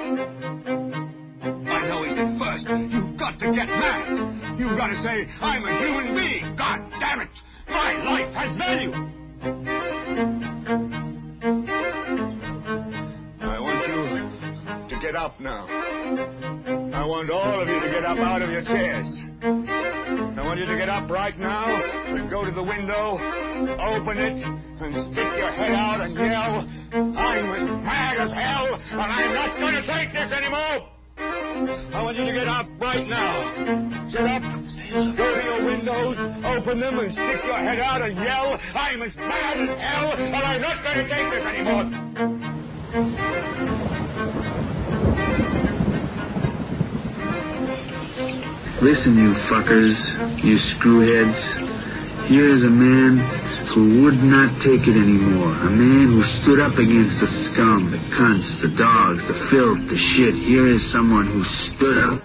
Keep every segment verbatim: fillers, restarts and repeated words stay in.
I know it at first. You've got to get mad. You've got to say, I'm a human being. God damn it. My life has value. I want you to get up now. I want all of you to get up out of your chairs. I want you to get up right now and go to the window, open it, and stick your head out and yell, I'm as mad as hell, and I'm not going to take this anymore. I want you to get up right now. Get up, go to your windows, open them, and stick your head out and yell, I'm as mad as hell, and I'm not going to take this anymore. Listen, you fuckers, you screwheads. Here is a man who would not take it anymore. A man who stood up against the scum, the cunts, the dogs, the filth, the shit. Here is someone who stood up.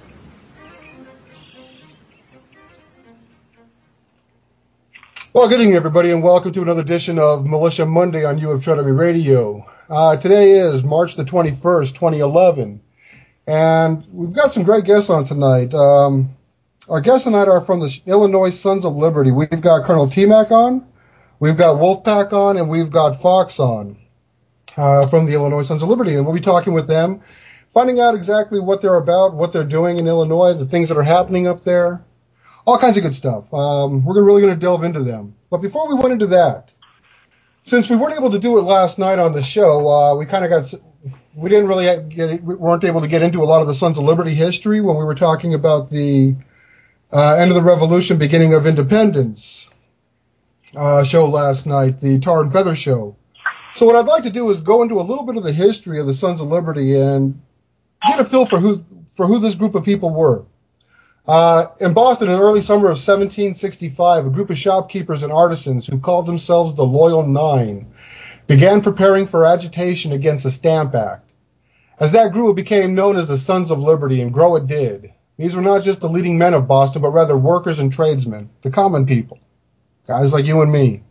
Well, good evening, everybody, and welcome to another edition of Militia Monday on U F Trade Army Radio. Uh, today is March the twenty-first, twenty eleven, and we've got some great guests on tonight. Um, our guests tonight are from the Illinois Sons of Liberty. We've got Colonel T-Mac on, we've got Wolfpack on, and we've got Fox on uh, from the Illinois Sons of Liberty, and we'll be talking with them, finding out exactly what they're about, what they're doing in Illinois, the things that are happening up there. All kinds of good stuff. Um, we're really going to delve into them. But before we went into that, since we weren't able to do it last night on the show, uh, we kind of got, we didn't really get, we weren't able to get into a lot of the Sons of Liberty history when we were talking about the uh, end of the Revolution, beginning of independence uh, show last night, the Tar and Feather show. So what I'd like to do is go into a little bit of the history of the Sons of Liberty and get a feel for who for who this group of people were. Uh, in Boston, in the early summer of seventeen sixty-five, a group of shopkeepers and artisans who called themselves the Loyal Nine began preparing for agitation against the Stamp Act. As that group became known as the Sons of Liberty, and grow it did. These were not just the leading men of Boston, but rather workers and tradesmen, the common people, guys like you and me.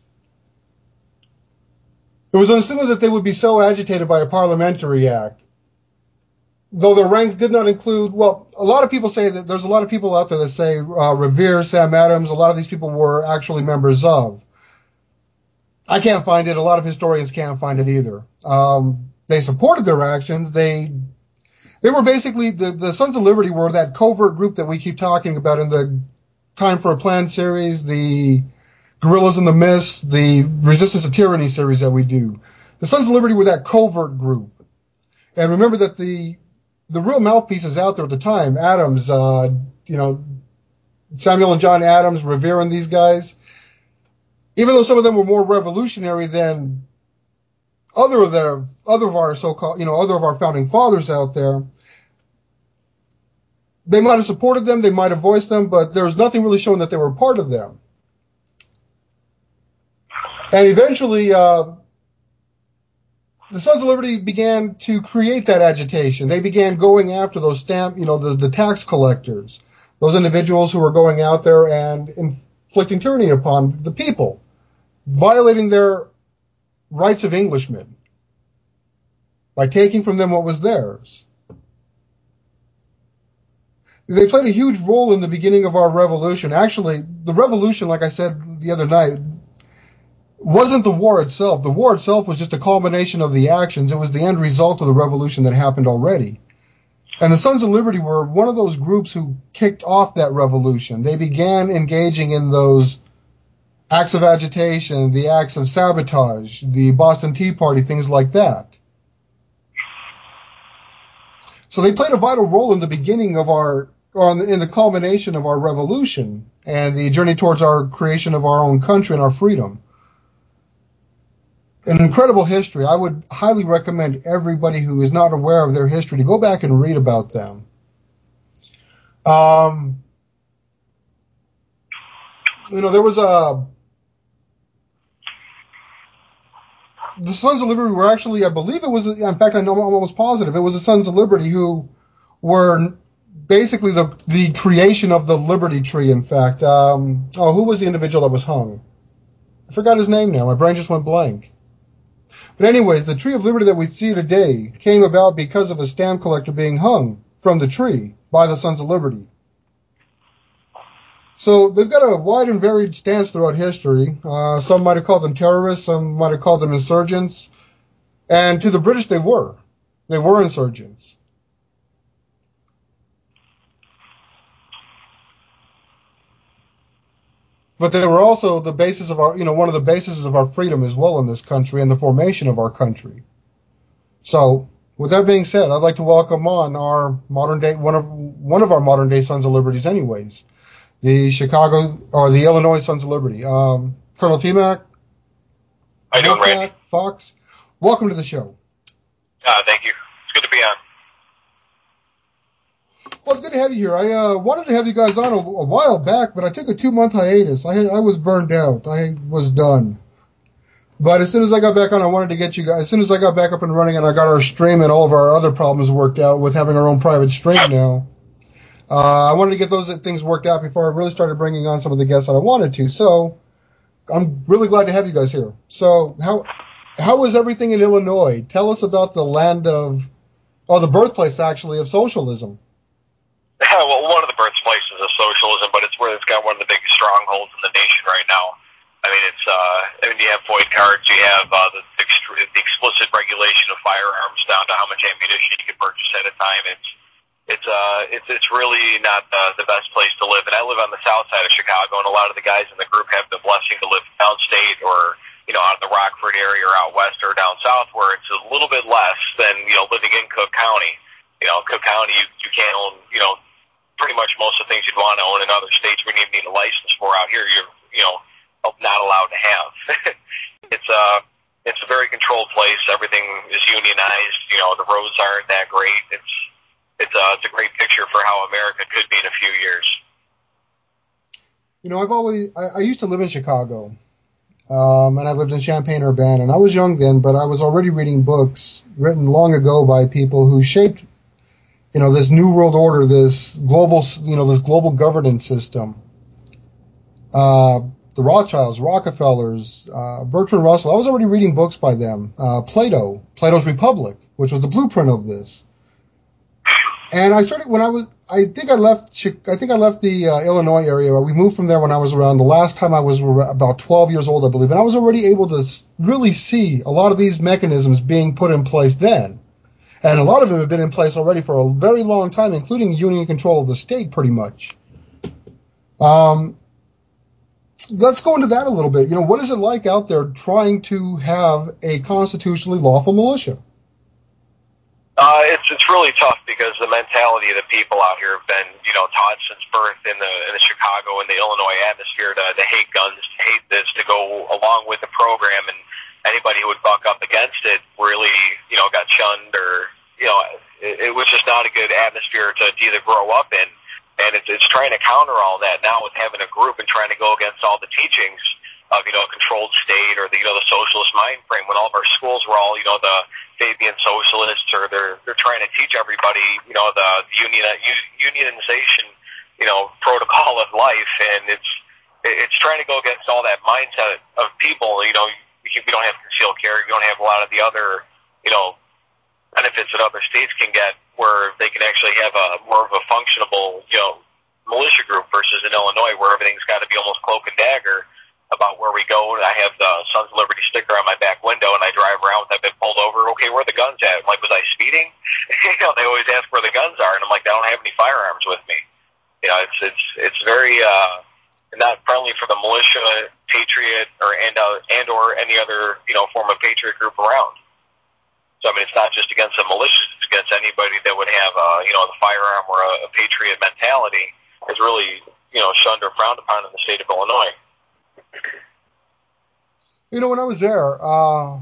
It was assumed that they would be so agitated by a parliamentary act, though their ranks did not include, well, a lot of people say that there's a lot of people out there that say uh, Revere, Sam Adams, a lot of these people were actually members of. I can't find it. A lot of historians can't find it either. Um, they supported their actions. They they were basically, the, the Sons of Liberty were that covert group that we keep talking about in the Time for a Plan series, the Guerrillas in the Mist, the Resistance to Tyranny series that we do. The Sons of Liberty were that covert group. And remember that the The real mouthpieces out there at the time, Adams, uh, you know, Samuel and John Adams, Revere and these guys, even though some of them were more revolutionary than other of their, other of our so-called, you know, other of our founding fathers out there, they might have supported them, they might have voiced them, but there was nothing really showing that they were part of them. And eventually, uh, the Sons of Liberty began to create that agitation. They began going after those stamp, you know, the, the tax collectors, those individuals who were going out there and inflicting tyranny upon the people, violating their rights of Englishmen by taking from them what was theirs. They played a huge role in the beginning of our revolution. Actually, the revolution, like I said the other night, wasn't the war itself. The war itself was just a culmination of the actions. It was the end result of the revolution that happened already. And the Sons of Liberty were one of those groups who kicked off that revolution. They began engaging in those acts of agitation, the acts of sabotage, the Boston Tea Party, things like that. So they played a vital role in the beginning of our, or in the culmination of our revolution and the journey towards our creation of our own country and our freedom. An incredible history. I would highly recommend everybody who is not aware of their history to go back and read about them. Um, you know, there was a... The Sons of Liberty were actually, I believe it was, in fact, I know, I'm almost positive, it was the Sons of Liberty who were basically the the creation of the Liberty Tree, in fact. Um, oh, who was the individual that was hung? I forgot his name now. My brain just went blank. But anyways, the Tree of Liberty that we see today came about because of a stamp collector being hung from the tree by the Sons of Liberty. So they've got a wide and varied stance throughout history. Uh, some might have called them terrorists, some might have called them insurgents. And to the British, they were. They were insurgents. But they were also the basis of our, you know, one of the bases of our freedom as well in this country and the formation of our country. So, with that being said, I'd like to welcome on our modern day, one of, one of our modern day Sons of Liberties anyways. The Chicago, or the Illinois Sons of Liberty. Um, Colonel T-Mac. How you doing, Randy? Fox. Welcome to the show. Uh, thank you. It's good to be on. Well, it's good to have you here. I uh, wanted to have you guys on a, a while back, but I took a two-month hiatus. I had, I was burned out. I was done. But as soon as I got back on, I wanted to get you guys. As soon as I got back up and running and I got our stream and all of our other problems worked out with having our own private stream now, uh, I wanted to get those things worked out before I really started bringing on some of the guests that I wanted to. So I'm really glad to have you guys here. So how how is everything in Illinois? Tell us about the land of, or the birthplace actually of socialism. Well, one of the birthplaces of socialism, but it's where it's got one of the biggest strongholds in the nation right now. I mean, it's, uh, I mean, you have FOID cards, you have, uh, the, the explicit regulation of firearms down to how much ammunition you can purchase at a time. It's, it's, uh, it's, it's really not uh, the best place to live. And I live on the south side of Chicago, and a lot of the guys in the group have the blessing to live downstate or, you know, out in the Rockford area or out west or down south where it's a little bit less than, you know, living in Cook County. You know, Cook County, you, you can't own, you know, pretty much most of the things you'd want to own in other states we need, need a license for. Out here, you're, you know, not allowed to have. It's uh it's a very controlled place. Everything is unionized. You know, the roads aren't that great. It's it's uh it's a great picture for how America could be in a few years. You know, I've always I, I used to live in Chicago, um, and I lived in Champaign-Urbana, and I was young then, but I was already reading books written long ago by people who shaped, you know, this new world order, this global, you know, this global governance system. Uh, the Rothschilds, Rockefellers, uh, Bertrand Russell. I was already reading books by them. Uh, Plato, Plato's Republic, which was the blueprint of this. And I started when I was. I think I left. I think I left the uh, Illinois area. We moved from there when I was around. The last time I was about twelve years old, I believe, and I was already able to really see a lot of these mechanisms being put in place then. And a lot of them have been in place already for a very long time, including union control of the state, pretty much. Um, let's go into that a little bit. You know, what is it like out there trying to have a constitutionally lawful militia? Uh, it's it's really tough because the mentality of the people out here have been, you know, taught since birth in the in the Chicago and the Illinois atmosphere to, to hate guns, to hate this, to go along with the program, and anybody who would buck up against it really, you know, got shunned or, you know, it, it was just not a good atmosphere to, to either grow up in. And it's, it's trying to counter all that now with having a group and trying to go against all the teachings of, you know, a controlled state or the, you know, the socialist mind frame when all of our schools were all, you know, the Fabian socialists, or they're, they're trying to teach everybody, you know, the union, unionization, you know, protocol of life. And it's, it's trying to go against all that mindset of people, you know. We don't have concealed carry. We don't have a lot of the other, you know, benefits that other states can get, where they can actually have a more of a functionable, you know, militia group versus in Illinois, where everything's got to be almost cloak and dagger about where we go. And I have the Sons of Liberty sticker on my back window, and I drive around with that been pulled over. Okay, where are the guns at? I'm like, was I speeding? You know, they always ask where the guns are, and I'm like, I don't have any firearms with me. You know, it's it's it's very uh, not friendly for the militia, patriot, or and uh, and or any other, you know, form of patriot group around. So I mean, it's not just against the militias; it's against anybody that would have, uh, you know, the firearm or a, a patriot mentality is really, you know, shunned or frowned upon in the state of Illinois. You know, when I was there, uh,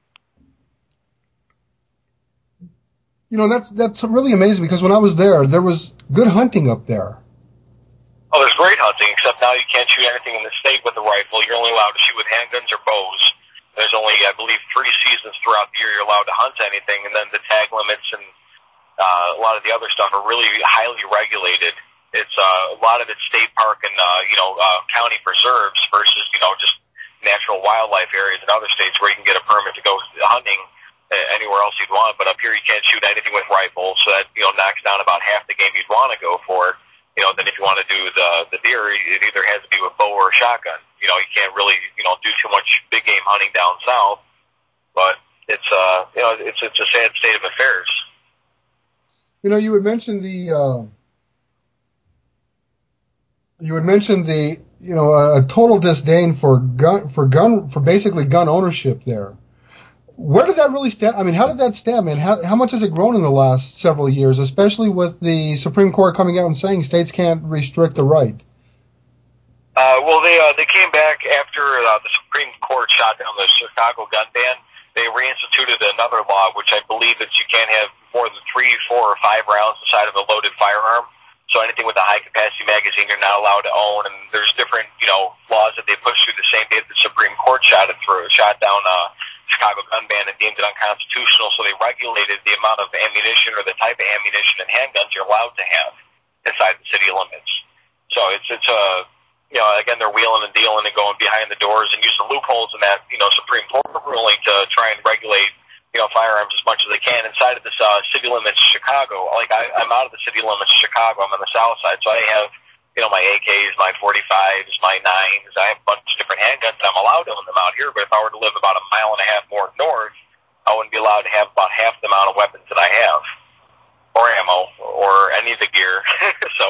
you know, that's that's really amazing, because when I was there, there was good hunting up there. Oh, there's great hunting, except now you can't shoot anything in the state with a rifle. You're only allowed to shoot with handguns or bows. There's only, I believe, three seasons throughout the year you're allowed to hunt anything, and then the tag limits and uh, a lot of the other stuff are really highly regulated. It's uh, a lot of it's state park and uh, you know uh, county preserves versus, you know, just natural wildlife areas in other states where you can get a permit to go hunting anywhere else you'd want, but up here you can't shoot anything with rifles, so that, you know, knocks down about half the game you'd want to go for. You know, then if you want to do the the deer, it either has to be with bow or shotgun. You know, you can't really, you know, do too much big game hunting down south, but it's, uh, you know, it's, it's a sad state of affairs. You know, you had mentioned the, uh, you had mentioned the, you know, a total disdain for gun, for gun, for basically gun ownership there. Where did that really stand? I mean, how did that stand, man? How, how much has it grown in the last several years, especially with the Supreme Court coming out and saying states can't restrict the right? Uh, well, they uh, they came back after uh, the Supreme Court shot down the Chicago gun ban. They reinstituted another law, which I believe that you can't have more than three, four, or five rounds inside of a loaded firearm. So anything with a high-capacity magazine you're not allowed to own. And there's different, you know, laws that they pushed through the same day that the Supreme Court shot it through, shot down uh, Chicago gun ban and deemed it unconstitutional. So they regulated the amount of ammunition or the type of ammunition and handguns you're allowed to have inside the city limits. So it's it's a, you know, again, they're wheeling and dealing and going behind the doors and using loopholes in that, you know, Supreme Court ruling to try and regulate, you know, firearms as much as they can inside of this uh, city limits of Chicago. Like, I, I'm out of the city limits of Chicago. I'm on the south side, so I have, you know, my A Ks, my forty-fives, my nines. I have a bunch of different handguns, and I'm allowed to own them out here. But if I were to live about a mile and a half more north, I wouldn't be allowed to have about half the amount of weapons that I have, or ammo, or any of the gear. So,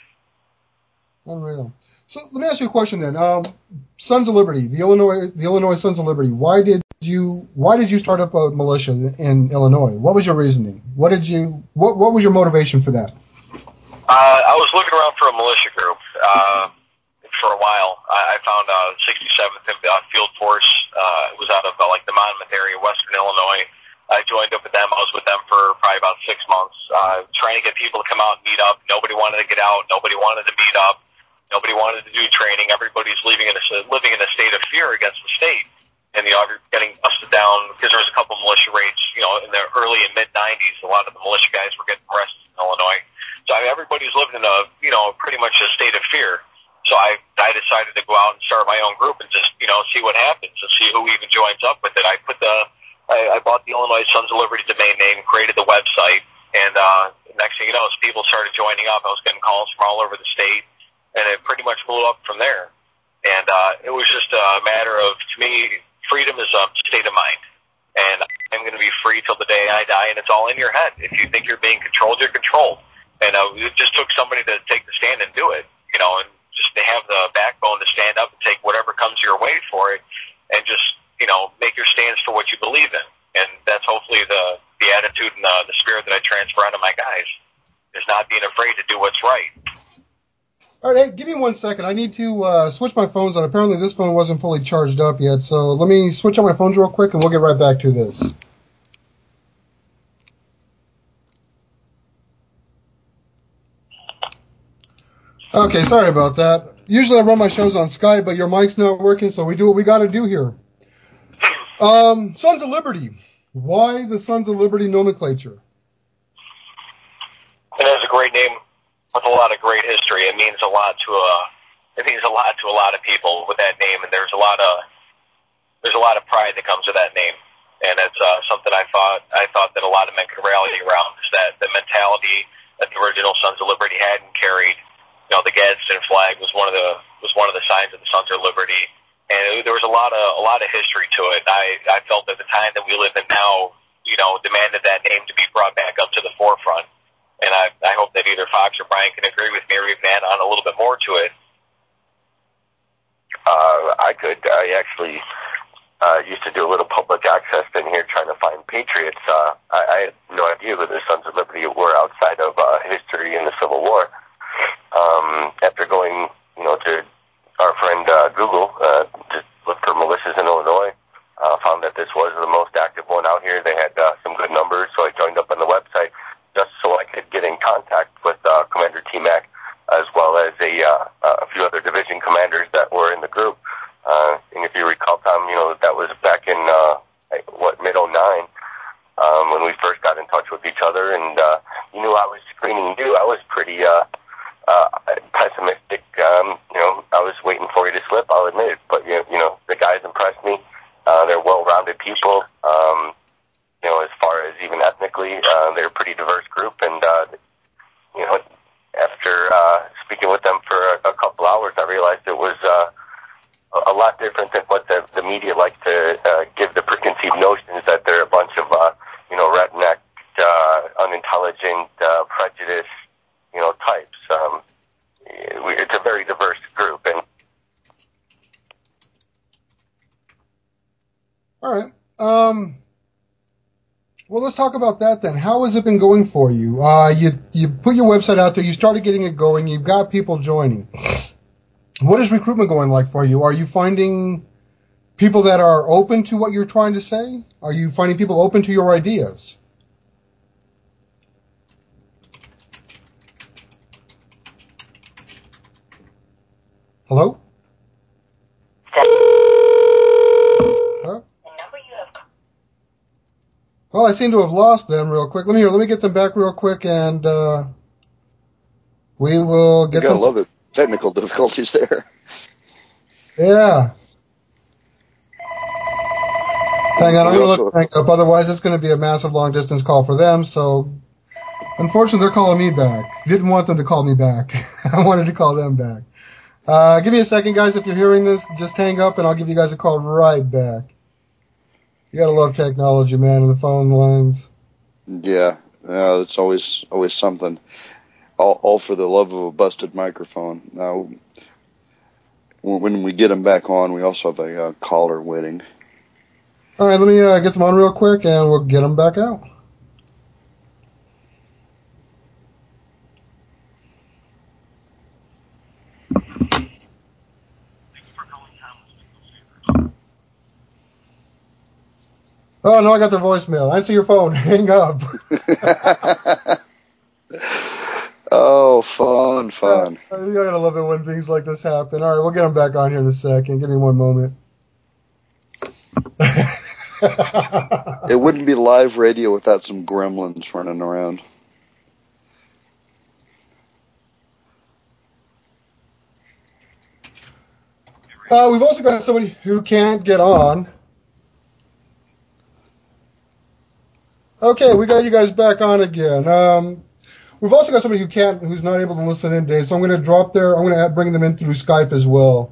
unreal. So let me ask you a question then. Um, Sons of Liberty, the Illinois, the Illinois Sons of Liberty. Why did you Why did you start up a militia in Illinois? What was your reasoning? What did you What What was your motivation for that? Uh, I was looking around for a militia group uh, for a while. I, I found uh, sixty-seventh uh, Field Force. Uh, it was out of uh, like the Monmouth area, Western Illinois. I joined up with them. I was with them for probably about six months, uh, trying to get people to come out and meet up. Nobody wanted to get out. Nobody wanted to meet up. Nobody wanted to do training. Everybody's living in a living in a state of fear against the state, and you know, getting busted down because there was a couple militia raids. You know, in the early and mid nineties, a lot of the militia guys were getting arrested in Illinois. So I mean, everybody's living in a, you know, pretty much a state of fear. So I, I decided to go out and start my own group and just, you know, see what happens and see who even joins up with it. I put the, I, I bought the Illinois Sons of Liberty domain name, created the website, and uh, next thing you know, as people started joining up, I was getting calls from all over the state, and it pretty much blew up from there. And uh, it was just a matter of, to me, freedom is a state of mind. And I'm going to be free till the day I die, and it's all in your head. If you think you're being controlled, you're controlled. And uh, it just took somebody to take the stand and do it, you know, and just to have the backbone to stand up and take whatever comes your way for it and just, you know, make your stance for what you believe in. And that's hopefully the, the attitude and the, the spirit that I transfer onto my guys, is not being afraid to do what's right. All right, hey, give me one second. I need to uh, switch my phones on. Apparently this phone wasn't fully charged up yet, so let me switch on my phones real quick and we'll get right back to this. Okay, sorry about that. Usually I run my shows on Skype, but your mic's not working, so we do what we got to do here. Um, Sons of Liberty. Why the Sons of Liberty nomenclature? It has a great name with a lot of great history. It means a lot to a. It means a lot to a lot of people with that name, and there's a lot of there's a lot of pride that comes with that name, and it's uh, something I thought I thought that a lot of men could rally around. Is that the mentality that the original Sons of Liberty had and carried? You know, the Gadsden flag was one of the was one of the signs of the Sons of Liberty, and it, there was a lot of a lot of history to it. I I felt that the time that we live in now, you know, demanded that name to be brought back up to the forefront, and I I hope that either Fox or Brian can agree with me or even add on a little bit more to it. Uh, I could. I actually uh, used to do a little public access in here trying to find patriots. Uh, I, I had no idea who the Sons of Liberty were outside of uh, history in the Civil War. Um, after going, you know, to our friend uh, Google uh, to look for militias in Illinois, uh, found that this was the most active one out here. They had uh, some good numbers, so I joined up on the website just so I could get in contact with uh, Commander T-Mac, as well as a, uh, a few other division commanders that were in the group. Uh, and if you recall, Tom, you know, that was back in, uh, what, mid oh nine, um, when we first got in touch with each other, and uh, you knew I was screaming new. I was pretty... Uh, uh, pessimistic. Um, you know, I was waiting for you to slip. I'll admit it, but you, you know, the guys impressed me. Uh, they're well-rounded people. Um, you know, as far as even ethnically, uh, they're a pretty diverse group, and uh, you know, after uh, speaking with them for a, a couple hours, I realized it was uh, a lot different than what the, the media like to uh, give the preconceived notions that they're a bunch of, uh, you know, redneck, uh, unintelligent, uh, prejudiced, you know, types. Um, it's a very diverse group. And all right. Um, well, let's talk about that then. How has it been going for you? Uh, you you put your website out there. You started getting it going. You've got people joining. What is recruitment going like for you? Are you finding people that are open to what you're trying to say? Are you finding people open to your ideas? Hello? Huh? Well, I seem to have lost them real quick. Let me here. Let me get them back real quick, and uh, we will get you gotta them. love it. Technical difficulties there. Yeah. Hang on, I'm going to look back up. Otherwise, it's going to be a massive long-distance call for them. So, unfortunately, they're calling me back. Didn't want them to call me back. I wanted to call them back. Uh, give me a second, guys. If you're hearing this, just hang up, and I'll give you guys a call right back. You got to love technology, man, and the phone lines. Yeah, yeah, it's always always something. All, all for the love of a busted microphone. Now, when we get them back on, we also have a uh, caller waiting. All right, let me uh, get them on real quick, and we'll get them back out. Oh, no, I got their voicemail. Answer your phone. Hang up. Oh, fun, fun. Uh, you gotta love it when things like this happen. All right, we'll get them back on here in a second. Give me one moment. It wouldn't be live radio without some gremlins running around. Uh, we've also got somebody who can't get on. Okay, we got you guys back on again. Um, we've also got somebody who can't, who's not able to listen in, Dave. So I'm going to drop their, I'm going to bring them in through Skype as well.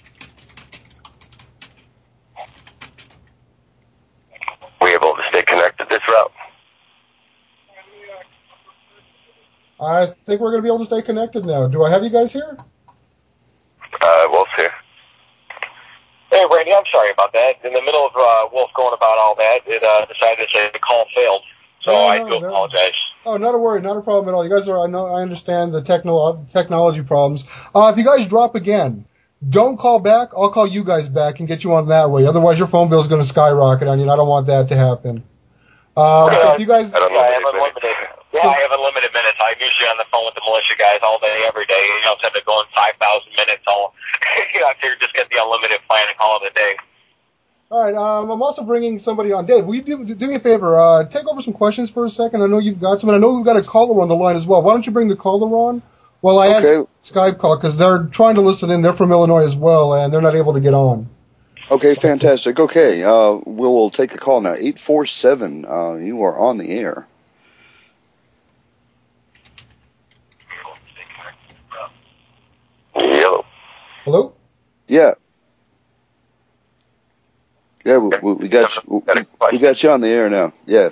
we able to stay connected this route? I think we're going to be able to stay connected now. Do I have you guys here? Uh, Wolf's here. Hey, Randy, I'm sorry about that. In the middle of uh, Wolf going about all that, it uh, decided to say the call failed. So no, I no, do no. apologize. Oh, not a worry, not a problem at all. You guys are, I know, I understand the techno- technology problems. Uh, if you guys drop again, don't call back. I'll call you guys back and get you on that way. Otherwise, your phone bill is going to skyrocket on you, and I don't want that to happen. Uh, yeah, so if you guys, I don't know. I have unlimited. Yeah, I have unlimited minutes. I'm usually on the phone with the militia guys all day, every day. You know, instead of going five thousand minutes, I'll you know, I figure just get the unlimited plan and call it a day. All right, um, I'm also bringing somebody on. Dave, will you do, do me a favor? Uh, take over some questions for a second. I know you've got some, and I know we've got a caller on the line as well. Why don't you bring the caller on while I okay. ask Skype call, because they're trying to listen in. They're from Illinois as well, and they're not able to get on. Okay, fantastic. Okay, uh, we'll take a call now. eight four seven, uh, you are on the air. Hello. Hello? Yeah. Yeah, we, we, we got you, we, we got you on the air now. Yeah.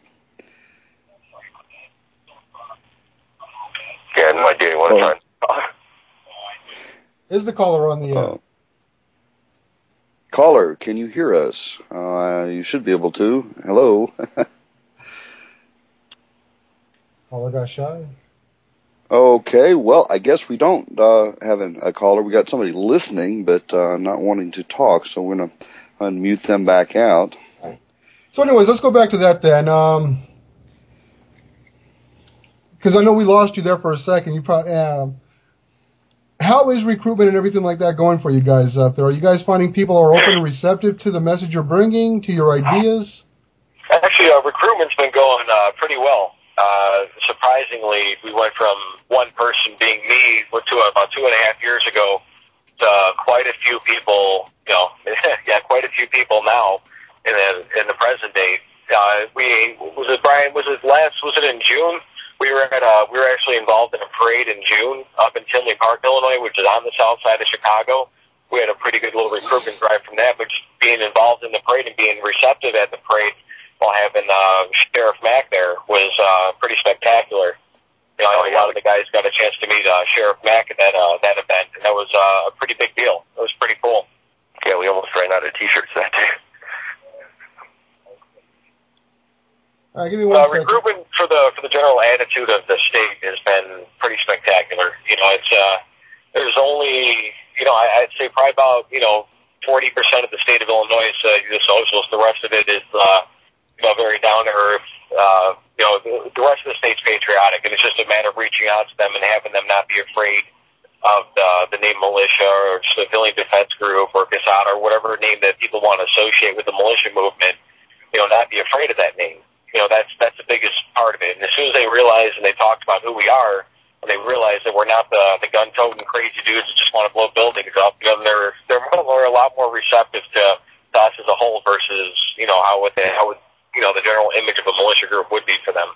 Yeah, no idea. You want to try and Is the caller on the air? Uh, caller, can you hear us? Uh, you should be able to. Hello. Caller got shy. Okay, well, I guess we don't uh, have an, a caller. We got somebody listening, but uh, not wanting to talk, so we're going to unmute them back out. So anyways, let's go back to that then. Um, because I know we lost you there for a second. You probably, uh, how is recruitment and everything like that going for you guys out there? Are you guys finding people are open and receptive to the message you're bringing, to your ideas? Actually, uh, recruitment's been going uh, pretty well. Uh, surprisingly. surprisingly, we went from one person being me to about two and a half years ago to quite a few people, you know, yeah, quite a few people now in the, in the present day. Uh, we, was it Brian, was it last, was it in June? We were at a, we were actually involved in a parade in June up in Tinley Park, Illinois, which is on the south side of Chicago. We had a pretty good little recruitment drive from that, but just being involved in the parade and being receptive at the parade while having uh, Sheriff Mack there was uh, pretty spectacular. You know, a lot of the guys got a chance to meet uh, Sheriff Mack at that uh, that event, and that was uh, a pretty big deal. It was pretty cool. Yeah, we almost ran out of T-shirts that day. All right, give me one uh, second. Recruitment for the for the general attitude of the state has been pretty spectacular. You know, it's uh, there's only you know I, I'd say probably about you know forty percent of the state of Illinois is uh, the socialist. The rest of it is uh, you know very down to earth. Uh, you know, the, the rest of the state's patriotic, and it's just a matter of reaching out to them and having them not be afraid of the, the name militia or civilian defense group or Casada or whatever name that people want to associate with the militia movement. You know, not be afraid of that name. You know, that's that's the biggest part of it. And as soon as they realize and they talked about who we are, and they realize that we're not the the gun-toting crazy dudes that just want to blow buildings up, you know, they're they're more, a lot more receptive to, to us as a whole versus you know how would they how would you know, the general image of a militia group would be for them.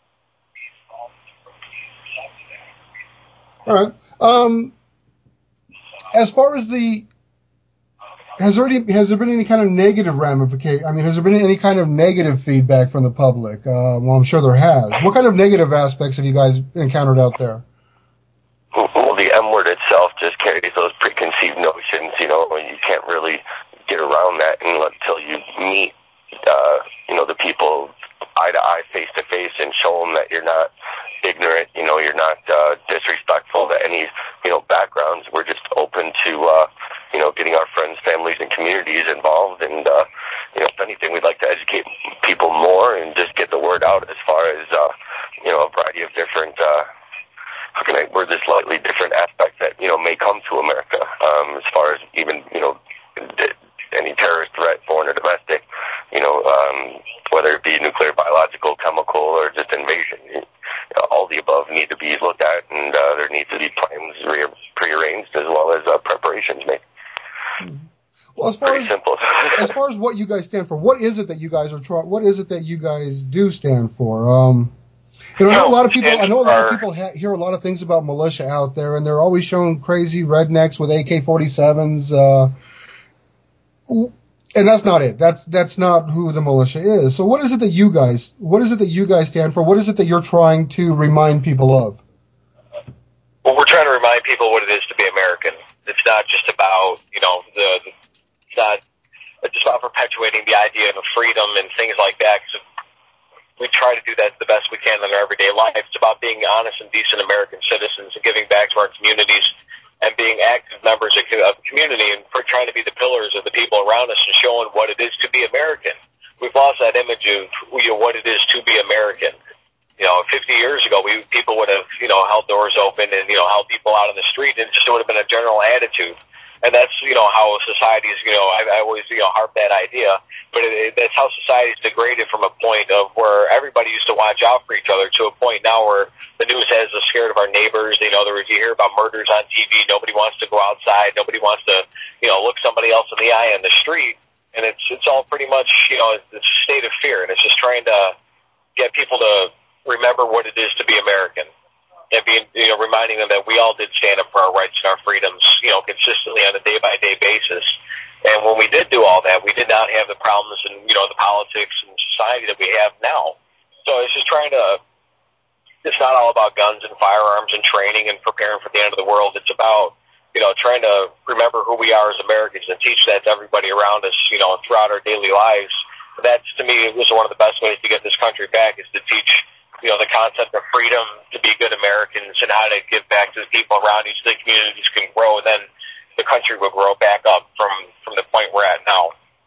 All right. Um, as far as the, has there any, has there been any kind of negative ramification? I mean, has there been any kind of negative feedback from the public? Uh, well, I'm sure there has. What kind of negative aspects have you guys encountered out there? Well, the M word itself just carries those preconceived notions, you know, and you can't really get around that until you meet Uh, you know, the people eye to eye, face to face, and show them that you're not ignorant, you know, you're not uh, disrespectful to any, you know, backgrounds. We're just open to, uh, you know, getting our friends, families, and communities involved. And, uh, you know, if anything, we'd like to educate people more and just get the word out as far as, uh, you know, a variety of different, uh, how can I word this slightly, different aspects that, you know, may come to America, um, as far as even, you know, any terrorist threat, foreign or domestic, you know, um, whether it be nuclear, biological, chemical, or just invasion. You know, all the above need to be looked at, and uh, there needs to be plans re- prearranged as well as uh, preparations made. Well, as far Pretty as, simple. as far as what you guys stand for, what is it that you guys are trying? What is it that you guys do stand for? Um, you know, I know a lot of people. I know a lot of people ha- hear a lot of things about militia out there, and they're always showing crazy rednecks with A K forty-sevens. Uh, And that's not it. That's that's not who the militia is. So what is it that you guys what is it that you guys stand for? What is it that you're trying to remind people of? Well, we're trying to remind people what it is to be American. It's not just about, you know, the, the it's not it's just about perpetuating the idea of freedom and things like that. Because we try to do that the best we can in our everyday life. It's about being honest and decent American citizens and giving back to our communities and being active members of the community and for trying to be the pillars of the people around us and showing what it is to be American. We've lost that image of you know, what it is to be American. You know, fifty years ago, we people would have, you know, held doors open and, you know, held people out in the street, and it just would have been a general attitude. And that's, you know, how society's, you know, I, I always, you know, harp that idea, but it, it, that's how society's degraded from a point of where everybody used to watch out for each other to a point now where the news has us scared of our neighbors. You know, there was, you hear about murders on T V. Nobody wants to go outside. Nobody wants to, you know, look somebody else in the eye on the street. And it's, it's all pretty much, you know, it's a state of fear. And it's just trying to get people to remember what it is to be American. And being, you know, reminding them that we all did stand up for our rights and our freedoms, you know, consistently on a day-by-day basis. And when we did do all that, we did not have the problems and, you know, the politics and society that we have now. So it's just trying to, it's not all about guns and firearms and training and preparing for the end of the world. It's about, you know, trying to remember who we are as Americans and teach that to everybody around us, you know, throughout our daily lives. That's, to me, was one of the best ways to get this country back is to teach, you know, the concept of freedom, to be good Americans, and how to give back to the people around you so the communities can grow, and then the country will grow back up from, from the point we're at now.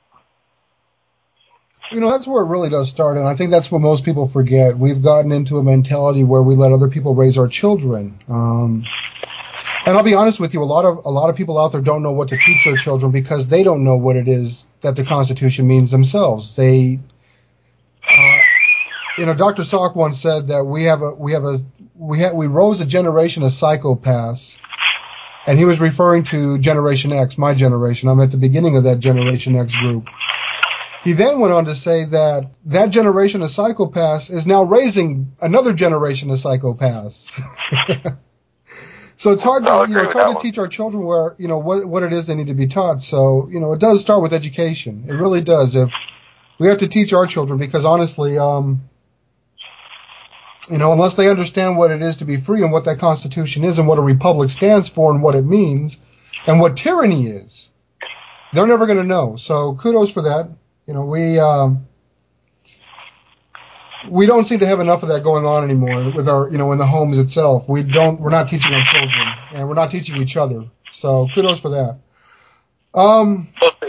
You know, that's where it really does start, and I think that's what most people forget. We've gotten into a mentality where we let other people raise our children. Um, and I'll be honest with you, a lot of a lot of people out there don't know what to teach their children because they don't know what it is that the Constitution means themselves. They... Uh, you know, Doctor Salk once said that we have a we have a we ha- we rose a generation of psychopaths, and he was referring to Generation X, my generation. I'm at the beginning of that Generation X group. He then went on to say that that generation of psychopaths is now raising another generation of psychopaths. So it's hard to you know it's hard to teach our children where you know what what it is they need to be taught. So you know it does start with education. It really does. If we have to teach our children, because honestly, um, you know, unless they understand what it is to be free and what that Constitution is and what a republic stands for and what it means and what tyranny is, they're never going to know. So kudos for that. You know, we. Um, We don't seem to have enough of that going on anymore with our, you know, in the homes itself. We don't, we're not teaching our children, and we're not teaching each other. So kudos for that. Um,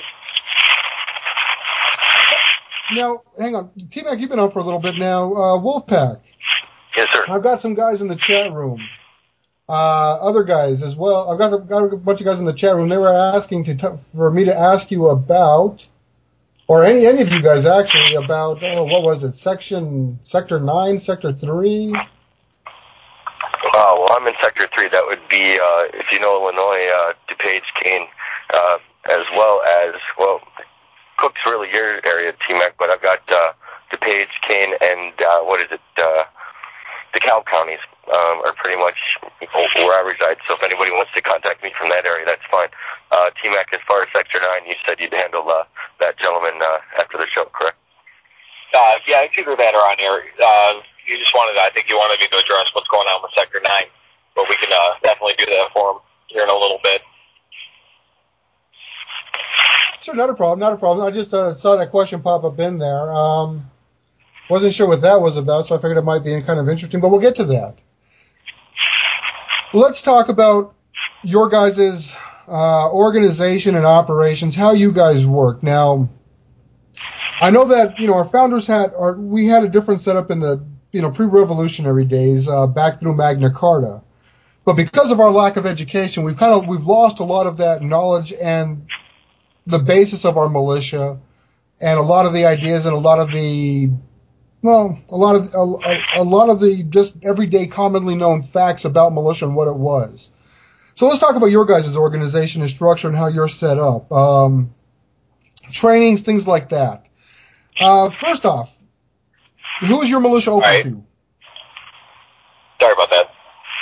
now, hang on. T-Mac, you've been on for a little bit now. Uh, Wolfpack. Yes, sir. I've got some guys in the chat room. Uh, other guys as well. I've got a, got a bunch of guys in the chat room. They were asking to t- for me to ask you about... Or any any of you guys actually about oh what was it section sector nine sector three? Uh, well, I'm in sector three. That would be uh, if you know Illinois, uh, DuPage, Kane, uh, as well as well, Cook's really your area, T-Mac. But I've got uh, DuPage, Kane, and uh, what is it? Uh, DeKalb counties um, are pretty much where I reside. So if anybody wants to contact me from that area, that's fine. Uh, T-Mac, as far as sector nine, you said you'd handle uh, that gentleman uh, after the show, correct? Uh, yeah, it's either that or on air. Uh, you just wanted, I think you wanted me to address what's going on with Sector nine, but we can uh, definitely do that for him here in a little bit. Sure, not a problem, not a problem. I just uh, saw that question pop up in there. Um, wasn't sure what that was about, so I figured it might be kind of interesting, but we'll get to that. Let's talk about your guys' uh, organization and operations, how you guys work. Now, I know that, you know, our founders had, or we had a different setup in the, you know, pre-revolutionary days, uh, back through Magna Carta. But because of our lack of education, we've kind of, we've lost a lot of that knowledge and the basis of our militia and a lot of the ideas and a lot of the, well, a lot of, a, a lot of the just everyday commonly known facts about militia and what it was. So let's talk about your guys' organization and structure and how you're set up. Um, trainings, things like that. Uh, first off, who is your militia open right. to? Sorry about that.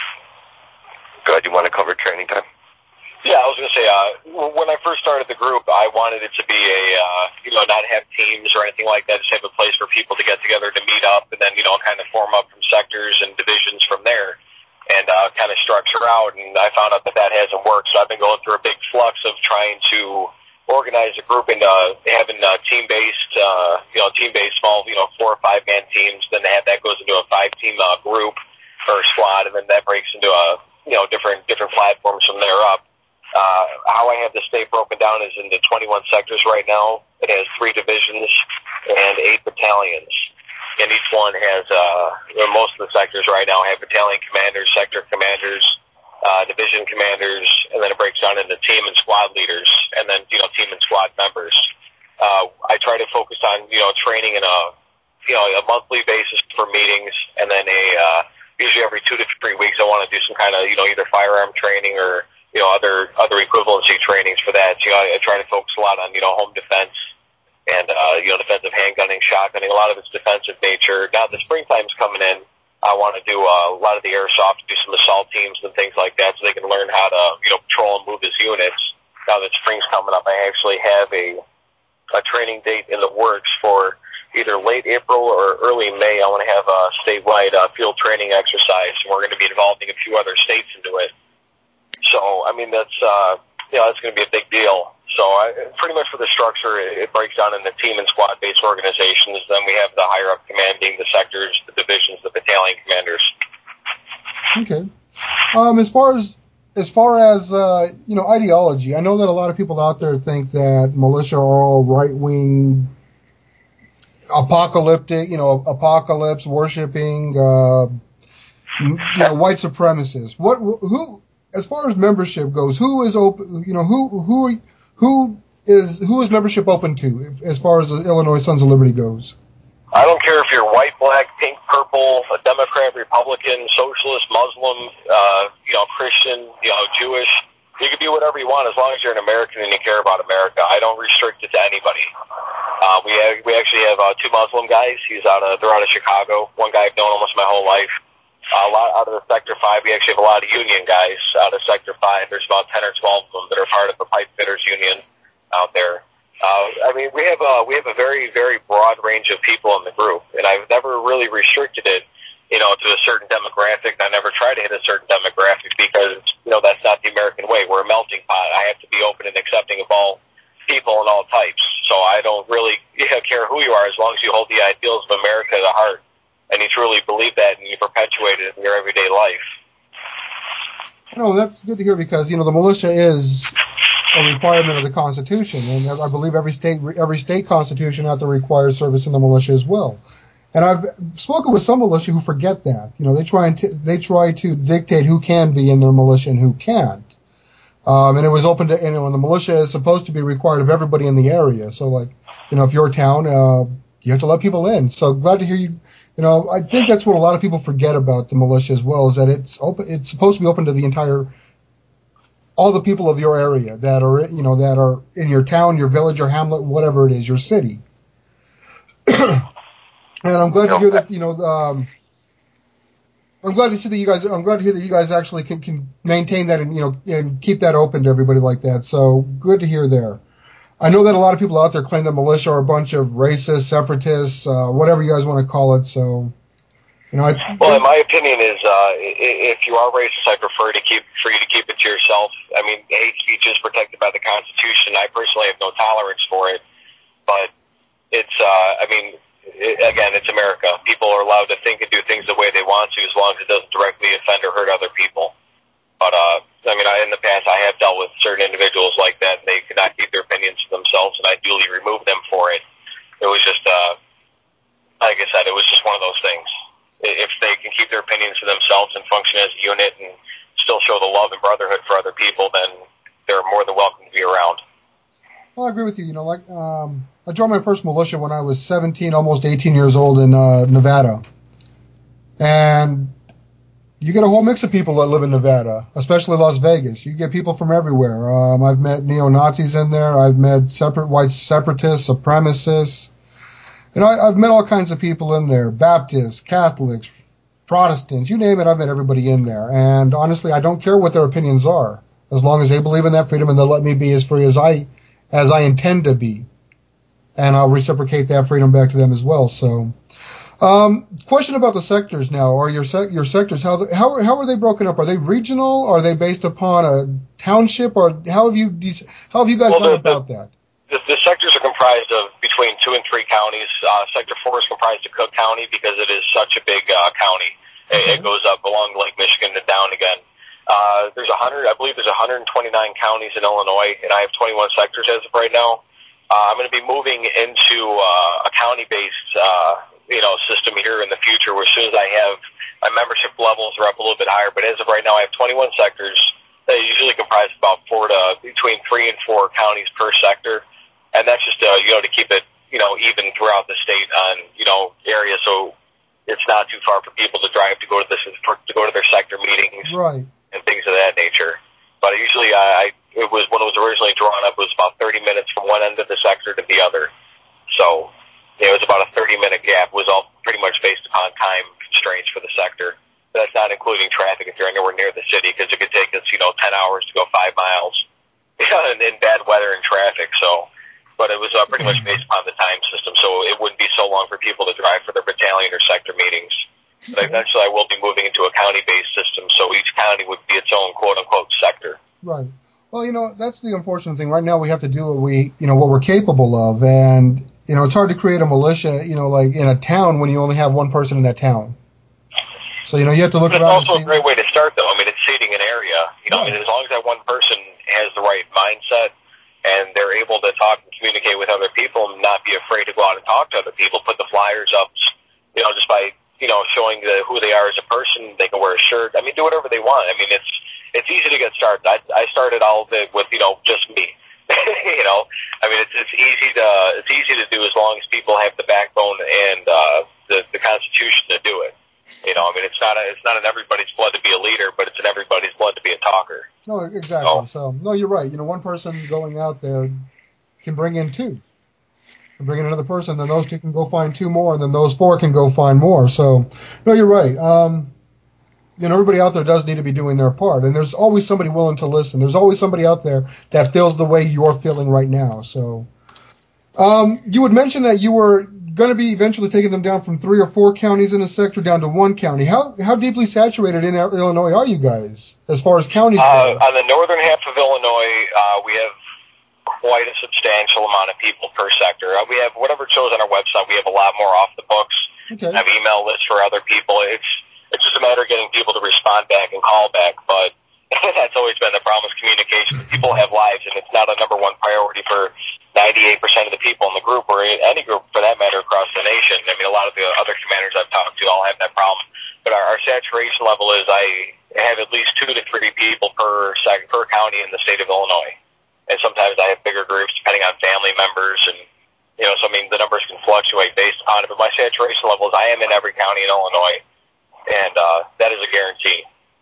Go ahead, you want to cover training time? Yeah, I was going to say, uh, when I first started the group, I wanted it to be a, uh, you know, not have teams or anything like that, just have a place for people to get together to meet up and then, you know, kind of form up from sectors and divisions from there and uh, kind of structure out. And I found out that that hasn't worked, so I've been going through a big flux of trying to organize a group into uh, having uh, team-based, uh, you know, team-based small, you know, four or five-man teams. Then they have, that goes into a five-team uh, group or squad, and then that breaks into a, you know, different different platforms from there up. Uh, how I have the state broken down is into twenty-one sectors right now. It has three divisions and eight battalions. And each one has, uh, you know, most of the sectors right now have battalion commanders, sector commanders, uh, division commanders, and then it breaks down into team and squad leaders, and then, you know, team and squad members. Uh, I try to focus on, you know, training in a, you know, a monthly basis for meetings, and then a, uh, usually every two to three weeks I want to do some kind of, you know, either firearm training or, you know, other other equivalency trainings for that. So, you know, I, I try to focus a lot on, you know, home defense and, uh, you know, defensive handgunning, shotgunning. A lot of it's defensive nature. Now the springtime's coming in. I want to do uh, a lot of the airsoft, do some assault teams and things like that so they can learn how to, you know, patrol and move as units. Now that spring's coming up, I actually have a, a training date in the works for either late April or early May. I want to have a statewide uh, field training exercise, and we're going to be involving a few other states into it. So, I mean, that's, uh, you know, that's going to be a big deal. So, I, pretty much for the structure, it, it breaks down into team and squad-based organizations. Then we have the higher-up commanding, the sectors, the divisions, the battalion commanders. Okay. Um, as far as as far as uh, you know, ideology, I know that a lot of people out there think that militia are all right-wing, apocalyptic, you know, apocalypse worshipping, uh, you know, white supremacists. What who? As far as membership goes, who is open? You know, who who who is who is membership open to? As far as the Illinois Sons of Liberty goes. I don't care if you're white, black, pink, purple, a Democrat, Republican, socialist, Muslim, uh, you know, Christian, you know, Jewish. You can be whatever you want as long as you're an American and you care about America. I don't restrict it to anybody. Uh, we have, we actually have uh, two Muslim guys. He's out of they're out of Chicago. One guy I've known almost my whole life. Uh, a lot out of the Sector Five. We actually have a lot of union guys out of Sector Five. There's about ten or twelve of them that are part of the pipe fitters union out there. Uh, I mean, we have a we have a very very broad range of people in the group, and I've never really restricted it, you know, to a certain demographic. I never try to hit a certain demographic because, you know, that's not the American way. We're a melting pot. I have to be open and accepting of all people and all types. So I don't really you know, care who you are as long as you hold the ideals of America at the heart and you truly believe that and you perpetuate it in your everyday life. No, that's good to hear because, you know, the militia is a requirement of the Constitution, and I believe every state every state constitution out there requires service in the militia as well. And I've spoken with some militia who forget that. You know, they try and t- they try to dictate who can be in their militia and who can't. Um, and it was open to, you know, and the militia is supposed to be required of everybody in the area. So, like, you know, if you're a town, uh, you have to let people in. So glad to hear you. You know, I think that's what a lot of people forget about the militia as well, is that it's open. It's supposed to be open to the entire, all the people of your area that are, you know, that are in your town, your village, your hamlet, whatever it is, your city. And I'm glad to hear that, you know, um, I'm glad to see that you guys, I'm glad to hear that you guys actually can, can maintain that and, you know, and keep that open to everybody like that. So good to hear there. I know that a lot of people out there claim that militia are a bunch of racist, separatists, uh, whatever you guys want to call it. So, you know, I, well, in my opinion is, uh, if you are racist, I prefer to keep, for you to keep it to yourself. I mean, hate speech is protected by the Constitution. I personally have no tolerance for it, but it's, uh, I mean, It, again, it's America. People are allowed to think and do things the way they want to as long as it doesn't directly offend or hurt other people. But, uh, I mean, I, in the past, I have dealt with certain individuals like that, and they could not keep their opinions to themselves, and I duly removed them for it. It was just, uh, like I said, it was just one of those things. If they can keep their opinions to themselves and function as a unit and still show the love and brotherhood for other people, then they're more than welcome to be around. Well, I agree with you. You know, like, um, I joined my first militia when I was seventeen, almost eighteen years old in uh, Nevada. And you get a whole mix of people that live in Nevada, especially Las Vegas. You get people from everywhere. Um, I've met neo-Nazis in there. I've met separate white separatists, supremacists. You know, I, I've met all kinds of people in there. Baptists, Catholics, Protestants, you name it, I've met everybody in there. And honestly, I don't care what their opinions are, as long as they believe in that freedom and they let me be as free as I as I intend to be. And I'll reciprocate that freedom back to them as well. So, um, question about the sectors now. Are your sec- your sectors, how, the, how, how are they broken up? Are they regional? Are they based upon a township? Or how have you, how have you guys well, thought the, about the, that? The, the sectors are comprised of between two and three counties. Uh, Sector four is comprised of Cook County because it is such a big uh, county. Okay. It, it goes up along Lake Michigan and down again. Uh, there's a hundred, I believe there's one hundred twenty-nine counties in Illinois, and I have twenty-one sectors as of right now. Uh, I'm going to be moving into uh, a county-based, uh, you know, system here in the future. Where as soon as I have my membership levels are up a little bit higher, but as of right now, I have twenty-one sectors. They usually comprise about four to between three and four counties per sector, and that's just uh, you know to keep it you know even throughout the state on you know areas, so it's not too far for people to drive to go to this to go to their sector meetings. Right. And things of that nature. But usually I, it was, when it was originally drawn up, it was about thirty minutes from one end of the sector to the other. So, you know, it was about a thirty minute gap. It was all pretty much based upon time constraints for the sector. That's not including traffic if you're anywhere near the city, because it could take us, you know, ten hours to go five miles in, in bad weather and traffic. So, but it was uh, pretty much based upon the time system. So it wouldn't be so long for people to drive for their battalion or sector meetings. But eventually I will be moving into a county-based system, so each county would be its own quote-unquote sector. Right. Well, you know, that's the unfortunate thing. Right now we have to do what we, you know, what we're capable of. And, you know, it's hard to create a militia, you know, like in a town when you only have one person in that town. So, you know, you have to look it's around. It's also a great way to start, though. I mean, it's seeding an area. You know, right. I mean, as long as that one person has the right mindset and they're able to talk and communicate with other people and not be afraid to go out and talk to other people, put the flyers up, you know, just by you know, showing the, who they are as a person. They can wear a shirt. I mean, do whatever they want. I mean, it's it's easy to get started. I, I started all of it with, you know, just me. you know, I mean, it's it's easy to it's easy to do as long as people have the backbone and uh, the the Constitution to do it. You know, I mean, it's not a, it's not in everybody's blood to be a leader, but it's in everybody's blood to be a talker. No, exactly. So, so no, you're right. You know, one person going out there can bring in two. And bring in another person, then those two can go find two more, and then those four can go find more. So, no, you're right. Um, you know, everybody out there does need to be doing their part, and there's always somebody willing to listen. There's always somebody out there that feels the way you're feeling right now. So, um, you had mentioned that you were going to be eventually taking them down from three or four counties in a sector down to one county. How how deeply saturated in Illinois are you guys as far as counties uh, go? On the northern half of Illinois, uh, we have quite a substantial amount of people per sector. Uh, we have whatever it shows on our website. We have a lot more off the books. Okay. I have email lists for other people. It's it's just a matter of getting people to respond back and call back. But that's always been the problem with communication. People have lives, and it's not a number one priority for ninety-eight percent of the people in the group, or any group for that matter across the nation. I mean, a lot of the other commanders I've talked to all have that problem. But our, our saturation level is I have at least two to three people per sec- per county in the state of Illinois. And sometimes I have bigger groups depending on family members, and you know, so I mean the numbers can fluctuate based upon it. But my saturation level is I am in every county in Illinois, and uh, that is a guarantee.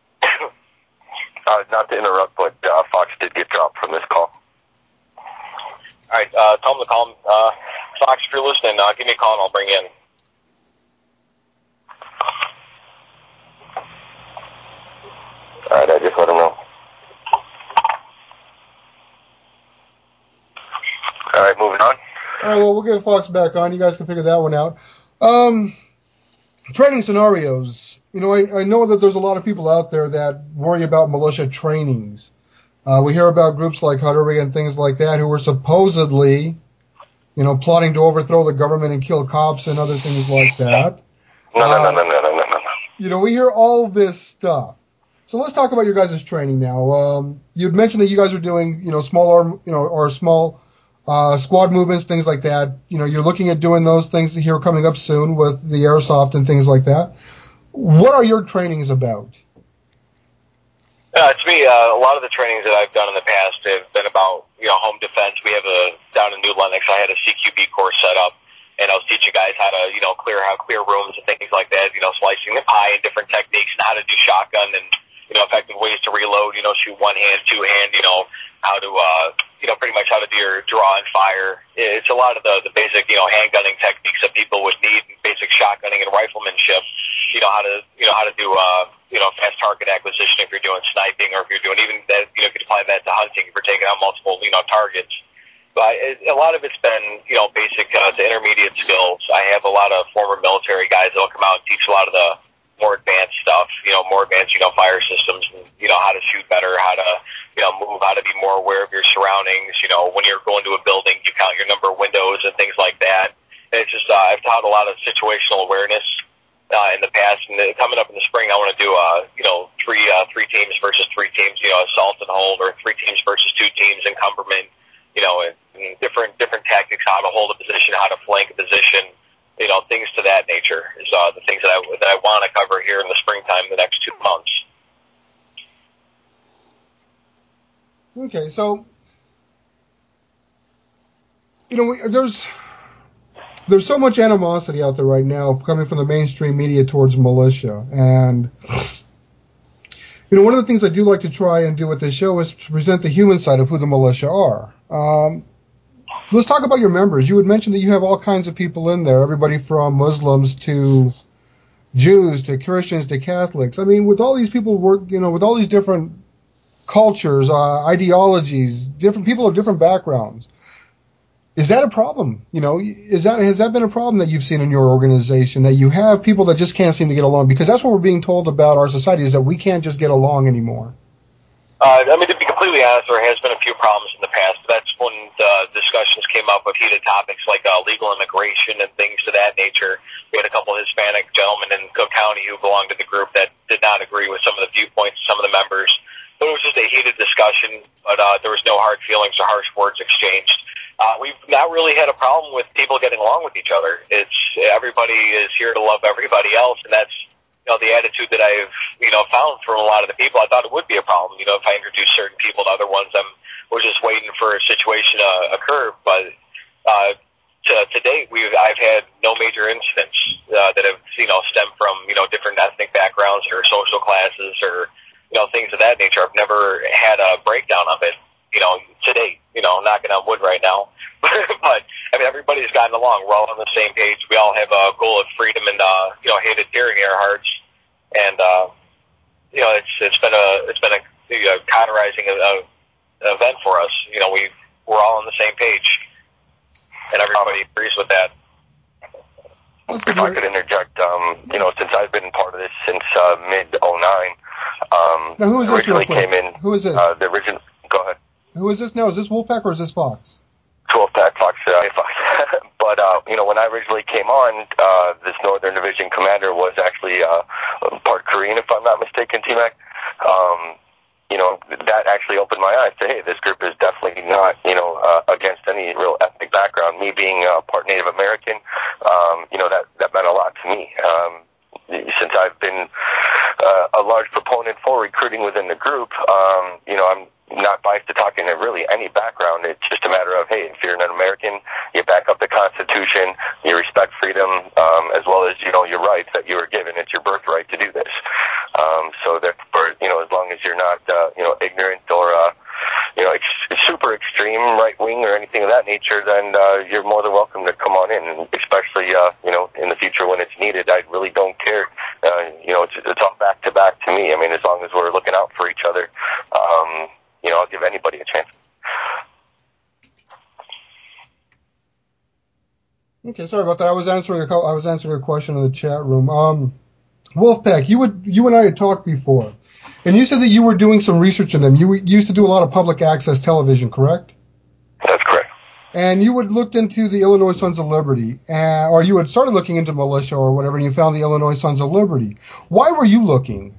uh, not to interrupt, but uh, Fox did get dropped from this call. All right, uh, tell them to call him. Uh, Fox, if you're listening, uh, give me a call and I'll bring you in. All right, I just let him know. All right, moving on. All right, well, we'll get Fox back on. You guys can figure that one out. Um, training scenarios. You know, I, I know that there's a lot of people out there that worry about militia trainings. Uh, we hear about groups like Huttery and things like that who were supposedly, you know, plotting to overthrow the government and kill cops and other things like that. No, uh, no, no, no, no, no, no, no. You know, we hear all this stuff. So let's talk about your guys' training now. Um, you'd mentioned that you guys are doing, you know, smaller, you know, or small uh, squad movements, things like that. You know, you're looking at doing those things here coming up soon with the airsoft and things like that. What are your trainings about? Uh, to me, uh, a lot of the trainings that I've done in the past have been about, you know, home defense. We have a, down in New Lenox, I had a C Q B course set up, and I was teaching guys how to, you know, clear how clear rooms and things like that, you know, slicing the pie and different techniques and how to do shotgun and, you know, effective ways to reload, you know, shoot one hand, two hand, you know, how to, uh, you know, pretty much how to do your draw and fire. It's a lot of the, the basic, you know, handgunning techniques that people would need, basic shotgunning and riflemanship, you know, how to, you know, how to do, uh, you know, fast target acquisition if you're doing sniping, or if you're doing even that, you know, you could apply that to hunting if you're taking out multiple, you know, targets. But it, a lot of it's been, you know, basic uh, to intermediate skills. I have a lot of former military guys that will come out and teach a lot of the more advanced stuff, you know, more advanced, you know, fire systems, and, you know, how to shoot better, how to, you know, move, how to be more aware of your surroundings. You know, when you're going to a building, you count your number of windows and things like that. And it's just, uh, I've taught a lot of situational awareness uh, in the past. And coming up in the spring, I want to do, uh, you know, three uh, three teams versus three teams, you know, assault and hold, or three teams versus two teams, encumberment, you know, and, and different different tactics, how to hold a position, how to flank a position. You know, things to that nature is uh, the things that I that I want to cover here in the springtime, the next two months. Okay, so you know, we, there's there's so much animosity out there right now coming from the mainstream media towards militia, and you know, one of the things I do like to try and do with this show is to present the human side of who the militia are. Um, Let's talk about your members. You had mentioned that you have all kinds of people in there, everybody from Muslims to Jews to Christians to Catholics. I mean, with all these people work, you know, with all these different cultures, uh, ideologies, different people of different backgrounds. Is that a problem? You know, is that has that been a problem that you've seen in your organization, that you have people that just can't seem to get along? Because that's what we're being told about our society, is that we can't just get along anymore. Uh, I mean, to be completely honest, there has been a few problems in the past. That's when the discussions came up with heated topics like uh, legal immigration and things to that nature. We had a couple of Hispanic gentlemen in Cook County who belonged to the group that did not agree with some of the viewpoints of some of the members. But it was just a heated discussion, but uh, there was no hard feelings or harsh words exchanged. Uh, we've not really had a problem with people getting along with each other. It's everybody is here to love everybody else, and that's, you know, the attitude that I've, you know, found from a lot of the people. I thought it would be a problem, you know, if I introduce certain people to other ones I'm we're just waiting for a situation to occur. But uh, to, to date, we've I've had no major incidents uh, that have you know stemmed from you know different ethnic backgrounds or social classes or you know things of that nature. I've never had a breakdown of it. You know, to date, you know, knocking on wood right now. But, I mean, everybody's gotten along. We're all on the same page. We all have a goal of freedom and, uh, you know, hated tyranny in our hearts. And, uh, you know, it's it's been a it's been a, a cauterizing uh, event for us. You know, we we're all on the same page. And everybody agrees with that. If I could interject, um, you know, since I've been part of this since uh, mid oh nine, um, now, who is this originally came in. Who is this? Uh, the original. Go ahead. Who is this now? Is this Wolfpack or is this Fox? Wolfpack, Fox, uh, Fox. But, uh, you know, when I originally came on, uh, this Northern Division commander was actually uh, part Korean, if I'm not mistaken, T-Mac. Um, you know, that actually opened my eyes to, hey, this group is definitely not, you know, uh, against any real ethnic background. Me being uh, part Native American, um, you know, that, that meant a lot to me. Um, since I've been uh, a large proponent for recruiting within the group, um, you know, I'm not biased to talking to really any background. It's just a matter of, hey, if you're an American, you back up the Constitution, you respect freedom, um, as well as, you know, your rights that you were given. It's your birthright to do this. Um, so therefore, you know, as long as you're not, uh, you know, ignorant or, uh, you know, ex- super extreme right-wing or anything of that nature, then uh, you're more than welcome to come on in, and especially, uh, you know, in the future when it's needed. I really don't care. Uh, you know, it's, it's all back-to-back to me. I mean, as long as we're looking out for each other, um, you know, I'll give anybody a chance. Okay, sorry about that. I was answering a I was answering a question in the chat room. Um, Wolfpack, you would you and I had talked before, and you said that you were doing some research in them. You used to do a lot of public access television, correct? That's correct. And you had looked into the Illinois Sons of Liberty, uh, or you had started looking into militia or whatever, and you found the Illinois Sons of Liberty. Why were you looking?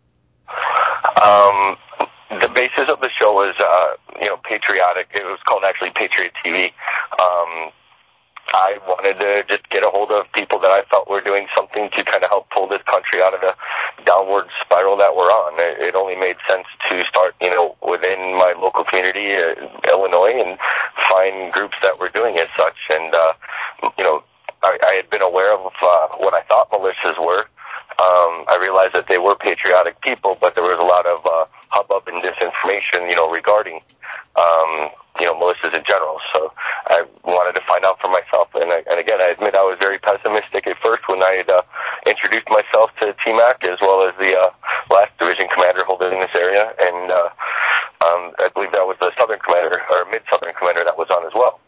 Um. The basis of the show was, uh, you know, patriotic. It was called actually Patriot T V. Um, I wanted to just get a hold of people that I felt were doing something to kind of help pull this country out of the downward spiral that we're on. It, it only made sense to start, you know, within my local community, uh, Illinois, and find groups that were doing as such. And, uh, you know, I, I had been aware of uh, what I thought militias were. Um, I realized that they were patriotic people, but there was a lot of uh, hubbub and disinformation, you know, regarding, um, you know, militias in general. So I wanted to find out for myself. And, I, and again, I admit I was very pessimistic at first when I had uh, introduced myself to T-Mac as well as the uh, last division commander holding in this area. And uh, um, I believe that was the southern commander, or mid-southern commander that was on as well.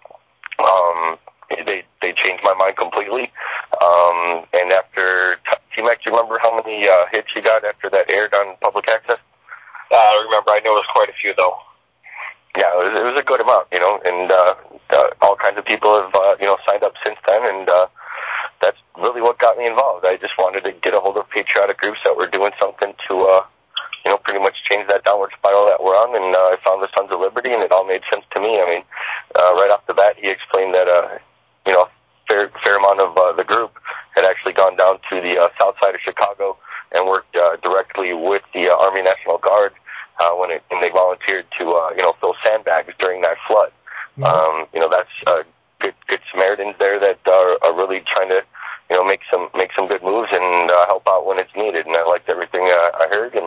Um, they they changed my mind completely. Um, and after T-Mac, do you remember how many uh, hits you got after that aired on public access? Uh, I remember. I know it was quite a few, though. Yeah, it was, it was a good amount, you know, and uh, uh, all kinds of people have, uh, you know, signed up since then, and uh, that's really what got me involved. I just wanted to get a hold of patriotic groups that were doing something to, uh, you know, pretty much change that downward spiral that we're on, and uh, I found the Sons of Liberty, and it all made sense to me. I mean, uh, right off the bat, he explained that, uh, you know, fair fair amount of uh, the group had actually gone down to the uh, south side of Chicago and worked uh, directly with the uh, Army National Guard uh, when, it, when they volunteered to, uh, you know, fill sandbags during that flood. Mm-hmm. Um, you know, that's uh, good good Samaritans there that are, are really trying to, you know, make some make some good moves and uh, help out when it's needed. And I liked everything uh, I heard. And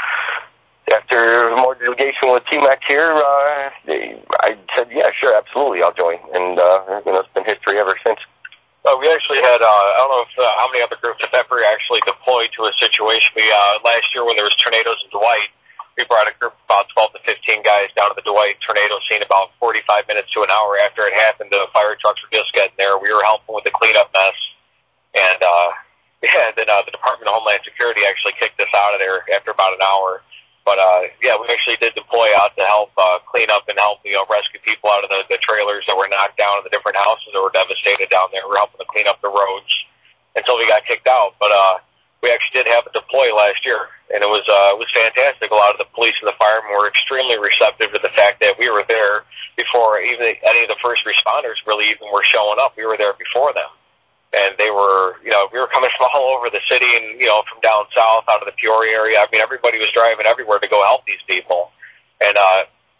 after more delegation with T-Mac here, uh, I said, yeah, sure, absolutely, I'll join. And, uh, you know, it's been history ever since. Uh, we actually had, uh, I don't know if, uh, how many other groups have ever actually deployed to a situation. We, uh, last year when there was tornadoes in Dwight, we brought a group of about twelve to fifteen guys down to the Dwight tornado scene about forty-five minutes to an hour after it happened. The fire trucks were just getting there. We were helping with the cleanup mess. And, uh, yeah, then, uh, the Department of Homeland Security actually kicked us out of there after about an hour. But, uh, yeah, we actually did deploy out to help, uh, clean up and help, you know, rescue people out of the, the trailers that were knocked down in the different houses that were devastated down there. We were helping to clean up the roads until we got kicked out. But, uh, we actually did have a deploy last year, and it was, uh, it was fantastic. A lot of the police and the firemen were extremely receptive to the fact that we were there before even any of the first responders really even were showing up. We were there before them. And they were, you know, we were coming from all over the city and, you know, from down south, out of the Peoria area. I mean, everybody was driving everywhere to go help these people. And, uh,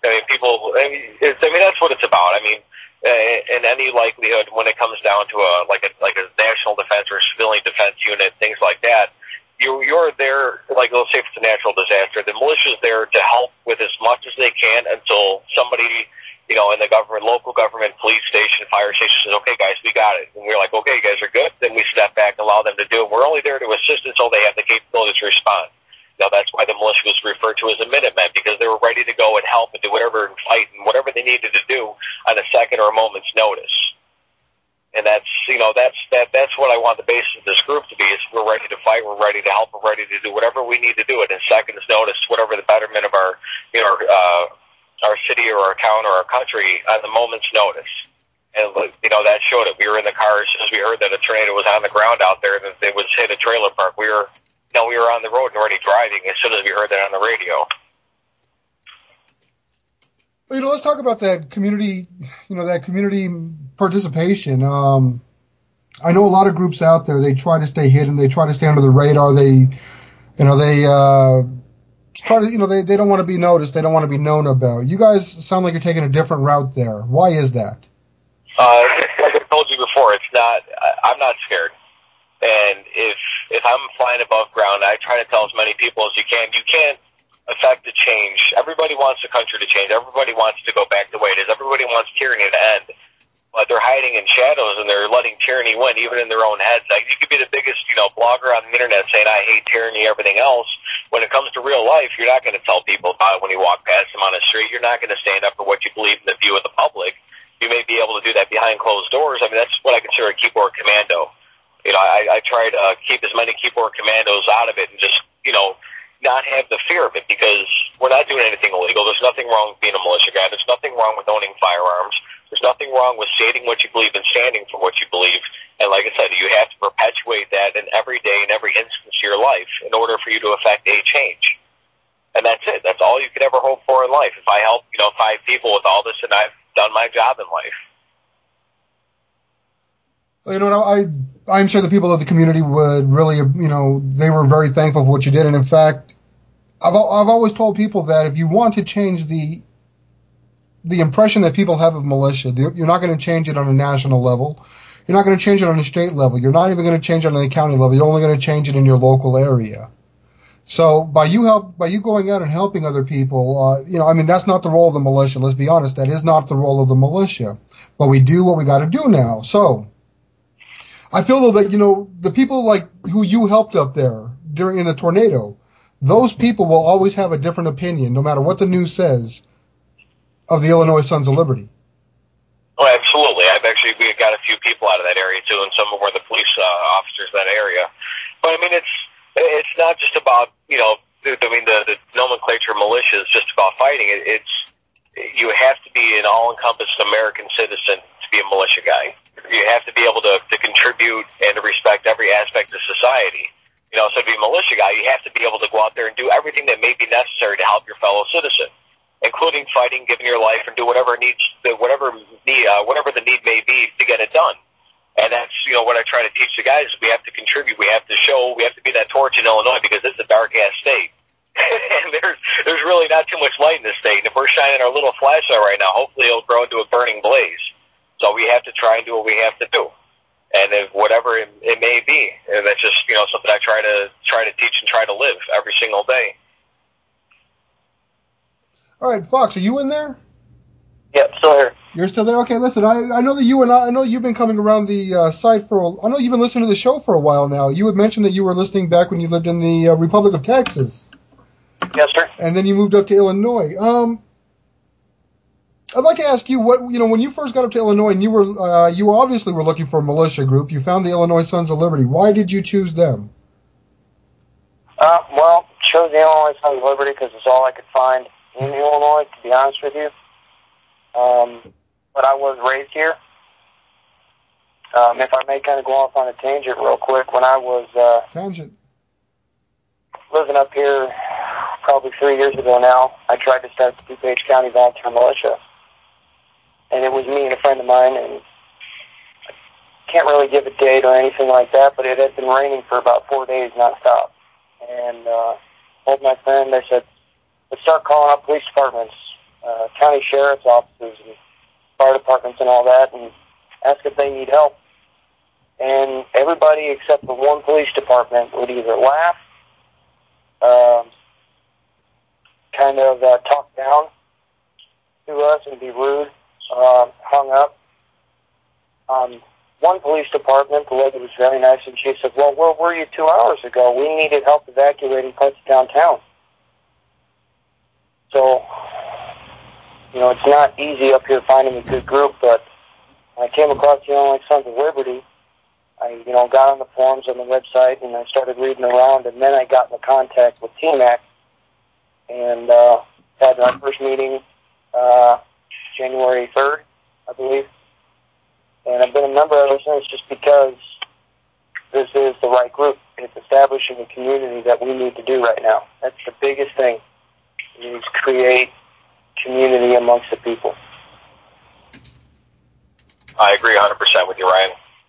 I mean, people. I mean, it's, I mean, that's what it's about. I mean, uh, in any likelihood, when it comes down to a like a like a national defense or civilian defense unit, things like that, you you're there. Like, let's say if it's a natural disaster, the militia's there to help with as much as they can until somebody, you know, in the government, local government, police station, fire station says, "Okay, guys, we got it." And we're like, "Okay, you guys are good." Then we step back and allow them to do it. We're only there to assist until they have the capability to respond. Now, that's why the militia was referred to as the Minutemen, because they were ready to go and help and do whatever and fight and whatever they needed to do on a second or a moment's notice. And that's, you know, that's that that's what I want the basis of this group to be, is we're ready to fight, we're ready to help, we're ready to do whatever we need to do it in seconds' notice, whatever the betterment of our, you know, uh, our city or our town or our country on the moment's notice. And, you know, that showed it. We were in the car as soon as we heard that a tornado was on the ground out there and it was hit a trailer park. We were... No, we were on the road and already driving as soon as we heard that on the radio. Well, you know, let's talk about that community, you know, that community participation. Um, I know a lot of groups out there, they try to stay hidden, they try to stay under the radar, they, you know, they uh, try to, you know, they, they don't want to be noticed, they don't want to be known about. You guys sound like you're taking a different route there. Why is that? Uh, like I told you before, it's not, I, I'm not scared. And if if I'm flying above ground, I try to tell as many people as you can, you can't affect the change. Everybody wants the country to change. Everybody wants to go back the way it is. Everybody wants tyranny to end. But they're hiding in shadows and they're letting tyranny win, even in their own heads. Like, you could be the biggest, you know, blogger on the internet saying, "I hate tyranny," everything else. When it comes to real life, you're not going to tell people about it when you walk past them on the street. You're not going to stand up for what you believe in the view of the public. You may be able to do that behind closed doors. I mean, that's what I consider a keyboard commando. You know, I, I try to keep as many keyboard commandos out of it and just, you know, not have the fear of it, because we're not doing anything illegal. There's nothing wrong with being a militia guy. There's nothing wrong with owning firearms. There's nothing wrong with stating what you believe and standing for what you believe. And like I said, you have to perpetuate that in every day, in every instance of your life, in order for you to affect a change. And that's it. That's all you could ever hope for in life. If I help, you know, five people with all this, and I've done my job in life. You know, I, I'm sure the people of the community would really, you know, they were very thankful for what you did. And in fact, I've, I've always told people that if you want to change the, the impression that people have of militia, you're not going to change it on a national level. You're not going to change it on a state level. You're not even going to change it on a county level. You're only going to change it in your local area. So by you help, by you going out and helping other people, uh, you know, I mean, that's not the role of the militia. Let's be honest. That is not the role of the militia. But we do what we got to do now. So I feel, though, that, you know, the people like who you helped up there during in the tornado, those people will always have a different opinion, no matter what the news says, of the Illinois Sons of Liberty. Oh, absolutely. I've actually we got a few people out of that area too, and some of them were the police uh, officers in that area. But I mean, it's it's not just about, you know, I mean, the, the nomenclature militia is just about fighting. It, it's you have to be an all-encompassing American citizen to be a militia guy. You have to be able to, to contribute and to respect every aspect of society. You know, so to be a militia guy, you have to be able to go out there and do everything that may be necessary to help your fellow citizen, including fighting, giving your life, and do whatever needs, whatever need, uh, whatever the need may be to get it done. And that's, you know, what I try to teach the guys. We have to contribute. We have to show. We have to be that torch in Illinois, because it's a dark ass state, and there's there's really not too much light in this state. And if we're shining our little flashlight right now, hopefully it'll grow into a burning blaze. So we have to try and do what we have to do, and if whatever it, it may be, and that's just, you know, something I try to try to teach and try to live every single day. All right, Fox, are you in there? Yep, still here. You're still there? Okay, listen, I I know that you and I, I know you've been coming around the uh, site for, a, I know you've been listening to the show for a while now. You had mentioned that you were listening back when you lived in the uh, Republic of Texas. Yes, sir. And then you moved up to Illinois. Um, I'd like to ask you what, you know, when you first got up to Illinois, and you were, uh, you obviously were looking for a militia group. You found the Illinois Sons of Liberty. Why did you choose them? Uh, well, chose the Illinois Sons of Liberty because it's all I could find in Illinois, to be honest with you. Um, but I was raised here. Um, if I may kind of go off on a tangent real quick, when I was uh, tangent. living up here probably three years ago now, I tried to start the DuPage County Volunteer Militia. And it was me and a friend of mine, and I can't really give a date or anything like that, but it had been raining for about four days nonstop. And uh, told my friend, I said, let's start calling up police departments uh, county sheriff's offices and fire departments and all that and ask if they need help. And everybody except for one police department would either laugh, um, kind of uh, talk down to us and be rude, uh, hung up. Um, one police department, the lady was very nice, and she said, well, where were you two hours ago? We needed help evacuating parts of downtown. So, you know, it's not easy up here finding a good group, but I came across the Illinois Sons of Liberty. I, you know, got on the forums on the website, and I started reading around, and then I got into contact with T MAC, and uh, had our first meeting uh, January third, I believe. And I've been a member ever since just because this is the right group. It's establishing a community that we need to do right now. That's the biggest thing, is create community amongst the people. I agree one hundred percent with you, Ryan.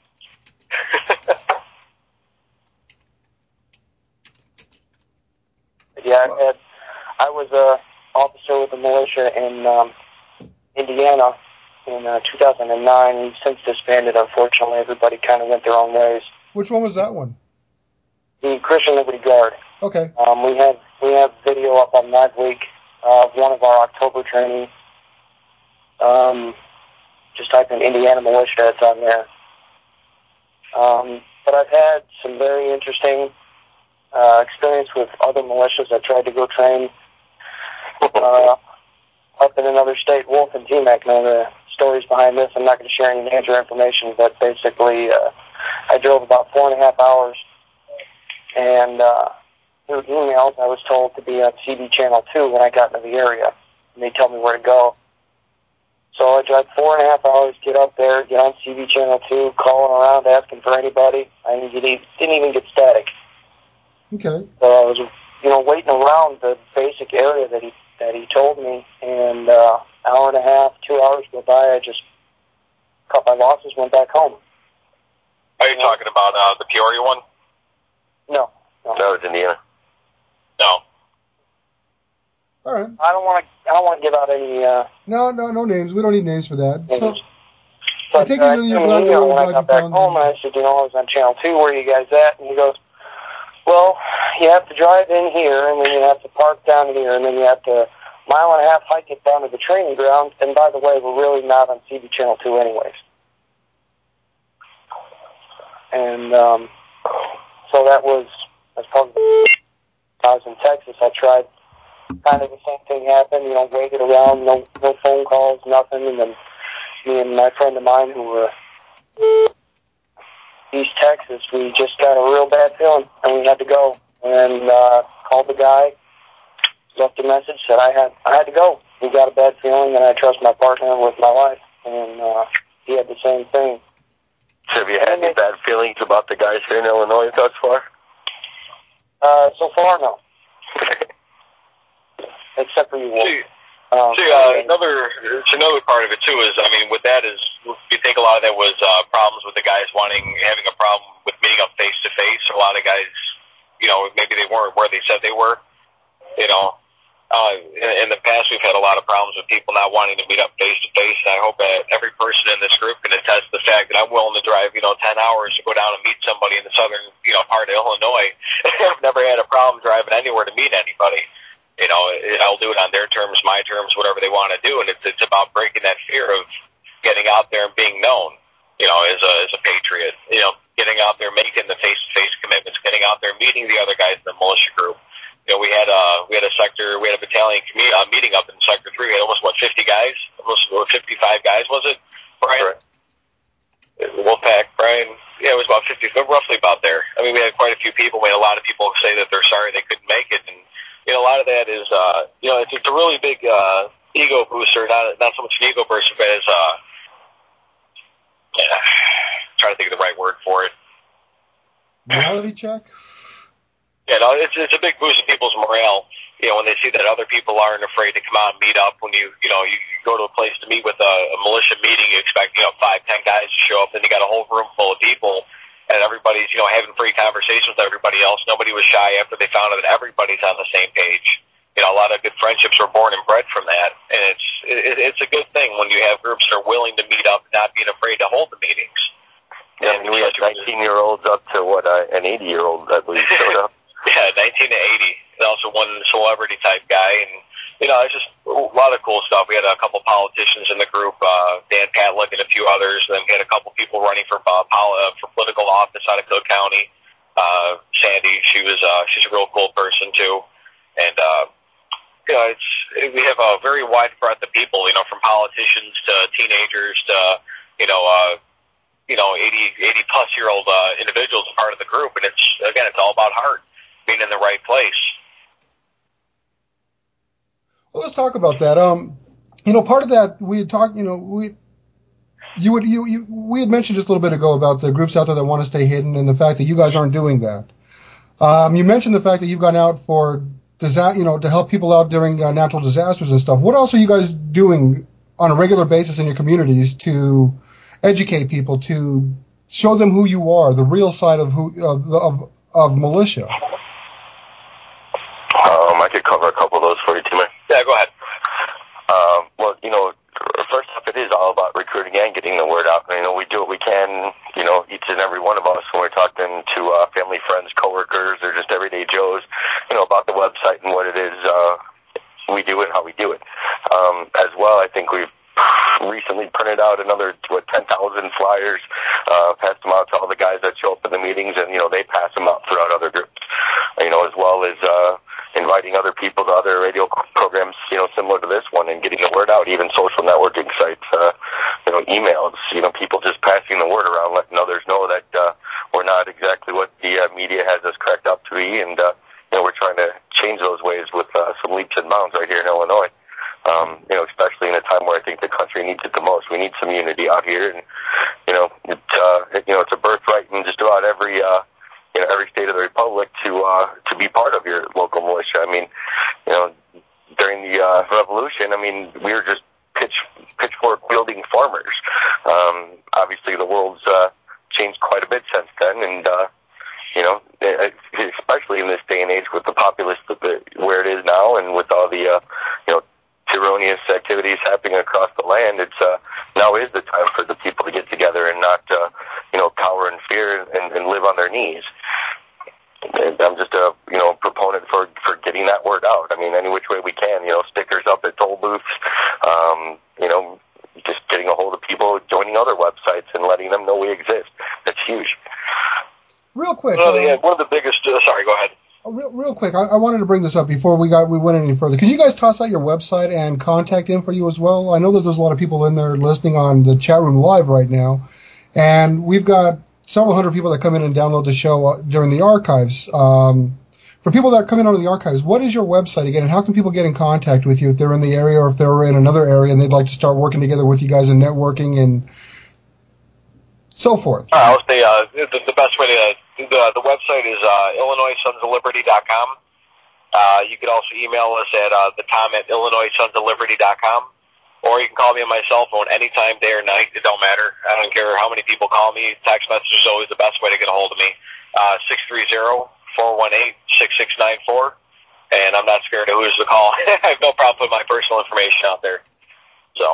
Yeah, I had, I was a officer with the militia in um, Indiana in uh, two thousand nine. We've since disbanded, unfortunately. Everybody kind of went their own ways. Which one was that one? The Christian Liberty Guard. Okay. Um, we have we have video up on LiveLeak of one of our October trainings. Um, just type in Indiana Militia, it's on there. Um, but I've had some very interesting uh, experience with other militias. I tried to go train uh, up in another state. Wolf and T MAC know the stories behind this. I'm not going to share any names or information, but basically uh, I drove about four and a half hours, and uh, through emails I was told to be on C B Channel two when I got into the area, and they tell me where to go. So I drive four and a half hours, get up there, get on C B Channel two, calling around, asking for anybody. I didn't, get, didn't even get static. Okay. So I was, you know, waiting around the basic area that he that he told me, and uh, hour and a half, two hours go by. I just cut my losses, went back home. Are you talking about uh, the Peoria one? No. No, No, it's Indiana. No. All right. I don't want to. I don't want to give out any. Uh, No, no, no names. We don't need names for that. So, But I think uh, you're I you're sent glad an you're email when I glad got you back found home, and I said, you know, I was on Channel two. Where are you guys at? And he goes, well, you have to drive in here, and then you have to park down here, and then you have to mile and a half hike it down to the training ground. And by the way, we're really not on C B Channel two anyways. And um, so that was that's probably. I was in Texas. I tried. Kind of the same thing happened, you know, waited around, no no phone calls, nothing, and then me and my friend of mine who were East Texas, we just got a real bad feeling, and we had to go. And uh, called the guy, left a message, said I had I had to go. We got a bad feeling, and I trust my partner with my life, and uh, he had the same thing. So have you had any bad feelings about the guys here in Illinois thus far? Uh, so far, no. Except for you, Wolf. See, um, see uh, another, it's another part of it too is, I mean, with that is, you think a lot of that was uh, problems with the guys wanting, having a problem with meeting up face to face. A lot of guys, you know, maybe they weren't where they said they were. You know, uh, in, in the past we've had a lot of problems with people not wanting to meet up face to face. And I hope that every person in this group can attest to the fact that I'm willing to drive, you know, ten hours to go down and meet somebody in the southern, you know, part of Illinois. I've never had a problem driving anywhere to meet anybody. You know, I'll do it on their terms, my terms, whatever they want to do, and it's it's about breaking that fear of getting out there and being known. You know, as a as a patriot. You know, getting out there, making the face-to-face commitments, getting out there, meeting the other guys in the militia group. You know, we had a we had a sector, we had a battalion commu- uh, meeting up in Sector Three. We had almost what fifty guys, almost fifty-five guys, was it, Brian? Right. Wolfpack, Brian. Yeah, it was about fifty, roughly about there. I mean, we had quite a few people. We had a lot of people say that they're sorry they couldn't make it, and you know, a lot of that is, uh, you know, it's, it's a really big uh, ego booster, not not so much an ego booster, but as, uh, yeah, I'm trying to think of the right word for it. Reality check? Yeah, no, it's it's a big boost in people's morale. You know, when they see that other people aren't afraid to come out and meet up. When you, you know, you go to a place to meet with a, a militia meeting, you expect, you know, five, ten guys to show up, then you got a whole room full of people. And everybody's, you know, having free conversations with everybody else. Nobody was shy after they found out that everybody's on the same page. you know, a lot of good friendships were born and bred from that. And it's it, it's a good thing when you have groups that are willing to meet up, not being afraid to hold the meetings. Yeah, I mean, we had nineteen-year-olds up to, what, uh, an eighty-year-old, I believe, showed up. Yeah, nineteen to eighty. And also one celebrity-type guy. And, you know, it's just a lot of cool stuff. We had a couple politicians in the group, uh, Dan Patlick and a few others. And then we had a couple people running for uh, pol- uh, for political office out of Cook County. Uh, Sandy, she was uh, she's a real cool person, too. And, uh, you know, it's we have a very wide breadth of people, you know, from politicians to teenagers to, you know, uh, you know, eighty, eighty plus year old uh, individuals part of the group. And it's, again, it's all about heart, being in the right place. Well, let's talk about that. Um, you know, part of that we had talked, you know, we, you would, you, you, we had mentioned just a little bit ago about the groups out there that want to stay hidden and the fact that you guys aren't doing that. Um, you mentioned the fact that you've gone out for, disa- you know, to help people out during uh, natural disasters and stuff. What else are you guys doing on a regular basis in your communities to educate people, to show them who you are, the real side of who of of, of militia? Um, I could cover a couple of those for you, Timmy. Yeah, go ahead. Um, well, you know, first off, it is all about recruiting and getting the word out. You know, we do what we can, you know, each and every one of us when we're talking to uh, family, friends, coworkers, or just everyday Joes, you know, about the website and what it is uh, we do and how we do it. Um, as well, I think we've recently printed out another, what, ten thousand flyers, uh, passed them out to all the guys that show up in the meetings, and, you know, they pass them out throughout other groups, you know, as well as uh, inviting other people to other radio programs, you know, similar to this one, and getting the word out, even social networking sites, uh, you know, emails, you know, people just passing the word around, letting others know that uh, we're not exactly what the uh, media has us cracked up to be, and, uh, you know, we're trying to change those ways with uh, some leaps and bounds right here in Illinois. Um, you know, especially in a time where I think the country needs it the most. We need some unity out here, and you know, it, uh, it, you know, it's a birthright in just about every, uh, you know, every state of the republic to uh, to be part of your local militia. I mean, you know, during the uh, revolution, I mean, we were just pitch pitchfork wielding farmers. Um, obviously, the world's uh, changed quite a bit since then, and uh, you know, especially in this day and age with the populace where it is now, and with all the, uh, you know, erroneous activities happening across the land, it's uh, now is the time for the people to get together and not, uh, you know, cower in fear and, and live on their knees. And I'm just a, you know, proponent for, for getting that word out. I mean, any which way we can, you know, stickers up at toll booths, um, you know, just getting a hold of people, joining other websites and letting them know we exist. That's huge. Real quick. Well, uh, yeah, one of the biggest, uh, sorry, go ahead. Real, real quick, I, I wanted to bring this up before we got we went any further. Can you guys toss out your website and contact info for you as well? I know that there's a lot of people in there listening on the chat room live right now, and we've got several hundred people that come in and download the show during the archives. Um, for people that come in on the archives, what is your website again, and how can people get in contact with you if they're in the area or if they're in another area and they'd like to start working together with you guys in networking and so forth? All right, I'll say uh, the, the best way to the the website is uh, Illinois Sons of Liberty dot com. Uh, you can also email us at uh, the Tom at Illinois Sons of Liberty dot com, or you can call me on my cell phone anytime, day or night. It don't matter. I don't care how many people call me. Text message is always the best way to get a hold of me. Uh, six three zero, four one eight, six six nine four, and I'm not scared of who's to call. I have no problem putting my personal information out there. So.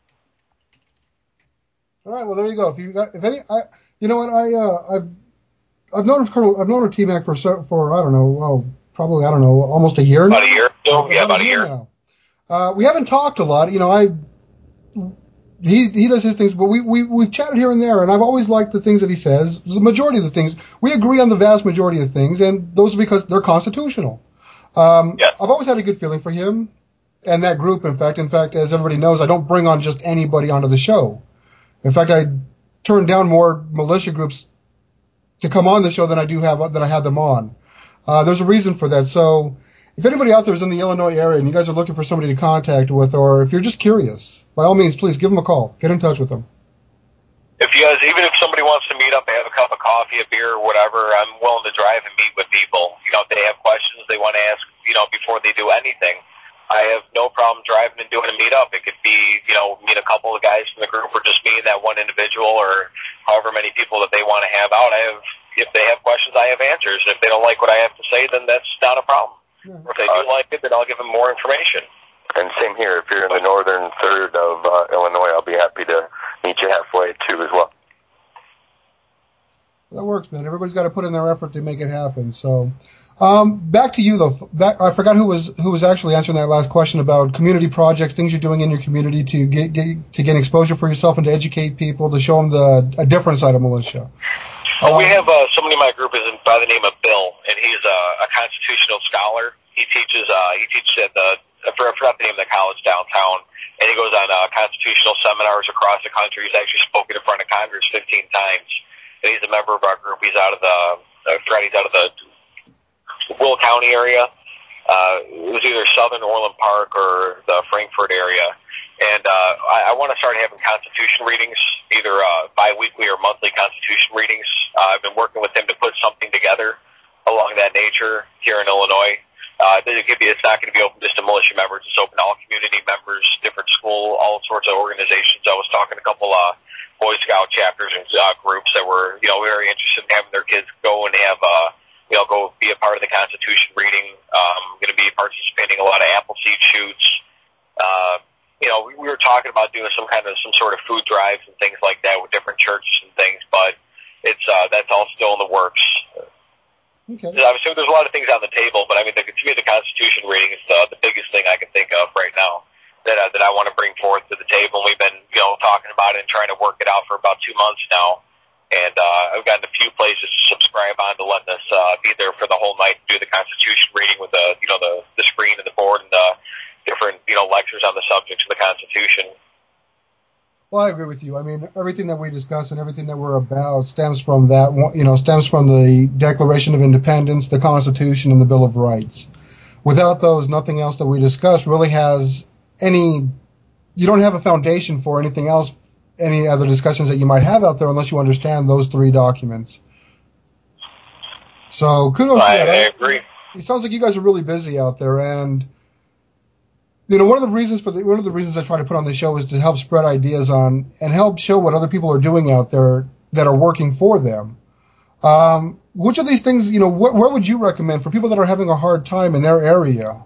All right, well there you go. If you got, if any, I, you know what, I uh, I've I've known Colonel, I've known T Mac for for I don't know, well, probably I don't know, almost a year. About now? a year. No, yeah, about, about a year. year. Now. Uh, we haven't talked a lot. You know, I he he does his things, but we we we've chatted here and there, and I've always liked the things that he says. The majority of the things we agree on, the vast majority of things, and those are because they're constitutional. Um, yeah. I've always had a good feeling for him and that group. In fact, in fact, as everybody knows, I don't bring on just anybody onto the show. In fact, I turn down more militia groups to come on the show than I do have than I have them on. Uh, there's a reason for that. So, if anybody out there is in the Illinois area and you guys are looking for somebody to contact with, or if you're just curious, by all means, please give them a call. Get in touch with them. If you guys, even if somebody wants to meet up and have a cup of coffee, a beer, or whatever, I'm willing to drive and meet with people. You know, if they have questions they want to ask, you know, before they do anything, I have no problem driving and doing a meetup. It could be, you know, meet a couple of guys from the group, or just me and that one individual, or however many people that they want to have out. I have, if they have questions, I have answers. And if they don't like what I have to say, then that's not a problem. Yeah. If they do like it, then I'll give them more information. And same here. If you're in the northern third of uh, Illinois, I'll be happy to meet you halfway too as well. That works, man. Everybody's got to put in their effort to make it happen. So, um, back to you though. Back, I forgot who was who was actually answering that last question about community projects, things you're doing in your community to get, get to get exposure for yourself and to educate people, to show them the a different side of militia. Well, um, we have uh, somebody in my group is by the name of Bill, and he's a, a constitutional scholar. He teaches. Uh, he teaches at the I forgot the name of the college downtown, and he goes on uh, constitutional seminars across the country. He's actually spoken in front of Congress fifteen times. And he's a member of our group. He's out of the, uh, he's out of the Will County area. Uh, it was either Southern Orland Park or the Frankfort area. And uh, I, I want to start having Constitution readings, either uh, bi-weekly or monthly Constitution readings. Uh, I've been working with him to put something together along that nature here in Illinois. Uh, it could be, it's not going to be open just to militia members. It's open to all community members, different school, all sorts of organizations. I was talking to a couple uh, Boy Scout chapters and uh, groups that were, you know, very interested in having their kids go and have, uh, you know, go be a part of the Constitution reading. Um, going to be participating in a lot of Appleseed shoots. Uh, you know, we, we were talking about doing some kind of, some sort of food drives and things like that with different churches and things, but it's, uh, that's all still in the works. Okay. Obviously, there's a lot of things on the table, but I mean, the, to me, the Constitution reading is the, the biggest thing I can think of right now that I, that I want to bring forth to the table. We've been, you know, talking about it and trying to work it out for about two months now, and uh, I've gotten a few places to subscribe on to letting us uh, be there for the whole night, do the Constitution reading with the, you know, the the screen and the board and the different, you know, lectures on the subjects of the Constitution. Well, I agree with you. I mean, everything that we discuss and everything that we're about stems from that, you know, stems from the Declaration of Independence, the Constitution, and the Bill of Rights. Without those, nothing else that we discuss really has any, you don't have a foundation for anything else, any other discussions that you might have out there unless you understand those three documents. So kudos I, to that. I agree. It sounds like you guys are really busy out there, and you know, one of the reasons for the, one of the reasons I try to put on the show is to help spread ideas on and help show what other people are doing out there that are working for them. Um, which of these things, you know, wh- where would you recommend for people that are having a hard time in their area?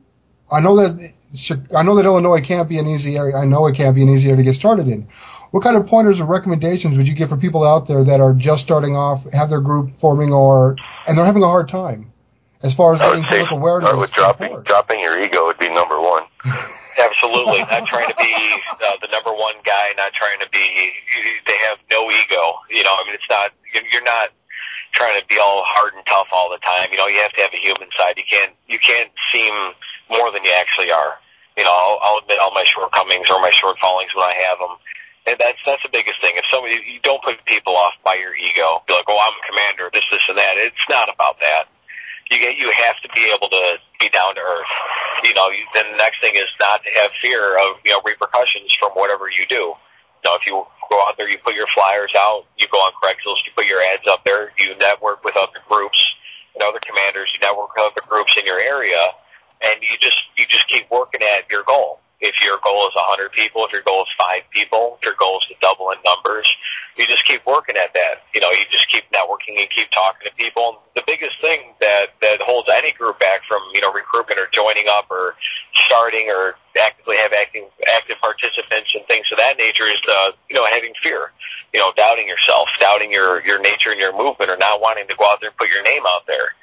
I know that I know that Illinois can't be an easy area. I know it can't be an easy area to get started in. What kind of pointers or recommendations would you give for people out there that are just starting off, have their group forming, or and they're having a hard time as far as getting political awareness? Start with dropping, dropping your ego would be number one. Absolutely. Not trying to be uh, the number one guy, not trying to be, they have no ego. You know, I mean, it's not, you're not trying to be all hard and tough all the time. You know, you have to have a human side. You can't, you can't seem more than you actually are. You know, I'll, I'll admit all my shortcomings or my shortfallings when I have them. And that's, that's the biggest thing. If somebody, you don't put people off by your ego, be like, oh, I'm a commander, this, this, and that. It's not about that. You get, you have to be able to be down to earth. You know, you, then the next thing is not to have fear of, you know, repercussions from whatever you do. You know, if you go out there, you put your flyers out, you go on Craigslist, you put your ads up there, you network with other groups and other commanders, you network with other groups in your area, and you just, you just keep working at your goal. If your goal is one hundred people, if your goal is five people, if your goal is to double in numbers, you just keep working at that. You know, you just keep networking and keep talking to people. The biggest thing that, that holds any group back from, you know, recruitment or joining up or starting or actively have active, active participants and things of that nature is, uh, you know, having fear, you know, doubting yourself, doubting your, your nature and your movement, or not wanting to go out there and put your name out there.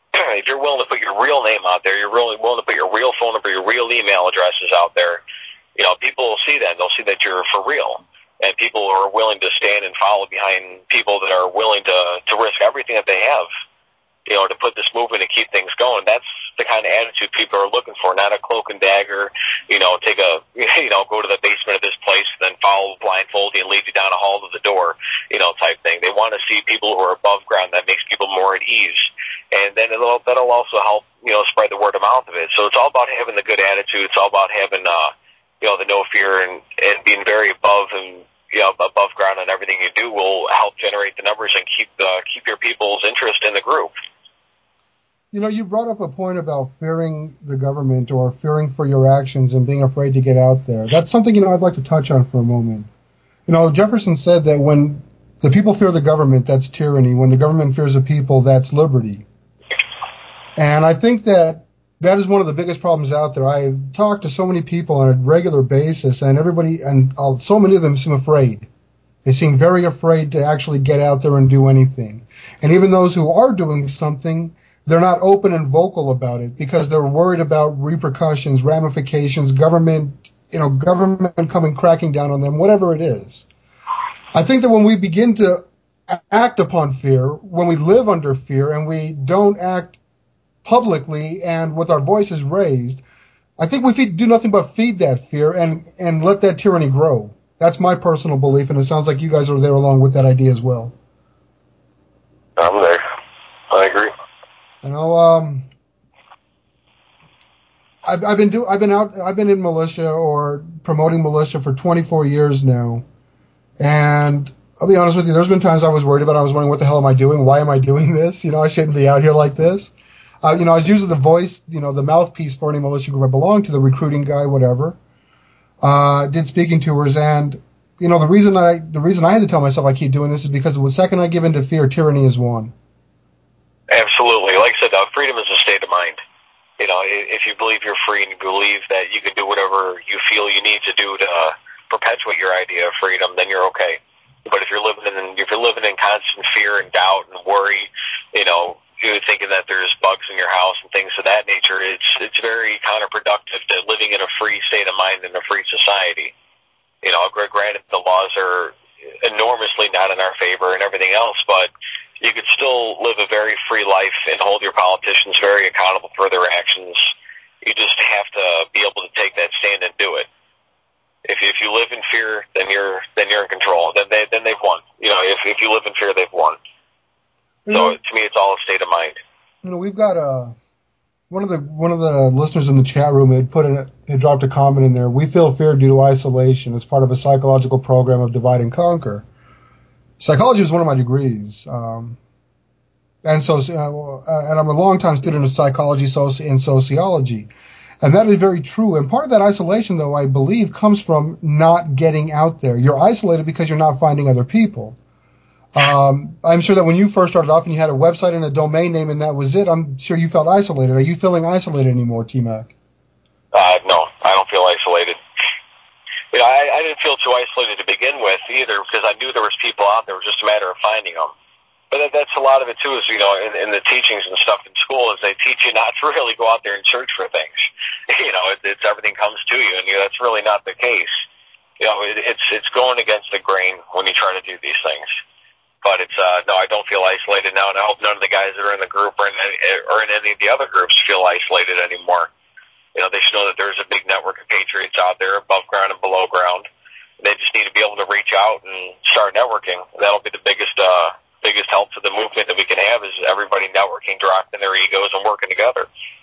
If you're willing to put your real name out there, you're really willing to put your real phone number, your real email addresses out there, you know, people will see that. They'll see that you're for real. And people are willing to stand and follow behind people that are willing to, to risk everything that they have, you know, to put this movement and keep things going. That's the kind of attitude people are looking for, not a cloak and dagger, you know, take a, you know, go to the basement of this place, then follow blindfolded and lead you down a hall to the door, you know, type thing. They want to see people who are above ground. That makes people more at ease. And then it'll, that'll also help, you know, spread the word of mouth of it. So it's all about having the good attitude. It's all about having, uh, you know, the no fear and, and being very above and, you know, above ground on everything you do will help generate the numbers and keep the, keep your people's interest in the group. You know, you brought up a point about fearing the government or fearing for your actions and being afraid to get out there. That's something, you know, I'd like to touch on for a moment. You know, Jefferson said that when the people fear the government, that's tyranny. When the government fears the people, that's liberty. And I think that that is one of the biggest problems out there. I talk to so many people on a regular basis, and everybody, and uh, so many of them seem afraid. They seem very afraid to actually get out there and do anything. And even those who are doing something, they're not open and vocal about it because they're worried about repercussions, ramifications, government, you know, government coming cracking down on them, whatever it is. I think that when we begin to act upon fear, when we live under fear, and we don't act publicly and with our voices raised, I think we feed, do nothing but feed that fear and, and let that tyranny grow. That's my personal belief, and it sounds like you guys are there along with that idea as well. I'm there. I agree. You know, um, I've, I've been do, I've been out, I've been in militia or promoting militia for twenty-four years now, and I'll be honest with you, there's been times I was worried about it. I was wondering, what the hell am I doing? Why am I doing this? You know, I shouldn't be out here like this. Uh, you know, I was usually the voice, you know, the mouthpiece for any militia group I belonged to, the recruiting guy, whatever. Uh, did speaking tours, and you know, the reason I the reason I had to tell myself I keep doing this is because the second I give in to fear, tyranny is won. Absolutely. Like I said, uh, freedom is a state of mind. You know, if you believe you're free and you believe that you can do whatever you feel you need to do to uh, perpetuate your idea of freedom, then you're okay. But if you're living in if you're living in constant fear and doubt and worry, you know, you're thinking that there's bugs in your house and things of that nature, it's it's very counterproductive to living in a free state of mind in a free society. You know, granted, the laws are enormously not in our favor and everything else, but you could still live a very free life and hold your politicians very accountable for their actions. You just have to be able to take that stand and do it. If you, if you live in fear, then you're then you're in control. Then they then they've won. You know, if if you live in fear, they've won. So to me, it's all a state of mind. You know, we've got a one of the one of the listeners in the chat room had put in a, had dropped a comment in there. We feel fear due to isolation. It's part of a psychological program of divide and conquer. Psychology is one of my degrees, um, and so uh, and I'm a longtime student of psychology soci- and sociology, and that is very true. And part of that isolation, though, I believe, comes from not getting out there. You're isolated because you're not finding other people. Um, I'm sure that when you first started off and you had a website and a domain name and that was it, I'm sure you felt isolated. Are you feeling isolated anymore, T-Mac? Uh, no, I don't feel isolated. You know, I, I didn't feel too isolated to begin with either because I knew there was people out there. It was just a matter of finding them. But that, that's a lot of it too is, you know, in, in the teachings and stuff in school is they teach you not to really go out there and search for things. You know, it, it's everything comes to you, and you know, that's really not the case. You know, it, it's it's going against the grain when you try to do these things. But it's, uh, no, I don't feel isolated now, and I hope none of the guys that are in the group or in any, or in any of the other groups feel isolated anymore. You know, they should know that there's a big network of patriots out there above ground and below ground. They just need to be able to reach out and start networking. That'll be the biggest, uh, biggest help to the movement that we can have is everybody networking, dropping their egos, and working together.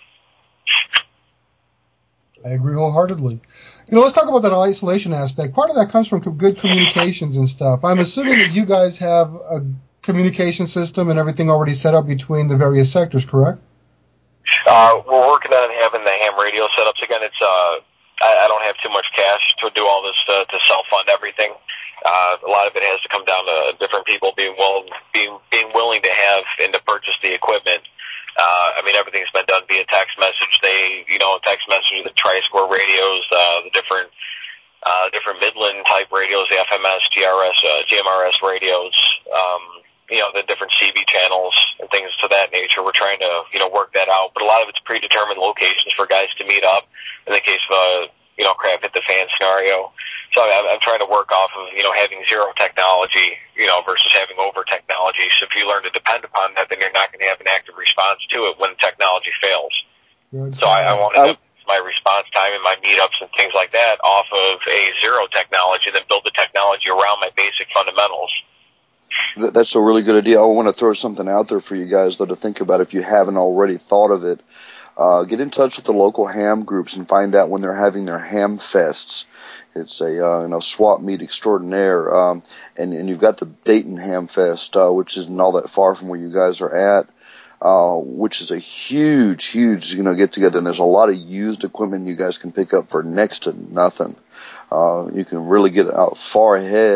I agree wholeheartedly. You know, let's talk about that isolation aspect. Part of that comes from good communications and stuff. I'm assuming that you guys have a communication system and everything already set up between the various sectors, correct? Uh, we're working on having the ham radio setups again. It's uh, I, I don't have too much cash to do all this to, to self-fund everything. Uh, a lot of it has to come down to different people being willing, being being willing to have and to purchase the equipment. Uh, I mean, everything's been done via text message. They, you know, text message the tri-score radios, uh, the different, uh, different Midland type radios, the F M S, G R S, uh, G M R S radios, um, you know, the different C B channels and things to that nature. We're trying to, you know, work that out. But a lot of it's predetermined locations for guys to meet up in the case of a, you know, crap hit the fan scenario. So I'm, I'm trying to work off of, you know, having zero technology, you know, versus having over technology. So if you learn to depend upon that, then you're not going to have an active response to it when technology fails. Good. So I, I want to have my response time and my meetups and things like that off of a zero technology, then build the technology around my basic fundamentals. That's a really good idea. I want to throw something out there for you guys, though, to think about if you haven't already thought of it. Uh, get in touch with the local ham groups and find out when they're having their ham fests. It's a uh, you know swap meet extraordinaire, um, and and you've got the Dayton Ham Fest, uh, which isn't all that far from where you guys are at, uh, which is a huge, huge you know get together. And there's a lot of used equipment you guys can pick up for next to nothing. Uh, you can really get out far ahead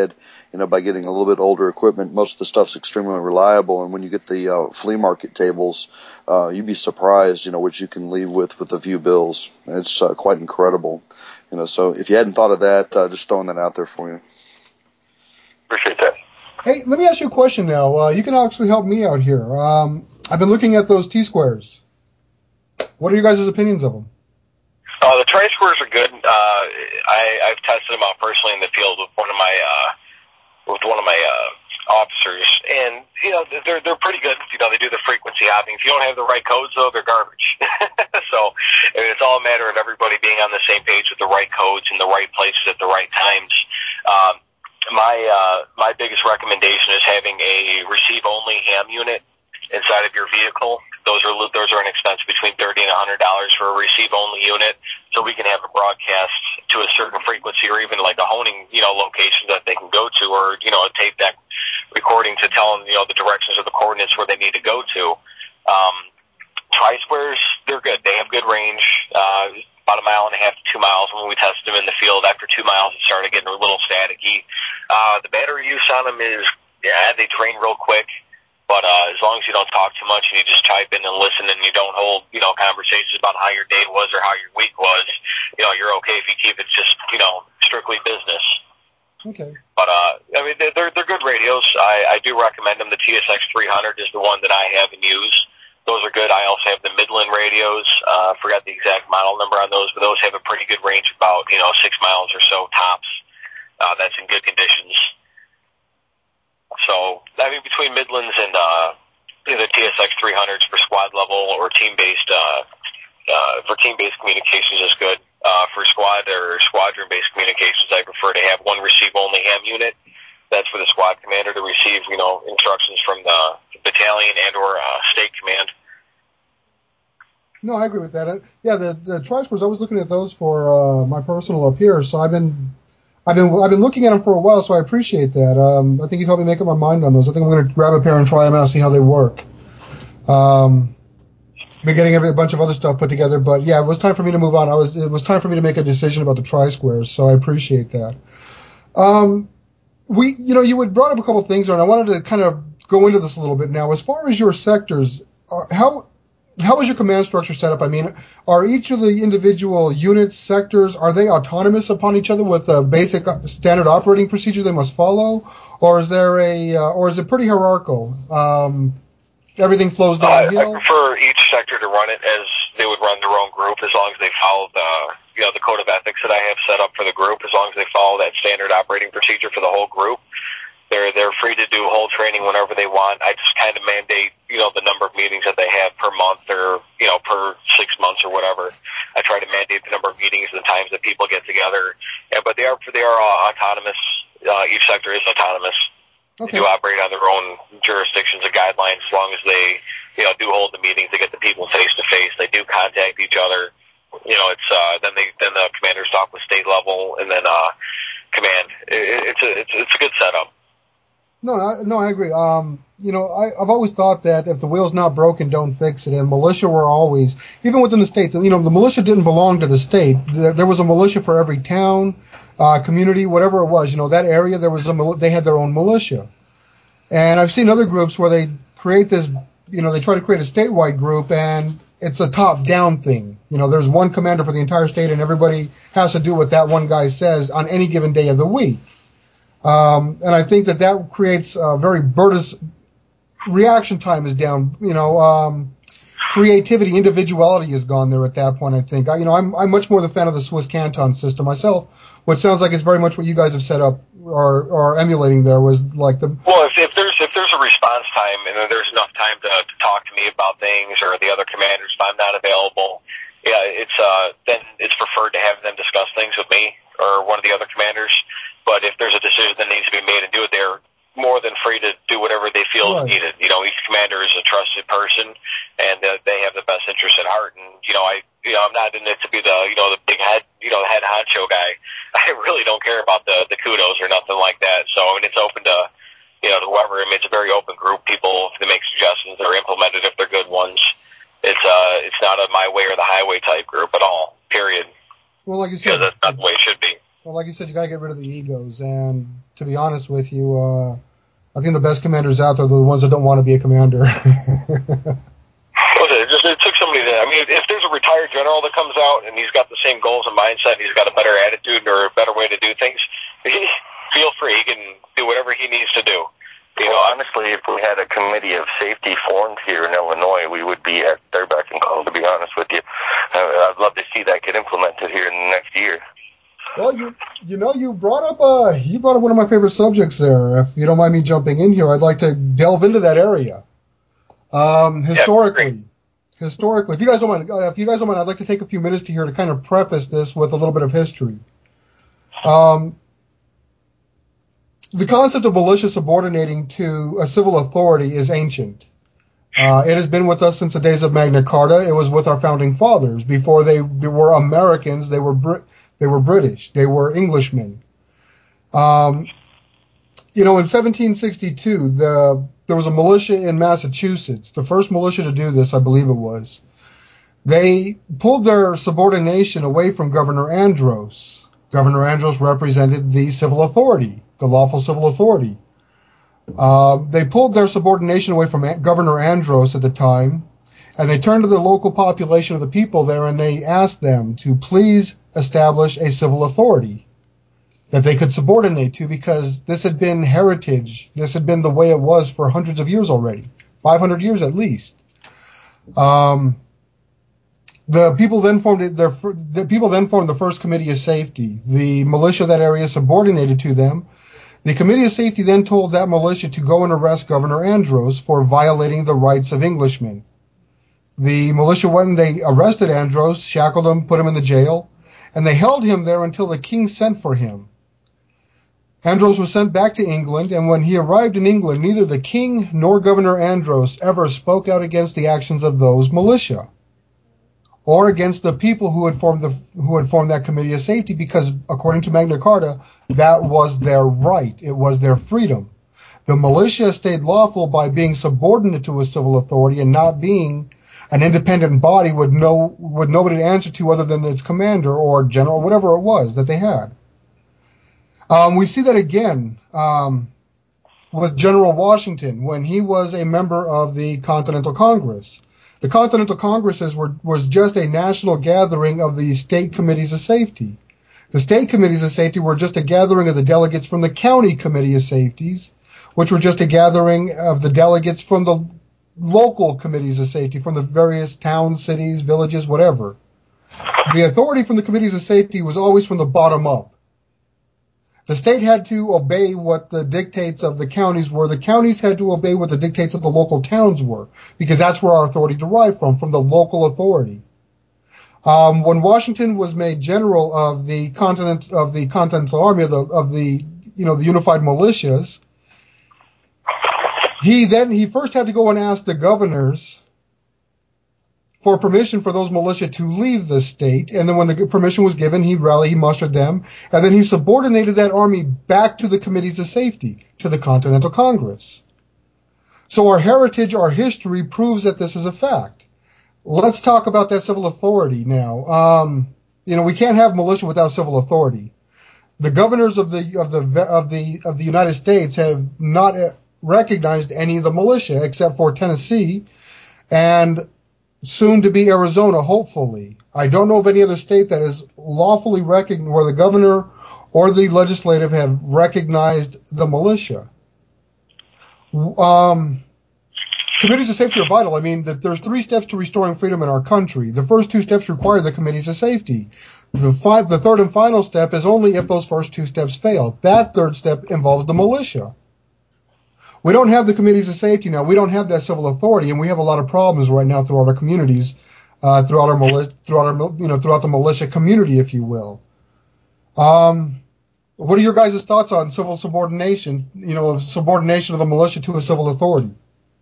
you know, by getting a little bit older equipment, most of the stuff's extremely reliable. And when you get the uh, flea market tables, uh, you'd be surprised, you know, what you can leave with with a few bills. It's uh, quite incredible. You know, so if you hadn't thought of that, uh, just throwing that out there for you. Appreciate that. Hey, let me ask you a question now. Uh, you can actually help me out here. Um, I've been looking at those T-squares. What are your guys' opinions of them? Uh, the tri-squares are good. Uh, I, I've tested them out personally in the field with one of my uh, with one of my uh, officers, and you know they're they're pretty good. You know, they do the frequency hopping. If you don't have the right codes, though, they're garbage. So I mean, it's all a matter of everybody being on the same page with the right codes in the right places at the right times. Um, my uh, my biggest recommendation is having a receive-only ham unit inside of your vehicle. Those are those are an expense between thirty and a hundred dollars for a receive-only unit, so we can have a broadcast to a certain frequency, or even like a honing, you know, location that they can go to, or you know, a tape deck recording to tell them, you know, the directions or the coordinates where they need to go to. Um, Tri-squares, they're good. They have good range, uh, about a mile and a half to two miles. When we tested them in the field, after two miles, it started getting a little staticky. Uh, the battery use on them is, yeah, they drain real quick. But uh, as long as you don't talk too much and you just type in and listen and you don't hold, you know, conversations about how your day was or how your week was, you know, you're okay if you keep it just, you know, strictly business. Okay. But, uh, I mean, they're, they're good radios. I, I do recommend them. The T S X three hundred is the one that I have and use. Those are good. I also have the Midland radios. Uh, I forgot the exact model number on those, but those have a pretty good range, about, you know, six miles or so tops. Uh, that's in good conditions. So, I mean, between Midlands and uh, the T S X three hundreds for squad level or team-based, uh, uh, for team-based communications is good. Uh, for squad or squadron-based communications, I prefer to have one receive-only ham unit. That's for the squad commander to receive, you know, instructions from the battalion and or uh, state command. No, I agree with that. Uh, yeah, the, the Tri-squares, I was looking at those for uh, my personal up here, so I've been... I've been I've been looking at them for a while, so I appreciate that. Um, I think you've helped me make up my mind on those. I think I'm going to grab a pair and try them out and see how they work. Um, been getting a bunch of other stuff put together, but yeah, it was time for me to move on. I was it was time for me to make a decision about the Tri-squares, so I appreciate that. Um, we you know you had brought up a couple of things there, and I wanted to kind of go into this a little bit now. As far as your sectors, uh, how How is your command structure set up? I mean, are each of the individual units, sectors, are they autonomous upon each other with a basic standard operating procedure they must follow, or is there a, uh, or is it pretty hierarchical? Um, everything flows downhill. Uh, I prefer each sector to run it as they would run their own group, as long as they follow the, you know, the code of ethics that I have set up for the group. As long as they follow that standard operating procedure for the whole group. They're they're free to do whole training whenever they want. I just kind of mandate, you know, the number of meetings that they have per month or, you know, per six months or whatever. I try to mandate the number of meetings and the times that people get together. Yeah, but they are they are uh, autonomous. Uh, each sector is autonomous. Okay. They do operate on their own jurisdictions and guidelines as long as they, you know, do hold the meetings. They get the people face to face. They do contact each other. You know, it's uh, then they then the commanders talk with state level and then uh, command. It, it's a it's it's a good setup. No, I, no, I agree. Um, you know, I, I've always thought that if the wheel's not broken, don't fix it. And militia were always, even within the state, you know, the militia didn't belong to the state. There, there was a militia for every town, uh, community, whatever it was. You know, that area, there was a, they had their own militia. And I've seen other groups where they create this, you know, they try to create a statewide group, and it's a top-down thing. You know, there's one commander for the entire state, and everybody has to do what that one guy says on any given day of the week. Um, and I think that that creates a very burdensome, reaction time is down, you know, um, creativity, individuality is gone there at that point, I think. I, you know, I'm, I'm much more the fan of the Swiss Canton system myself, which sounds like it's very much what you guys have set up or, or emulating there was like the... Well, if, if there's if there's a response time and there's enough time to, to talk to me about things or the other commanders if I'm not available, yeah, it's uh then it's preferred to have them discuss things with me or one of the other commanders. But if there's a decision that needs to be made and do it, they're more than free to do whatever they feel right. is needed. You know, each commander is a trusted person, and uh, they have the best interest at heart. And you know, I, you know, I'm not in it to be the, you know, the big head, you know, the head honcho guy. I really don't care about the the kudos or nothing like that. So I mean, it's open to, you know, to whoever. I mean, it's a very open group. People, if they make suggestions, they're implemented if they're good ones. It's uh, it's not a my way or the highway type group at all. Period. Well, like you said, because that's not the way it should be. Well, like you said, you got to get rid of the egos. And to be honest with you, uh, I think the best commanders out there are the ones that don't want to be a commander. Well, it just it took somebody that, I mean, if there's a retired general that comes out and he's got the same goals and mindset and he's got a better attitude or a better way to do things, he, feel free. He can do whatever he needs to do. You well, know, honestly, if we had a committee of safety formed here in Illinois, we would be at their beck and call, to be honest with you. I'd love to see that get implemented here in the next year. Well, you you know, you brought up uh, you brought up one of my favorite subjects there. If you don't mind me jumping in here, I'd like to delve into that area. Um, historically, yeah, historically, if you guys don't mind, uh, if you guys don't mind, I'd like to take a few minutes to here to kind of preface this with a little bit of history. Um, the concept of militia subordinating to a civil authority is ancient. Uh, it has been with us since the days of Magna Carta. It was with our founding fathers. Before they were Americans, they were Brit- they were British. They were Englishmen. Um, you know, in seventeen sixty-two, the, there was a militia in Massachusetts. The first militia to do this, I believe it was. They pulled their subordination away from Governor Andros. Governor Andros represented the civil authority, the lawful civil authority. Uh, they pulled their subordination away from Governor Andros at the time, and they turned to the local population of the people there, and they asked them to please establish a civil authority that they could subordinate to, because this had been heritage. This had been the way it was for hundreds of years already, five hundred years at least. Um, the people then formed it, their, the people then formed the first Committee of Safety. The militia of that area subordinated to them. The Committee of Safety then told that militia to go and arrest Governor Andros for violating the rights of Englishmen. The militia went and they arrested Andros, shackled him, put him in the jail, and they held him there until the king sent for him. Andros was sent back to England, and when he arrived in England, neither the king nor Governor Andros ever spoke out against the actions of those militia, or against the people who had formed the who had formed that Committee of Safety, because according to Magna Carta, that was their right. It was their freedom. The militia stayed lawful by being subordinate to a civil authority and not being an independent body with no with nobody to answer to other than its commander or general, whatever it was that they had. Um, we see that again um, with General Washington when he was a member of the Continental Congress. The Continental Congresses were was just a national gathering of the state committees of safety. The state committees of safety were just a gathering of the delegates from the county committee of safeties, which were just a gathering of the delegates from the local committees of safety, from the various towns, cities, villages, whatever. The authority from the committees of safety was always from the bottom up. The state had to obey what the dictates of the counties were. The counties had to obey what the dictates of the local towns were, because that's where our authority derived from, from the local authority. Um, when Washington was made general of the continent of the Continental Army of the, of the you know the unified militias, he then he first had to go and ask the governors for permission for those militia to leave the state, and then when the permission was given, he rallied, he mustered them, and then he subordinated that army back to the committees of safety, to the Continental Congress. So our heritage, our history proves that this is a fact. Let's talk about that civil authority now. Um, you know, we can't have militia without civil authority. The governors of the of the of the of the United States have not recognized any of the militia except for Tennessee, and soon to be Arizona, hopefully. I don't know of any other state that is lawfully recognized, where the governor or the legislative have recognized the militia. Um, committees of safety are vital. I mean, that there's three steps to restoring freedom in our country. The first two steps require the committees of safety. The, fi- the third and final step is only if those first two steps fail. That third step involves the militia. We don't have the committees of safety now. We don't have that civil authority, and we have a lot of problems right now throughout our communities, uh, throughout our mili- throughout our you know throughout the militia community, if you will. Um, what are your guys' thoughts on civil subordination? You know, subordination of the militia to a civil authority.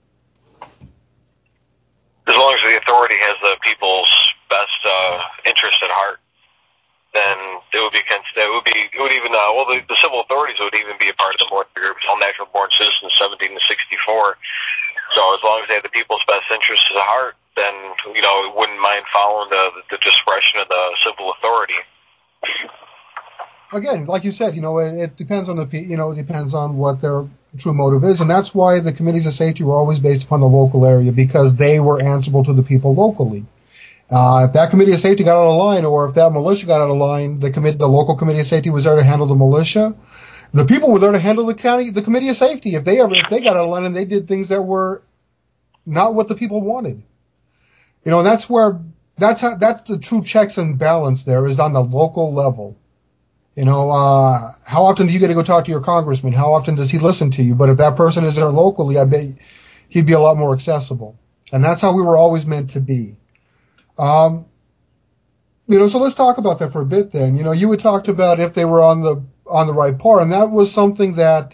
As long as the authority has the people's best uh, interest at heart, then it would be, it would be, it would even, uh, well, the, the civil authorities would even be a part of the military group, all natural-born citizens, seventeen to sixty-four. So as long as they have the people's best interests at heart, then, you know, it wouldn't mind following the, the discretion of the civil authority. again, like you said, you know, it, it depends on the you know it depends on what their true motive is, and that's why the committees of safety were always based upon the local area, because they were answerable to the people locally. Uh, if that committee of safety got out of line, or if that militia got out of line, the commit the local committee of safety was there to handle the militia. The people were there to handle the county, the committee of safety. If they ever if they got out of line and they did things that were not what the people wanted, you know, and that's where that's how, that's the true checks and balance. There is on the local level. You know, uh, how often do you get to go talk to your congressman? How often does he listen to you? But if that person is there locally, I bet he'd be a lot more accessible. And that's how we were always meant to be. Um, you know, so let's talk about that for a bit then. You know, you had talked about if they were on the on the right par, and that was something that,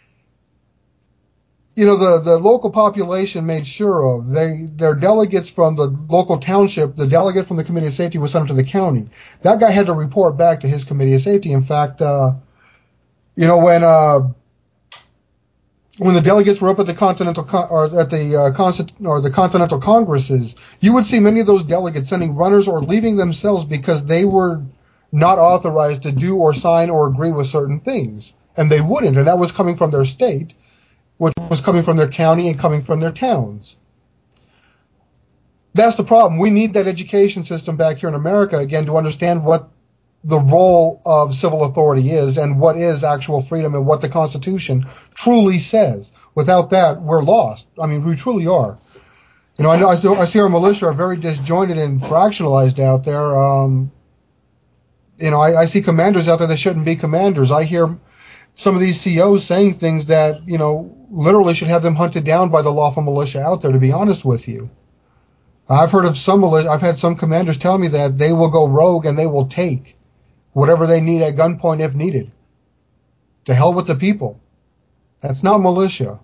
you know, the, the local population made sure of. They their delegates from the local township, the delegate from the committee of safety was sent to the county. That guy had to report back to his committee of safety. In fact, uh, you know, when uh, when the delegates were up at the continental Con- or at the uh, Constant- or the continental congresses, you would see many of those delegates sending runners or leaving themselves because they were not authorized to do or sign or agree with certain things, and they wouldn't, and that was coming from their state, which was coming from their county and coming from their towns. That's the problem. We need that education system back here in America, again, to understand what the role of civil authority is and what is actual freedom and what the Constitution truly says. Without that, we're lost. I mean, we truly are. You know, I know I, still, I see our militia are very disjointed and fractionalized out there. Um, you know, I, I see commanders out there that shouldn't be commanders. I hear some of these C Os saying things that, you know, literally should have them hunted down by the lawful militia out there, to be honest with you. I've heard of some militia, I've had some commanders tell me that they will go rogue and they will take whatever they need at gunpoint if needed. To hell with the people. That's not militia.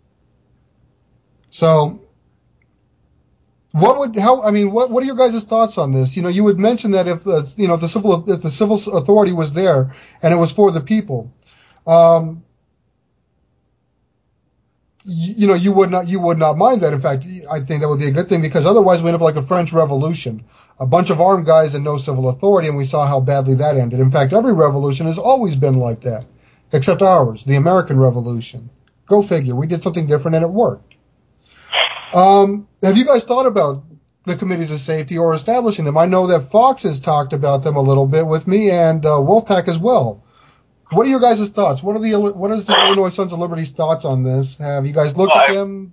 So, what would, how, I mean, what, what are your guys' thoughts on this? You know, you would mention that if the, you know, the civil, if the civil authority was there and it was for the people, um, you, you know, you would not, you would not mind that. In fact, I think that would be a good thing, because otherwise we end up like a French Revolution, a bunch of armed guys and no civil authority, and we saw how badly that ended. In fact, every revolution has always been like that, except ours, the American Revolution. Go figure. We did something different and it worked. Um, have you guys thought about the committees of safety or establishing them? I know that Fox has talked about them a little bit with me, and uh, Wolfpack as well. What are your guys' thoughts? What are the what is the Illinois Sons of Liberty's thoughts on this? Have you guys looked well, at them?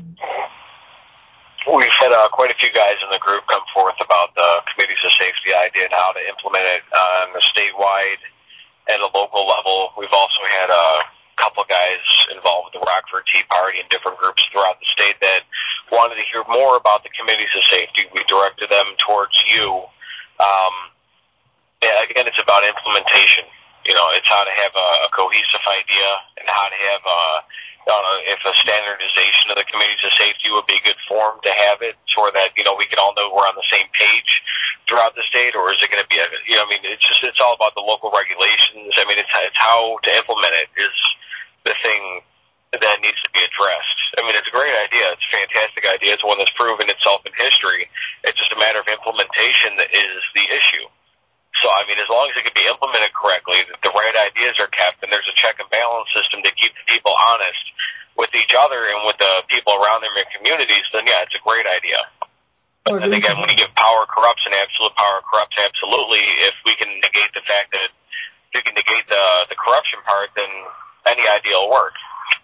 We've had uh, quite a few guys in the group come forth about the committees of safety idea and how to implement it on a statewide and a local level. We've also had a couple guys involved with the Rockford Tea Party and different groups throughout the state that wanted to hear more about the committees of safety. We directed them towards you. Um, yeah, again, it's about implementation. You know, it's how to have a, a cohesive idea and how to have a, I don't know, if a standardization of the committees of safety would be a good form to have it, so that, you know, we can all know we're on the same page throughout the state, or is it going to be, a, you know, I mean, it's just, it's all about the local regulations. I mean, it's, it's how to implement it is the thing that needs to be addressed. I mean, it's a great idea. It's a fantastic idea. It's one that's proven itself in history. It's just a matter of implementation that is the issue. So, I mean, as long as it can be implemented correctly, that the right ideas are kept, and there's a check and balance system to keep the people honest with each other and with the people around them in communities, then, yeah, it's a great idea. But then again, when you give power corrupts and absolute power corrupts absolutely, if we can negate the fact that if we can negate the, the corruption part, then any idea will work.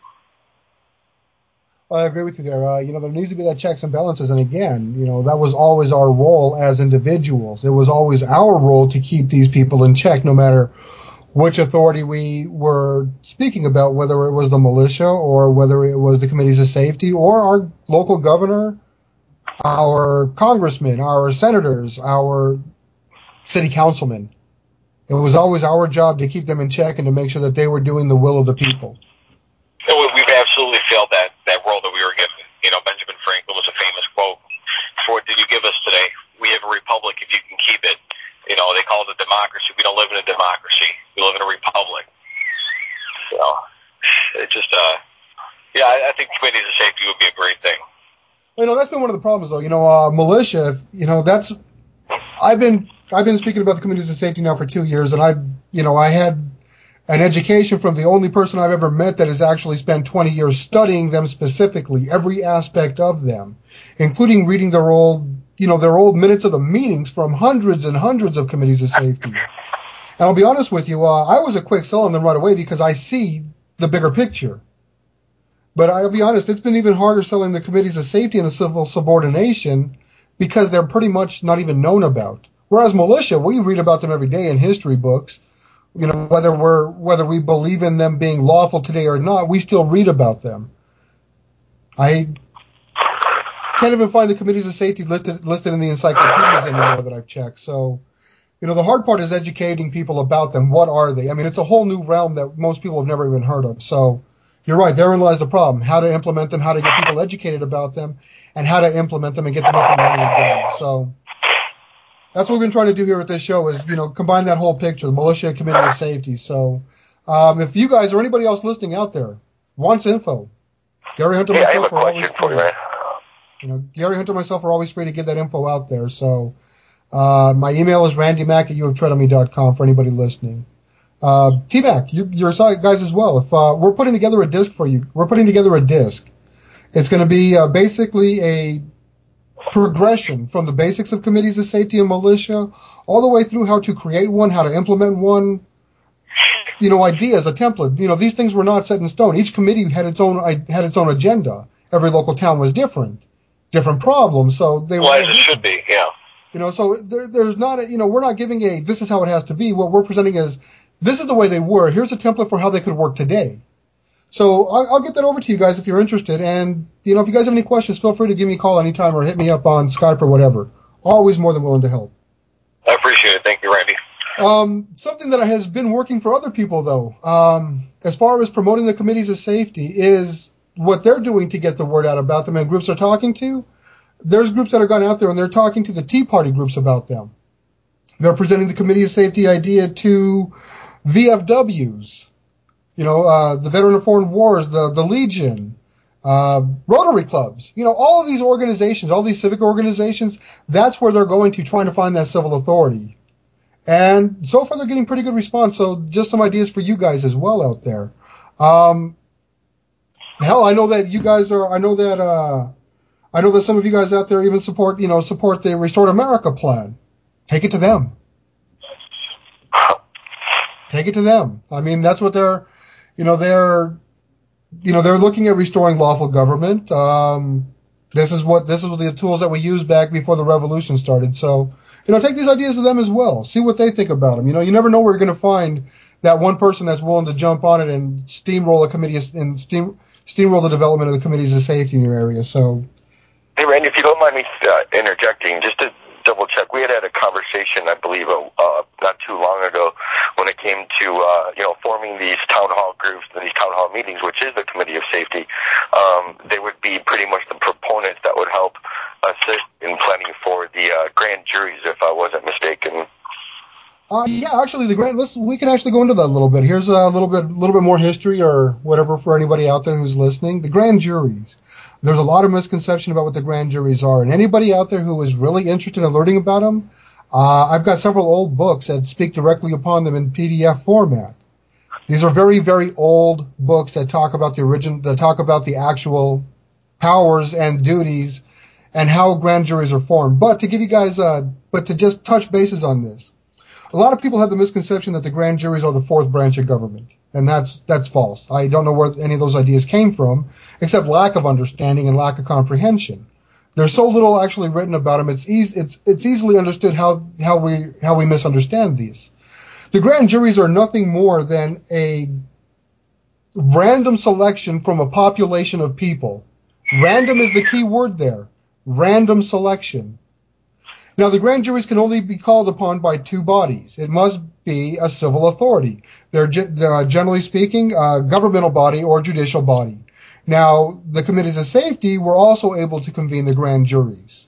I agree with you there. Uh, you know, there needs to be that checks and balances, and again, you know, that was always our role as individuals. It was always our role to keep these people in check, no matter which authority we were speaking about, whether it was the militia or whether it was the committees of safety or our local governor, our congressmen, our senators, our city councilmen. It was always our job to keep them in check and to make sure that they were doing the will of the people. So we've absolutely failed that, that role that we were given. You know, Benjamin Franklin was a famous quote. What did you give us today? We have a republic if you can keep it. You know, they call it a democracy. We don't live in a democracy. We live in a republic. So, it just, uh, yeah, I, I think committees of safety would be a great thing. You know, that's been one of the problems, though. You know, uh, militia, you know, that's, I've been, I've been speaking about the committees of safety now for two years, and I've you know, I had an education from the only person I've ever met that has actually spent twenty years studying them specifically, every aspect of them, including reading their old, you know, their old minutes of the meetings from hundreds and hundreds of committees of safety. And I'll be honest with you, uh, I was a quick sell on them right away because I see the bigger picture. But I'll be honest, it's been even harder selling the committees of safety and the civil subordination because they're pretty much not even known about. Whereas militia, we read about them every day in history books. You know, whether we're whether we believe in them being lawful today or not, we still read about them. I can't even find the committees of safety listed listed in the encyclopedias anymore that I've checked. So, you know, the hard part is educating people about them. What are they? I mean, it's a whole new realm that most people have never even heard of. So, you're right. Therein lies the problem. How to implement them, how to get people educated about them, and how to implement them and get them up and running again. So, that's what we've been trying to do here with this show is, you know, combine that whole picture, the militia, committee of safety. So, um, if you guys or anybody else listening out there wants info, Gary Hunter, yeah, myself, I have a are always for free. you, man. You know, Gary Hunter, myself, are always free to get that info out there. So, uh, my email is randymac at you have tread on me dot com for anybody listening. Uh, T-Mac, you, you're guys as well. If uh, we're putting together a disc for you, we're putting together a disc. It's going to be uh, basically a progression from the basics of committees of safety and militia all the way through how to create one, how to implement one, you know, ideas, a template. You know, these things were not set in stone. Each committee had its own had its own agenda. Every local town was different, different problems. So they well, were as it should be, yeah. You know, so there, there's not a, you know, we're not giving a this is how it has to be. What we're presenting is this is the way they were. Here's a template for how they could work today. So I'll, I'll get that over to you guys if you're interested. And, you know, if you guys have any questions, feel free to give me a call anytime or hit me up on Skype or whatever. Always more than willing to help. I appreciate it. Thank you, Randy. Um, something that has been working for other people, though, um, as far as promoting the committees of safety, is what they're doing to get the word out about them and groups they're talking to. There's groups that have gone out there and they're talking to the Tea Party groups about them. They're presenting the committee of safety idea to V F Ws. You know, uh, the Veteran of Foreign Wars, the, the Legion, uh, Rotary clubs. You know, all of these organizations, all these civic organizations, that's where they're going to trying to find that civil authority. And so far they're getting pretty good response. So just some ideas for you guys as well out there. Um, hell, I know that you guys are, I know that, uh, I know that some of you guys out there even support, you know, support the Restored America plan. Take it to them. Take it to them. I mean, that's what they're, you know, they're, you know, they're looking at restoring lawful government. Um, this is what, this is the tools that we used back before the revolution started. So, you know, take these ideas to them as well. See what they think about them. You know, you never know where you're going to find that one person that's willing to jump on it and steamroll a committee and steam, steamroll the development of the committees of safety in your area. So, hey, Randy, if you don't mind me uh, interjecting, just to double check, we had had a conversation, I believe, uh, not too long ago when it came to, uh, you know, forming these town hall groups, these town hall meetings, which is the Committee of Safety. Um, they would be pretty much the proponents that would help assist in planning for the uh, grand juries, if I wasn't mistaken. Uh, yeah, actually, the grand. Let's we can actually go into that a little bit. Here's a little bit, little bit more history or whatever for anybody out there who's listening. The grand juries. There's a lot of misconception about what the grand juries are, and anybody out there who is really interested in learning about them, uh, I've got several old books that speak directly upon them in P D F format. These are very, very old books that talk about the origin, that talk about the actual powers and duties and how grand juries are formed. But to give you guys, uh, but to just touch bases on this, a lot of people have the misconception that the grand juries are the fourth branch of government. And that's that's false. I don't know where any of those ideas came from, except lack of understanding and lack of comprehension. There's so little actually written about them. It's easy, it's it's easily understood how how we how we misunderstand these. The grand juries are nothing more than a random selection from a population of people. Random is the key word there. Random selection. Now, the grand juries can only be called upon by two bodies. It must be a civil authority. They're, they're generally speaking, a governmental body or judicial body. Now, the committees of safety were also able to convene the grand juries.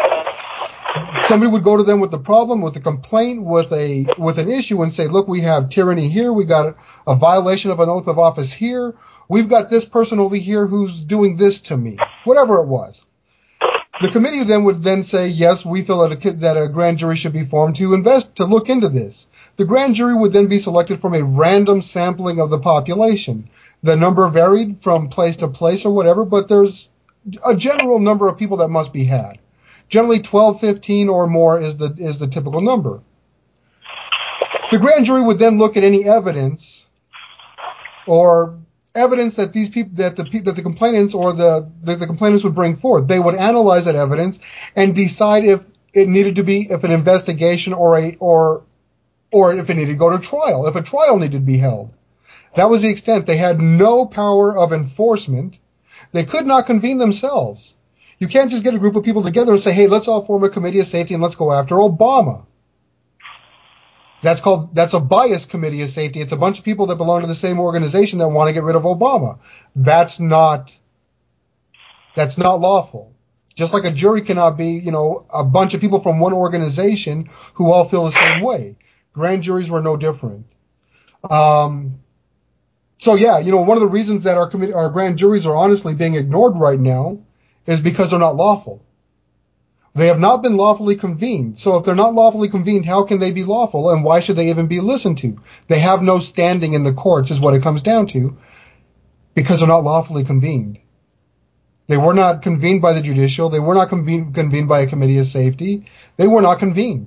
Somebody would go to them with a problem, with a complaint, with a with an issue, and say, "Look, we have tyranny here. We got a, a violation of an oath of office here. We've got this person over here who's doing this to me." Whatever it was. The committee then would then say, yes, we feel that a, that a grand jury should be formed to invest, to look into this. The grand jury would then be selected from a random sampling of the population. The number varied from place to place or whatever, but there's a general number of people that must be had. Generally twelve, fifteen or more is the is the typical number. The grand jury would then look at any evidence or evidence that these people that the that the complainants or the, the the complainants would bring forth. They would analyze that evidence and decide if it needed to be if an investigation or a or or if it needed to go to trial, if a trial needed to be held. That was the extent. They had no power of enforcement. They could not convene themselves. You can't just get a group of people together and say, hey, let's all form a committee of safety and let's go after Obama. That's called, that's a biased committee of safety. It's a bunch of people that belong to the same organization that want to get rid of Obama. That's not, that's not lawful. Just like a jury cannot be, you know, a bunch of people from one organization who all feel the same way. Grand juries were no different. Um, so yeah, you know, one of the reasons that our committee, our grand juries are honestly being ignored right now is because they're not lawful. They have not been lawfully convened. So if they're not lawfully convened, how can they be lawful, and why should they even be listened to? They have no standing in the courts is what it comes down to, because they're not lawfully convened. They were not convened by the judicial. They were not convened, convened by a committee of safety. They were not convened.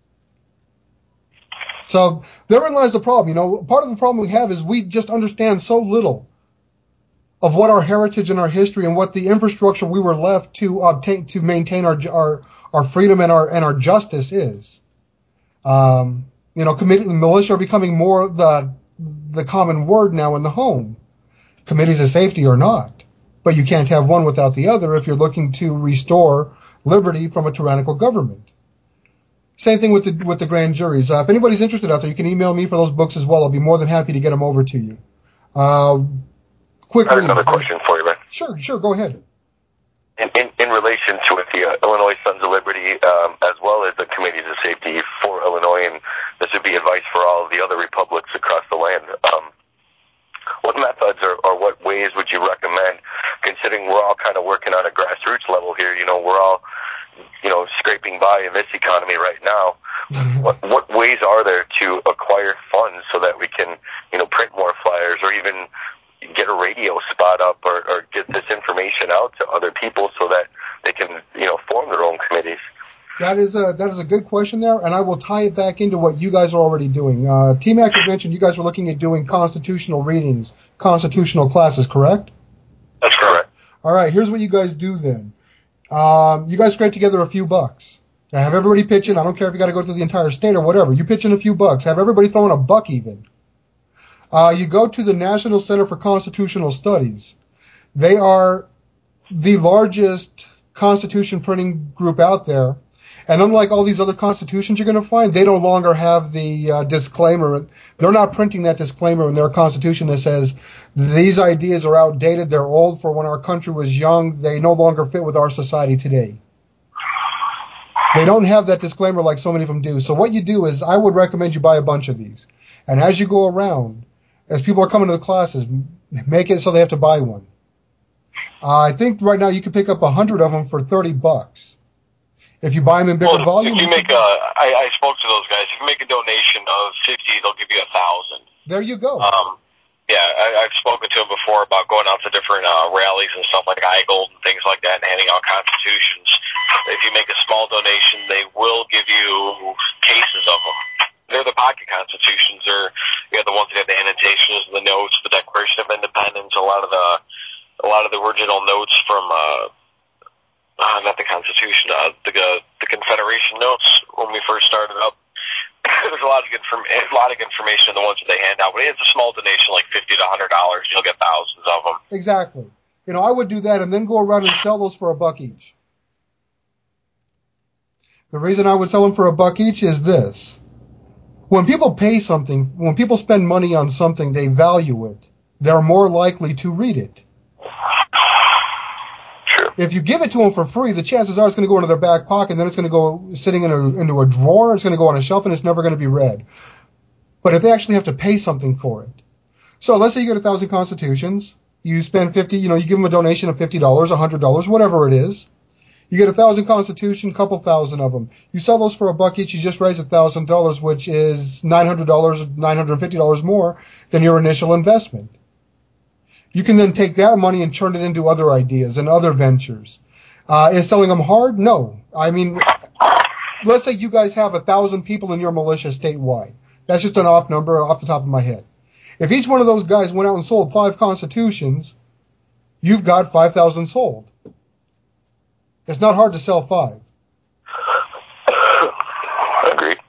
So therein lies the problem. You know, part of the problem we have is we just understand so little of what our heritage and our history and what the infrastructure we were left to obtain to maintain our our our freedom and our and our justice is. Um, you know, committee, militia are becoming more the the common word now in the home. Committees of safety are not, but you can't have one without the other if you're looking to restore liberty from a tyrannical government. Same thing with the with the grand juries. Uh, if anybody's interested out there, you can email me for those books as well. I'll be more than happy to get them over to you. Uh, quick. I have another question for you, man. Sure, sure. Go ahead. In, in, in relation to the uh, Illinois Sons of Liberty, um, as well as the committees of safety for Illinois, and this would be advice for all of the other republics across the land. Um, what methods or, or what ways would you recommend, considering we're all kind of working on a grassroots level here? You know, we're all, you know, scraping by in this economy right now. What what ways are there to acquire funds so that we can, you know, print more flyers or even get a radio spot up or, or get this information out to other people so that they can, you know, form their own committees? That is a that is a good question there, and I will tie it back into what you guys are already doing. Uh, T-Mac had mentioned you guys were looking at doing constitutional readings, constitutional classes, correct? That's correct. All right, here's what you guys do then. Um, you guys scrape together a few bucks. Now have everybody pitch in. I don't care if you got to go through the entire state or whatever. You pitch in a few bucks. Have everybody throw in a buck even. Uh, you go to the National Center for Constitutional Studies. They are the largest constitution printing group out there. And unlike all these other constitutions you're going to find, they no longer have the uh, disclaimer. They're not printing that disclaimer in their constitution that says these ideas are outdated, they're old for when our country was young, they no longer fit with our society today. They don't have that disclaimer like so many of them do. So what you do is I would recommend you buy a bunch of these. And as you go around, as people are coming to the classes, make it so they have to buy one. Uh, I think right now you can pick up a hundred of them for thirty bucks. If you buy them in bigger well, volume, if you make a, I, I spoke to those guys. If you make a donation of fifty, they'll give you a thousand. There you go. Um, yeah, I, I've spoken to them before about going out to different uh, rallies and stuff like iGold and things like that, and handing out constitutions. If you make a small donation, they will give you cases of them. They're the pocket constitutions. They're you know, the ones that have the annotations, the notes, the Declaration of Independence, a lot of the a lot of the original notes from. Uh, Uh, not the Constitution, uh, the uh, the Confederation notes when we first started up. There's a lot of good a lot of information in the ones that they hand out. But it's a small donation, like fifty to a hundred dollars. You'll get thousands of them. Exactly. You know, I would do that and then go around and sell those for a buck each. The reason I would sell them for a buck each is this: when people pay something, when people spend money on something, they value it. They're more likely to read it. If you give it to them for free, the chances are it's going to go into their back pocket, and then it's going to go sitting in a, into a drawer, it's going to go on a shelf, and it's never going to be read. But if they actually have to pay something for it. So let's say you get a thousand constitutions, you spend fifty, you know, you give them a donation of fifty dollars, a hundred dollars, whatever it is. You get a thousand Constitution, couple thousand of them. You sell those for a buck each, you just raise a thousand dollars, which is nine hundred dollars, nine hundred fifty dollars more than your initial investment. You can then take that money and turn it into other ideas and other ventures. Uh, is selling them hard? No. I mean, let's say you guys have a thousand people in your militia statewide. That's just an off number off the top of my head. If each one of those guys went out and sold five Constitutions, you've got five thousand sold. It's not hard to sell five. Agreed.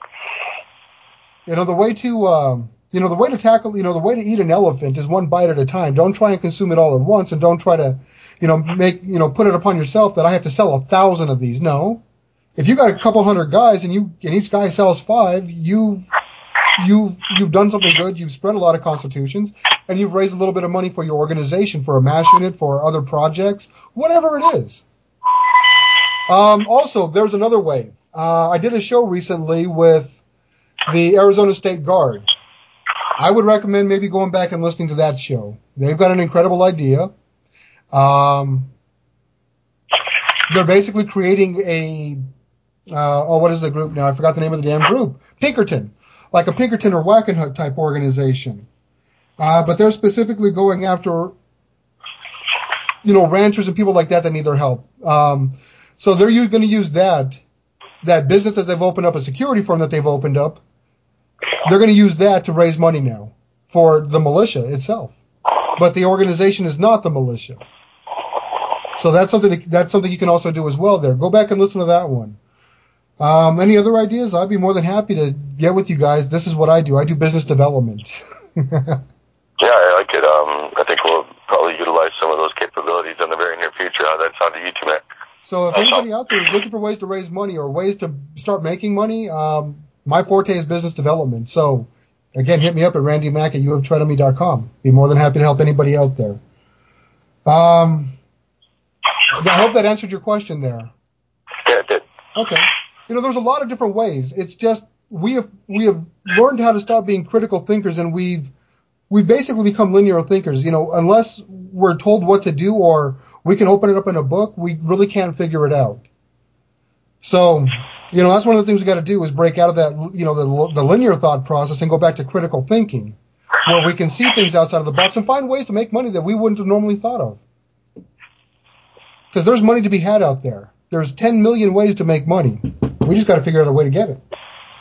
You know, the way to, um, you know, the way to tackle, you know, the way to eat an elephant is one bite at a time. Don't try and consume it all at once, and don't try to, you know, make, you know, put it upon yourself that I have to sell a thousand of these. No. If you got a couple hundred guys and you, and each guy sells five, you, you, you've done something good. You've spread a lot of Constitutions, and you've raised a little bit of money for your organization, for a MASH unit, for other projects, whatever it is. Um, also, there's another way. Uh, I did a show recently with the Arizona State Guard. I would recommend maybe going back and listening to that show. They've got an incredible idea. Um, they're basically creating a, uh, oh, what is the group now? I forgot the name of the damn group. Pinkerton. Like a Pinkerton or Wackenhut type organization. Uh, but they're specifically going after, you know, ranchers and people like that that need their help. Um, so they're going to use that, that business that they've opened up, a security firm that they've opened up. They're going to use that to raise money now for the militia itself. But the organization is not the militia. So that's something to, that's something you can also do as well there. Go back and listen to that one. Um, any other ideas? I'd be more than happy to get with you guys. This is what I do. I do business development. Yeah, I like it. Um, I think we'll probably utilize some of those capabilities in the very near future. How that sounded to you two, man? So if anybody out there is looking for ways to raise money or ways to start making money, um, my forte is business development. So, again, hit me up at randy mack at u f trade me dot com. Be more than happy to help anybody out there. Um, I hope that answered your question there. Yeah, it did. Okay. You know, there's a lot of different ways. It's just we have we have learned how to stop being critical thinkers, and we've we've basically become linear thinkers. You know, unless we're told what to do or we can open it up in a book, we really can't figure it out. So, you know, that's one of the things we got to do is break out of that, you know, the, the linear thought process and go back to critical thinking, where we can see things outside of the box and find ways to make money that we wouldn't have normally thought of. Because there's money to be had out there. There's ten million ways to make money. We just got to figure out a way to get it.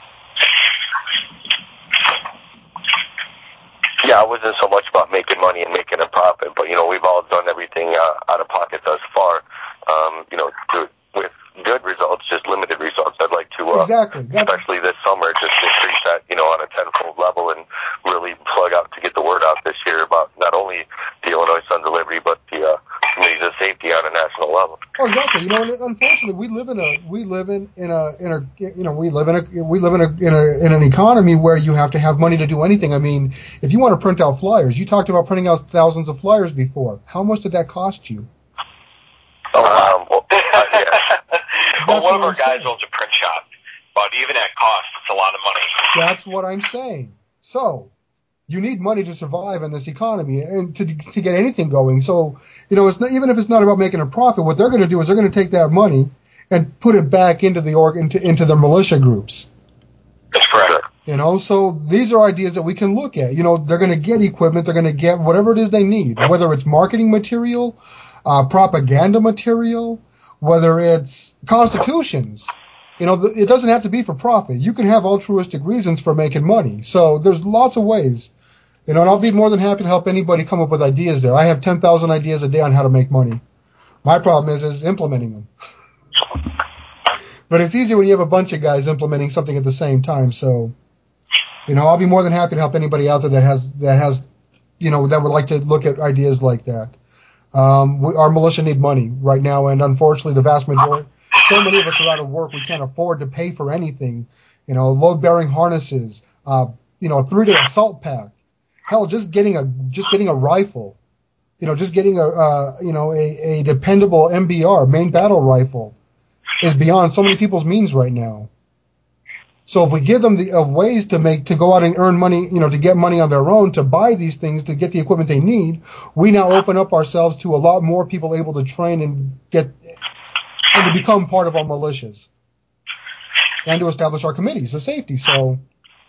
Yeah, it wasn't so much about making money and making a profit, but, you know, we've all done everything uh, out of pocket thus far, um, you know, to, with good results, just limited results. I'd like to, uh, exactly. especially this summer, just increase that, you know, on a tenfold level and really plug out to get the word out this year about not only the Illinois Sons of Liberty, but the uh, communities of safety on a national level. Oh, exactly. You know, and unfortunately, we live in a we live in, in a in a you know we live in a we live in a in a in an economy where you have to have money to do anything. I mean, if you want to print out flyers, you talked about printing out thousands of flyers before. How much did that cost you? Oh, um, well, uh, yeah. Well, one of our guys owns a print shop, but even at cost, it's a lot of money. That's what I'm saying. So, you need money to survive in this economy and to to get anything going. So, you know, it's not, even if it's not about making a profit, what they're going to do is they're going to take that money and put it back into the org into into the militia groups. That's correct. You know, so these are ideas that we can look at. You know, they're going to get equipment, they're going to get whatever it is they need, whether it's marketing material, uh, propaganda material, whether it's constitutions. You know, it doesn't have to be for profit. You can have altruistic reasons for making money. So there's lots of ways. You know, and I'll be more than happy to help anybody come up with ideas there. I have ten thousand ideas a day on how to make money. My problem is is implementing them. But it's easier when you have a bunch of guys implementing something at the same time. So, you know, I'll be more than happy to help anybody out there that has, that has, you know, that would like to look at ideas like that. Um, we, our militia need money right now, and unfortunately the vast majority, so many of us are out of work, we can't afford to pay for anything. You know, load-bearing harnesses, uh, you know, a three-day assault pack. Hell, just getting a just getting a rifle, you know, just getting a uh, you know a, a dependable M B R, main battle rifle, is beyond so many people's means right now. So if we give them the uh, ways to make to go out and earn money, you know, to get money on their own, to buy these things, to get the equipment they need, we now open up ourselves to a lot more people able to train and get and to become part of our militias and to establish our committees of safety. So,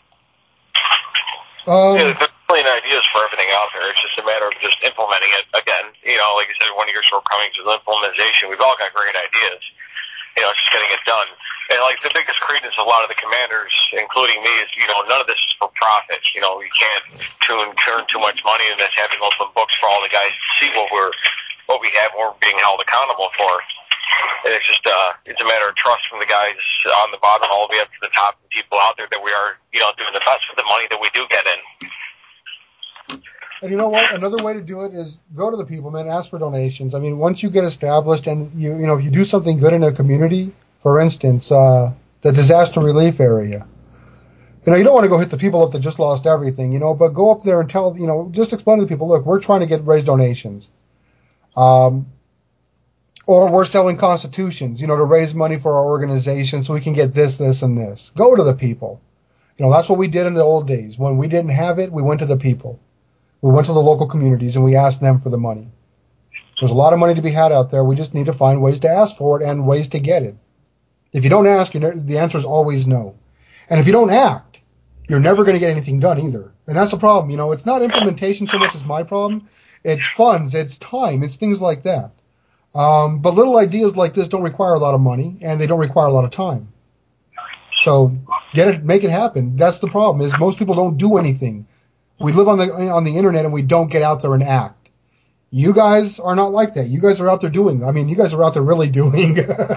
um, yeah, there's a million ideas for everything out there. It's just a matter of just implementing it. Again, you know, like I said, one of your shortcomings is implementation. We've all got great ideas. You know, it's just getting it done. And, like, the biggest credence of a lot of the commanders, including me, is, you know, none of this is for profit. You know, you can't tune, turn too much money into having open books for all the guys to see what we're, what we have, what we're being held accountable for. And it's just, uh, it's a matter of trust from the guys on the bottom all the way up to the top, and people out there that we are, you know, doing the best with the money that we do get in. And you know what? Another way to do it is go to the people, man. Ask for donations. I mean, once you get established and you, you know, if you do something good in a community, for instance, uh, the disaster relief area, you know, you don't want to go hit the people up that just lost everything, you know, but go up there and tell, you know, just explain to the people, look, we're trying to get raise donations, um, or we're selling constitutions, you know, to raise money for our organization so we can get this, this, and this. Go to the people. You know, that's what we did in the old days. When we didn't have it, we went to the people. We went to the local communities and we asked them for the money. There's a lot of money to be had out there. We just need to find ways to ask for it and ways to get it. If you don't ask, you know, the answer is always no. And if you don't act, you're never going to get anything done either. And that's the problem. You know, it's not implementation so much as my problem. It's funds, it's time, it's things like that. Um, but little ideas like this don't require a lot of money, and they don't require a lot of time. So get it, make it happen. That's the problem. Is most people don't do anything. We live on the on the internet and we don't get out there and act. You guys are not like that. You guys are out there doing. I mean, you guys are out there really doing.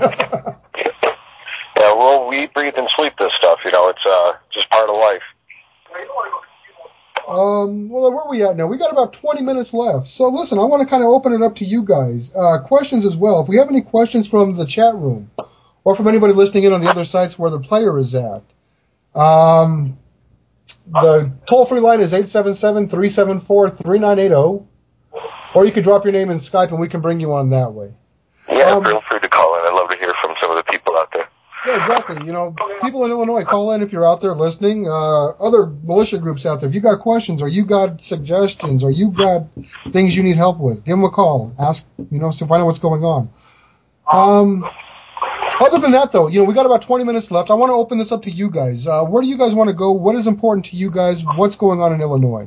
Yeah, well, we breathe and sleep this stuff. You know, it's uh, just part of life. Um, well, where are we at now? We got about twenty minutes left. So listen, I want to kind of open it up to you guys. Uh, questions as well. If we have any questions from the chat room or from anybody listening in on the other sites where the player is at, um, the toll-free line is eight seven seven, three seven four, three nine eight zero, or you could drop your name in Skype and we can bring you on that way. Yeah, um, feel free to call in. I'd love to hear from some of the people out there. Yeah, exactly. You know, people in Illinois, call in if you're out there listening. Uh, other militia groups out there, if you got questions or you got suggestions or you got things you need help with, give them a call. Ask, you know, so find out what's going on. Um, other than that, though, you know, we got about twenty minutes left. I want to open this up to you guys. Uh, where do you guys want to go? What is important to you guys? What's going on in Illinois?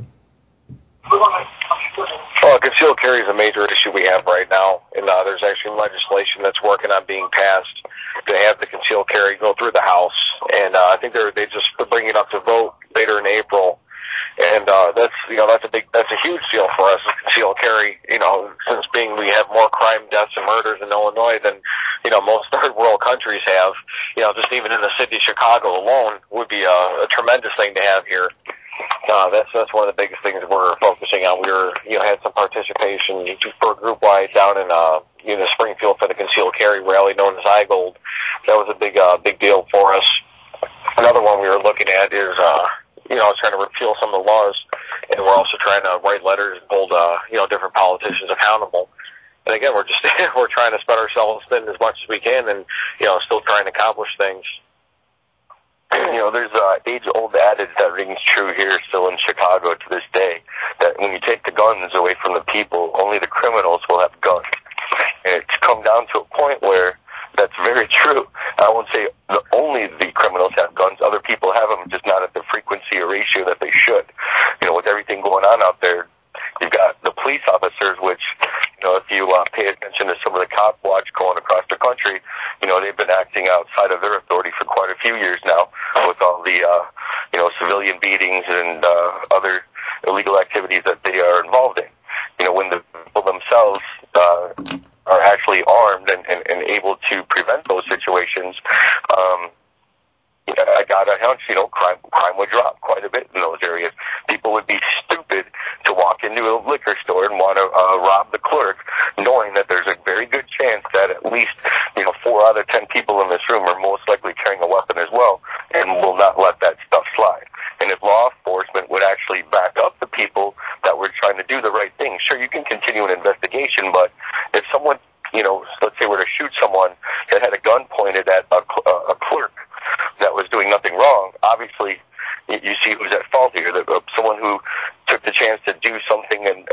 Well, concealed carry is a major issue we have right now, and uh, there's actually legislation that's working on being passed to have the concealed carry go through the House, and uh, I think they're they just bring it up to vote later in April, and uh, that's you know that's a big that's a huge deal for us. Concealed carry, you know, since being we have more crime, deaths, and murders in Illinois than you know most third world countries have. You know, just even in the city of Chicago alone would be a, a tremendous thing to have here. Uh, that's that's one of the biggest things we're focusing on. We were, you know, had some participation for a group wide down in uh, you know, Springfield for the concealed carry rally known as iGold. That was a big uh, big deal for us. Another one we were looking at is, uh, you know, trying to repeal some of the laws, and we're also trying to write letters and hold, uh, you know, different politicians accountable. And again, we're just we're trying to spread ourselves thin as much as we can, and you know, still trying to accomplish things. You know, there's a age-old adage that rings true here still in Chicago to this day, that when you take the guns away from the people, only the criminals will have guns. And it's come down to a point where that's very true. I won't say the, only the criminals have guns. Other people have them, just not at the frequency or ratio that they should. You know, with everything going on out there, you've got the police officers, which, you know, if you uh, pay attention to some of the cop watch going across the country, you know, they've been acting outside of their authority for quite a few years now with all the, uh, you know, civilian beatings and uh, other illegal activities that they are involved in. You know, when the people themselves uh, are actually armed and, and, and able to prevent those situations, um, I got a hunch, you know, crime crime would drop quite a bit in those areas. People would be stupid to walk into a liquor store and want to uh, rob the clerk, knowing that there's a very good chance that at least, you know, four out of ten people in this room are most likely carrying a weapon as well, and will not let that stuff slide. And if law enforcement would actually back up the people that were trying to do the right thing, sure, you can continue an investigation, but if someone, you know, let's say were to shoot someone that had a gun pointed at a, a clerk that was doing nothing wrong, obviously you see who's at fault here. That, uh, someone who took the chance to do something in, in the name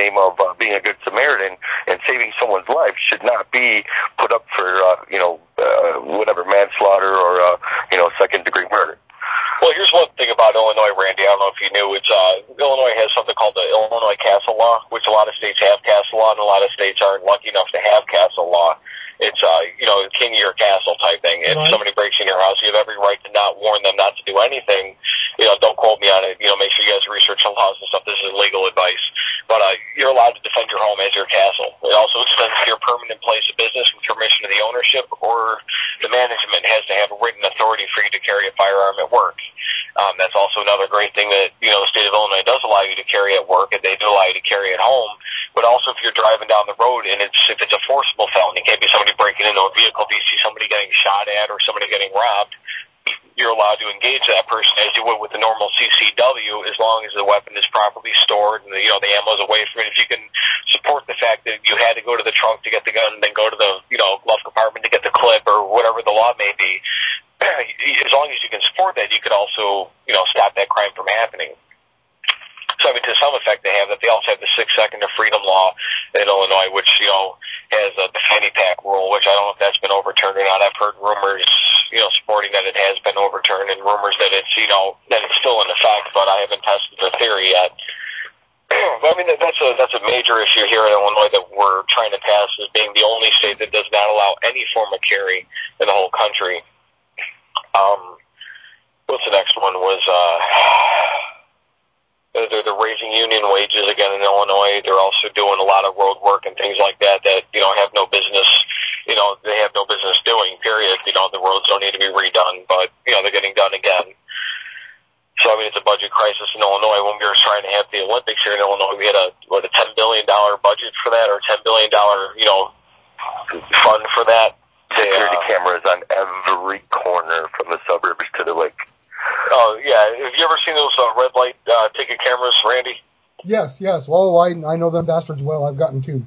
name of uh, being a good Samaritan and saving someone's life should not be put up for, uh, you know, uh, whatever, manslaughter or, uh, you know, second-degree murder. Well, here's one thing about Illinois, Randy. I don't know if you knew. It's uh, Illinois has something called the Illinois Castle Law, which a lot of states have castle law, and a lot of states aren't lucky enough to have castle law. It's, uh, you know, king of your castle type thing. If right. somebody breaks in your house, you have every right to not warn them not to do anything. You know, don't quote me on it. You know, make sure you guys research the laws and stuff. This is legal advice. But uh, you're allowed to defend your home as your castle. It also extends to your permanent place of business with permission of the ownership, or the management has to have a written authority for you to carry a firearm at work. Um, that's also another great thing that, you know, the state of Illinois does allow you to carry at work, and they do allow you to carry at home. But also if you're driving down the road and it's if it's a forcible felony, it can't be somebody breaking into a vehicle. If you see somebody getting shot at or somebody getting robbed, you're allowed to engage that person as you would with the normal C C W, as long as the weapon is properly stored and the, you know, the ammo's away from it. If you can support the fact that you had to go to the trunk to get the gun and then go to the, you know, glove compartment to get the clip or whatever the law may be, as long as you can support that, you could also, you know, stop that crime from happening. So, I mean, to some effect they have that. They also have the Six Second of Freedom law in Illinois, which, you know, has uh, the fanny pack rule, which I don't know if that's been overturned or not. I've heard rumors, you know, supporting that it has been overturned, and rumors that it's, you know, that it's still in effect, but I haven't tested the theory yet. But, I mean, that's a, that's a major issue here in Illinois that we're trying to pass, as being the only state that does not allow any form of carry in the whole country. Um, what's the next one was, uh, they're, they're raising union wages again in Illinois. They're also doing a lot of road work and things like that that, you know, have no business, you know, they have no business doing, period. You know, the roads don't need to be redone, but, you know, they're getting done again. So, I mean, it's a budget crisis in Illinois. When we were trying to have the Olympics here in Illinois, we had a, what, a ten billion dollars budget for that, or ten billion dollars, you know, fund for that. Security uh, cameras on every corner from the suburbs to the lake. Oh, yeah. Have you ever seen those uh, red light uh, ticket cameras, Randy? Yes, yes. Well, I I know them bastards well. I've gotten two.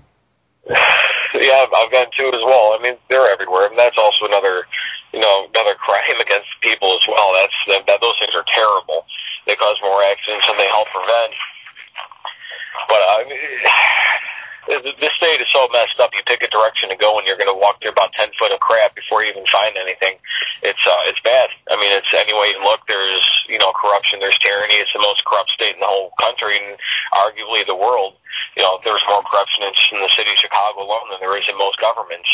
Yeah, I've gotten two as well. I mean, they're everywhere. And that's also another, you know, another crime against people as well. That's that, those things are terrible. They cause more accidents than they help prevent. But, I mean, this state is so messed up. You pick a direction to go, and you're going to walk through about ten foot of crap before you even find anything. It's uh, it's bad. I mean, it's any way you look. There's, you know, corruption. There's tyranny. It's the most corrupt state in the whole country, and arguably the world. You know, there's more corruption in, in the city of Chicago alone than there is in most governments.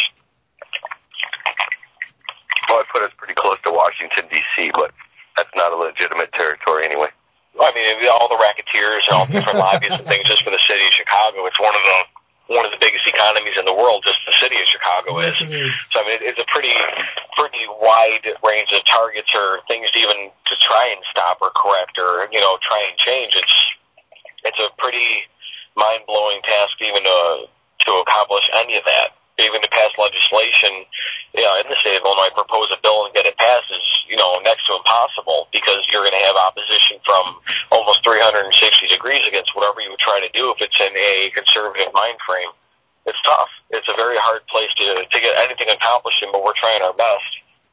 Well, I'd put us pretty close to Washington, D C, but that's not a legitimate territory anyway. I mean, all the racketeers and all the different lobbyists and things just for the city of Chicago. It's one of the one of the biggest economies in the world, just the city of Chicago is. Yes, it is. So, I mean, it's a pretty pretty wide range of targets or things to even to try and stop or correct or, you know, try and change. It's it's a pretty mind-blowing task even to, to accomplish any of that. Even to pass legislation, you know, in the state of Illinois, propose a bill and get it passed is, you know, next to impossible, because you're going to have opposition from almost three hundred sixty degrees against whatever you would try to do if it's in a conservative mind frame. It's tough. It's a very hard place to, to get anything accomplished in, but we're trying our best.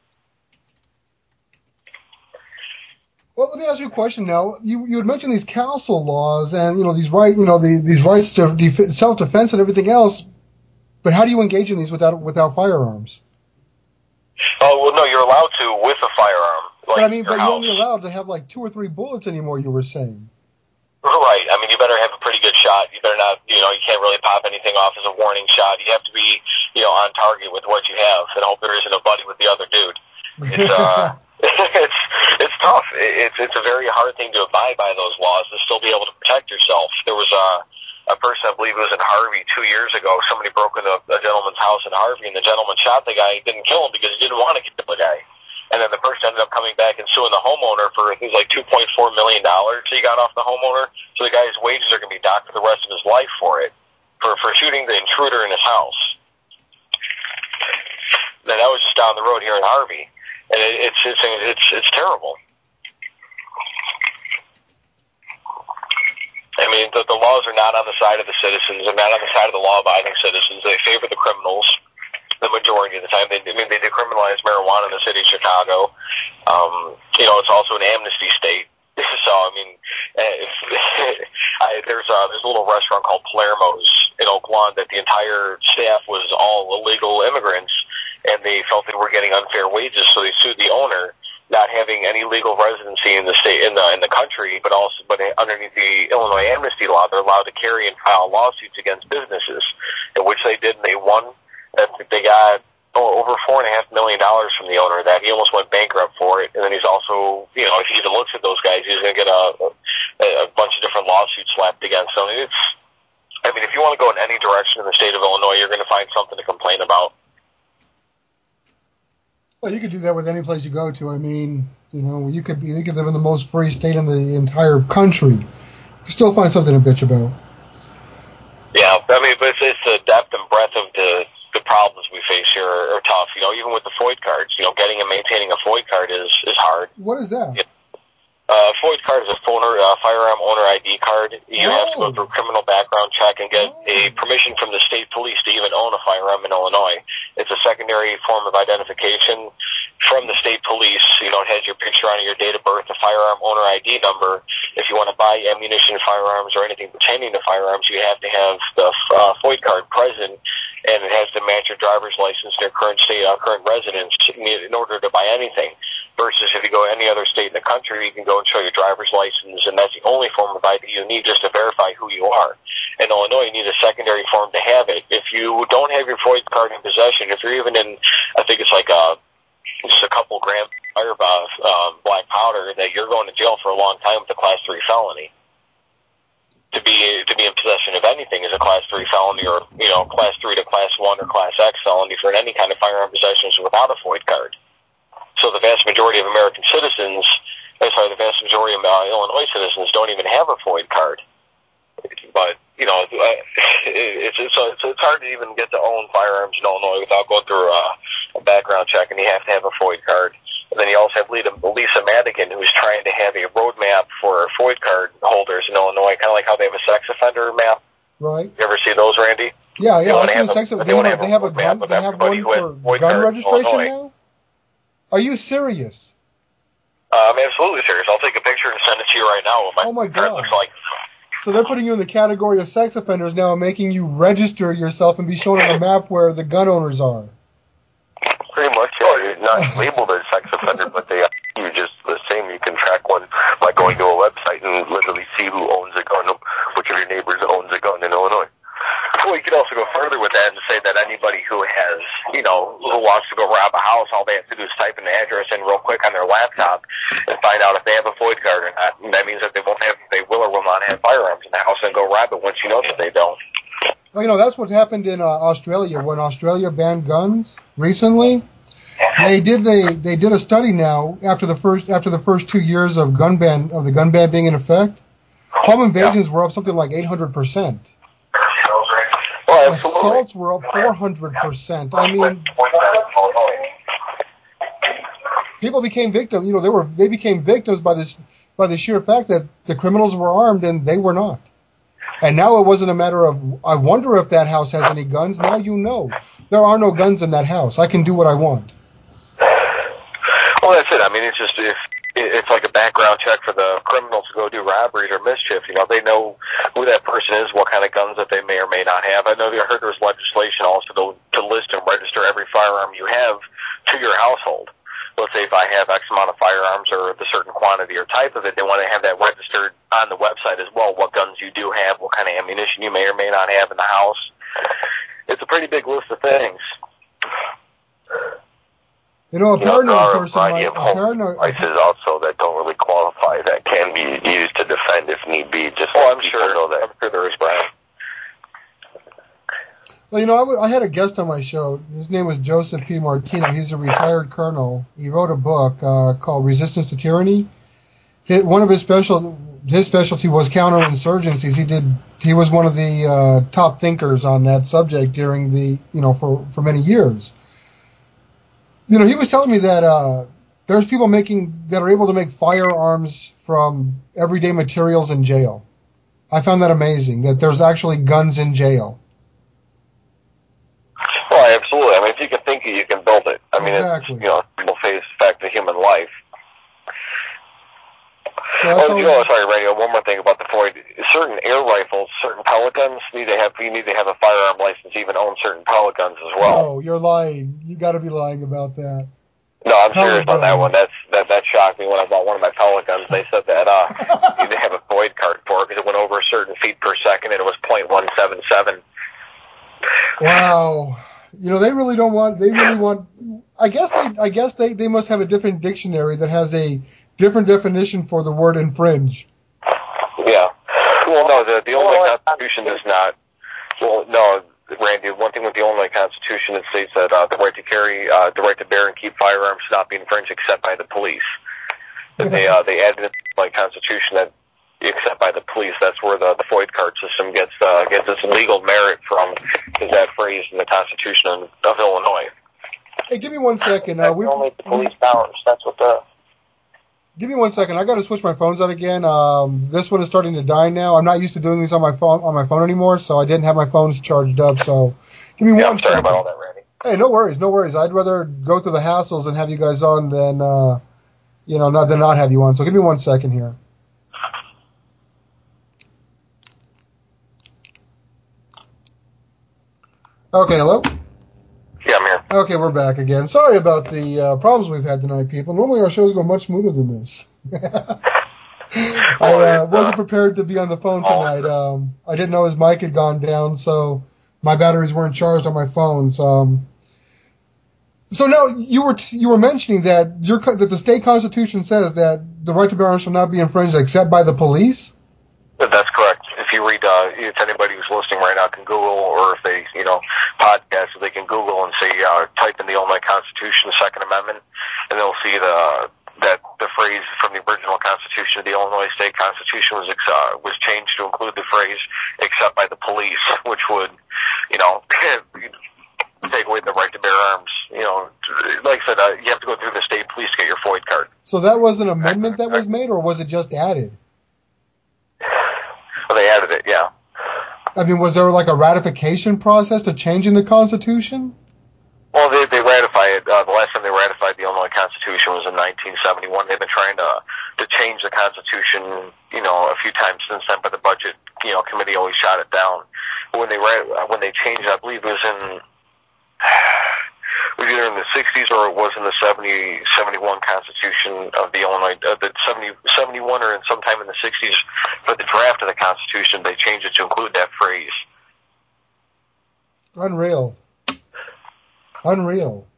Well, let me ask you a question now. You you had mentioned these council laws and, you know, these right, you know, the, these rights to def- self-defense and everything else. But how do you engage in these without without firearms? Oh, well, no, you're allowed to with a firearm. Like but I mean, your but house. you're only allowed to have like two or three bullets anymore, you were saying. Right. I mean, you better have a pretty good shot. You better not, you know, you can't really pop anything off as a warning shot. You have to be, you know, on target with what you have, and hope there isn't a buddy with the other dude. It's, uh, it's, it's tough. It's, it's a very hard thing to abide by those laws, to still be able to protect yourself. There was a, a person, I believe it was in Harvey two years ago, somebody broke into a gentleman's house in Harvey, and the gentleman shot the guy. He didn't kill him because he didn't want to kill the guy. And then the person ended up coming back and suing the homeowner for, I think it was like two point four million dollars he got off the homeowner. So the guy's wages are going to be docked for the rest of his life for it, for, for shooting the intruder in his house. And that was just down the road here in Harvey. And it, it's, it's, it's, it's terrible. I mean, the, the laws are not on the side of the citizens. They're not on the side of the law-abiding citizens. They favor the criminals the majority of the time. They, I mean, they decriminalize marijuana in the city of Chicago. Um, you know, it's also an amnesty state. So, I mean, if, I, there's uh, there's a little restaurant called Palermo's in Oak Lawn that the entire staff was all illegal immigrants, and they felt they were getting unfair wages, so they sued the owner, not having any legal residency in the state, in the in the country, but also but underneath the Illinois amnesty law, they're allowed to carry and file lawsuits against businesses, in which they did, and they won. They got oh, over four and a half million dollars from the owner of that. He almost went bankrupt for it, and then he's also, you know, if he even looks at those guys, he's going to get a, a a bunch of different lawsuits slapped against him. It's, I mean, if you want to go in any direction in the state of Illinois, you're going to find something to complain about. Well, you could do that with any place you go to. I mean, you know, you could be, you could live in the most free state in the entire country. You still find something to bitch about. Yeah, I mean, but it's, it's the depth and breadth of the the problems we face here are, are tough. You know, even with the FOID cards, you know, getting and maintaining a FOID card is is hard. What is that? It, Uh, FOID card is a phoner, uh, firearm owner I D card. You oh. have to go through a criminal background check and get oh. a permission from the state police to even own a firearm in Illinois. It's a secondary form of identification from the state police. You know, it has your picture on it, your date of birth, a firearm owner I D number. If you want to buy ammunition, firearms, or anything pertaining to firearms, you have to have the uh, FOID card present, and it has to match your driver's license, their current state, uh, current residence in order to buy anything. Versus if you go any other state in the country, you can go and show your driver's license, and that's the only form of I D you need just to verify who you are. In Illinois, you need a secondary form to have it. If you don't have your FOID card in possession, if you're even in, I think it's like a, just a couple grams of uh, black powder, that you're going to jail for a long time with a class three felony. To be to be in possession of anything is a class three felony, or you know, class three to class one or class X felony for any kind of firearm possessions without a FOID card. So the vast majority of American citizens, I'm sorry, the vast majority of uh, Illinois citizens don't even have a FOID card. But, you know, it's, it's, it's, it's hard to even get to own firearms in Illinois without going through a, a background check, and you have to have a FOID card. And then you also have Lisa Madigan, who's trying to have a roadmap for FOID card holders in Illinois, kind of like how they have a sex offender map. Right. You ever see those, Randy? Yeah, yeah. They I've seen sex offender. They, they have a gun. They have one for gun registration now. Are you serious? Uh, I'm absolutely serious. I'll take a picture and send it to you right now. What my, oh my God! Looks like. So they're putting you in the category of sex offenders now, and making you register yourself and be shown on a map where the gun owners are. Pretty much, yeah. You're not labeled as sex offender, but they you just the same. You can track one by going to a website and literally see who owns a gun, which of your neighbors owns a gun in Illinois. Well, you could also go further with that and say that anybody who has, you know, who wants to go rob a house, all they have to do is type in the address in real quick on their laptop and find out if they have a FOID card or not. And that means that they won't have, they will or will not have firearms in the house, and go rob it once you know that they don't. Well, you know, that's what happened in uh, Australia when Australia banned guns recently. They did they they did a study now after the first after the first two years of gun ban of the gun ban being in effect. Home invasions yeah. were up something like eight hundred percent. Oh, assaults were up four hundred percent. I mean, people became victims. You know, they were they became victims by this by the sheer fact that the criminals were armed and they were not. And now it wasn't a matter of, I wonder if that house has any guns. Now you know. There are no guns in that house. I can do what I want. Well, that's it. I mean, it's just, if it's like a background check for the criminals to go do robberies or mischief. You know, they know who that person is, what kind of guns that they may or may not have. I know I heard there's legislation also to, to list and register every firearm you have to your household. Let's say if I have X amount of firearms or the certain quantity or type of it, they want to have that registered on the website as well, what guns you do have, what kind of ammunition you may or may not have in the house. It's a pretty big list of things. You know, a paranoid person might... A paranoid devices also that don't really qualify, that can be used to defend if need be, just oh, so I'm people sure. know that. I'm sure there is, Brian. Well, you know, I, w- I had a guest on my show. His name was Joseph P. Martino. He's a retired colonel. He wrote a book uh, called Resistance to Tyranny. He, one of his special his specialty was counterinsurgencies. He did. He was one of the uh, top thinkers on that subject during the you know for, for many years. You know, he was telling me that uh, there's people making that are able to make firearms from everyday materials in jail. I found that amazing. That there's actually guns in jail. Well, absolutely. I mean, if you can think it, you can build it. I mean, exactly. It's, you know, people face back to human life. oh, you know, sorry, Radio. One more thing about the Floyd. Certain air rifles, certain pellet guns, need to have you need to have a firearm license. Even own certain pellet guns as well. Oh, you're lying. You got to be lying about that. No, I'm pellet serious guns. on that one. That's that that shocked me when I bought one of my pellet guns. They said that uh, you need to have a Floyd card for it because it went over a certain feet per second and it was point one seven seven. Wow. You know, they really don't want. They really want. I guess they. I guess they. They must have a different dictionary that has a different definition for the word infringe. Yeah. Well, no. The the Illinois Constitution does not. Well, no, Randy. One thing with the Illinois Constitution, it states that uh, the right to carry, uh, the right to bear and keep firearms should not be infringed except by the police. And they uh, they added in the Illinois Constitution that except by the police. That's where the, the Floyd card system gets uh, gets its legal merit from, is that phrase in the Constitution of Illinois. Hey, give me one second. Uh, we only the police powers. That's what the. Give me one second. I got to switch my phones out again. Um, this one is starting to die now. I'm not used to doing these on my phone on my phone anymore, so I didn't have my phones charged up. So, give me yeah, one I'm sorry second. about all that, Randy. Hey, no worries, no worries. I'd rather go through the hassles and have you guys on than uh, you know, not than not have you on. So, give me one second here. Okay, hello? Yeah, I'm here. Okay, we're back again. Sorry about the uh, problems we've had tonight, people. Normally our shows go much smoother than this. I uh, wasn't prepared to be on the phone tonight. Um, I didn't know his mic had gone down, so my batteries weren't charged on my phones. Um, so now you were t- you were mentioning that your co- that the state constitution says that the right to bear arms shall not be infringed except by the police. That's correct. If you read, uh, if anybody who's listening right now can Google, or if they, you know, podcast, they can Google and say, uh, type in the Illinois Constitution, the Second Amendment, and they'll see the that the phrase from the original Constitution of the Illinois State Constitution was uh, was changed to include the phrase "except by the police," which would, you know, take away the right to bear arms. You know, like I said, uh, you have to go through the state police to get your Floyd card. So that was an amendment that was made, or was it just added? Well, they added it, yeah. I mean, was there like a ratification process to changing the Constitution? Well, they they ratify it. Uh, the last time they ratified the Illinois Constitution was in nineteen seventy-one. They've been trying to to change the Constitution, you know, a few times since then, but the budget, you know, committee always shot it down. When they when they changed, I believe it was in it was either in the sixties or it was in the seventy, seventy-one Constitution of the Illinois, uh, the seventy, seventy-one or in sometime in the sixties, for the draft of the Constitution, they changed it to include that phrase. Unreal. Unreal.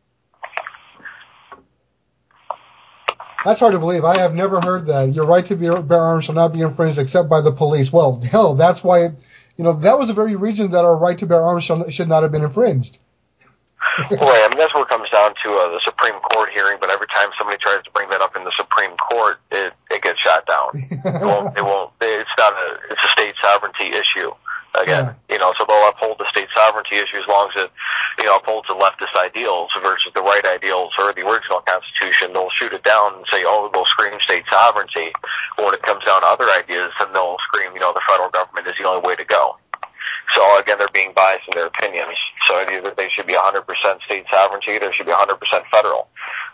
That's hard to believe. I have never heard that. Your right to bear arms shall not be infringed except by the police. Well, hell, that's why, it, you know, that was the very reason that our right to bear arms shall, should not have been infringed. Right, I mean, that's where it comes down to uh, the Supreme Court hearing, but every time somebody tries to bring that up in the Supreme Court, it, it gets shot down. it won't, it won't, it's not a, it's a state sovereignty issue. Again, yeah. you know, so they'll uphold the state sovereignty issue as long as it, you know, upholds the leftist ideals versus the right ideals or the original Constitution. They'll shoot it down and say, oh, they'll scream state sovereignty. But when it comes down to other ideas, then they'll scream, you know, the federal government is the only way to go. So, again, they're being biased in their opinions. So either they should be one hundred percent state sovereignty, or they should be one hundred percent federal.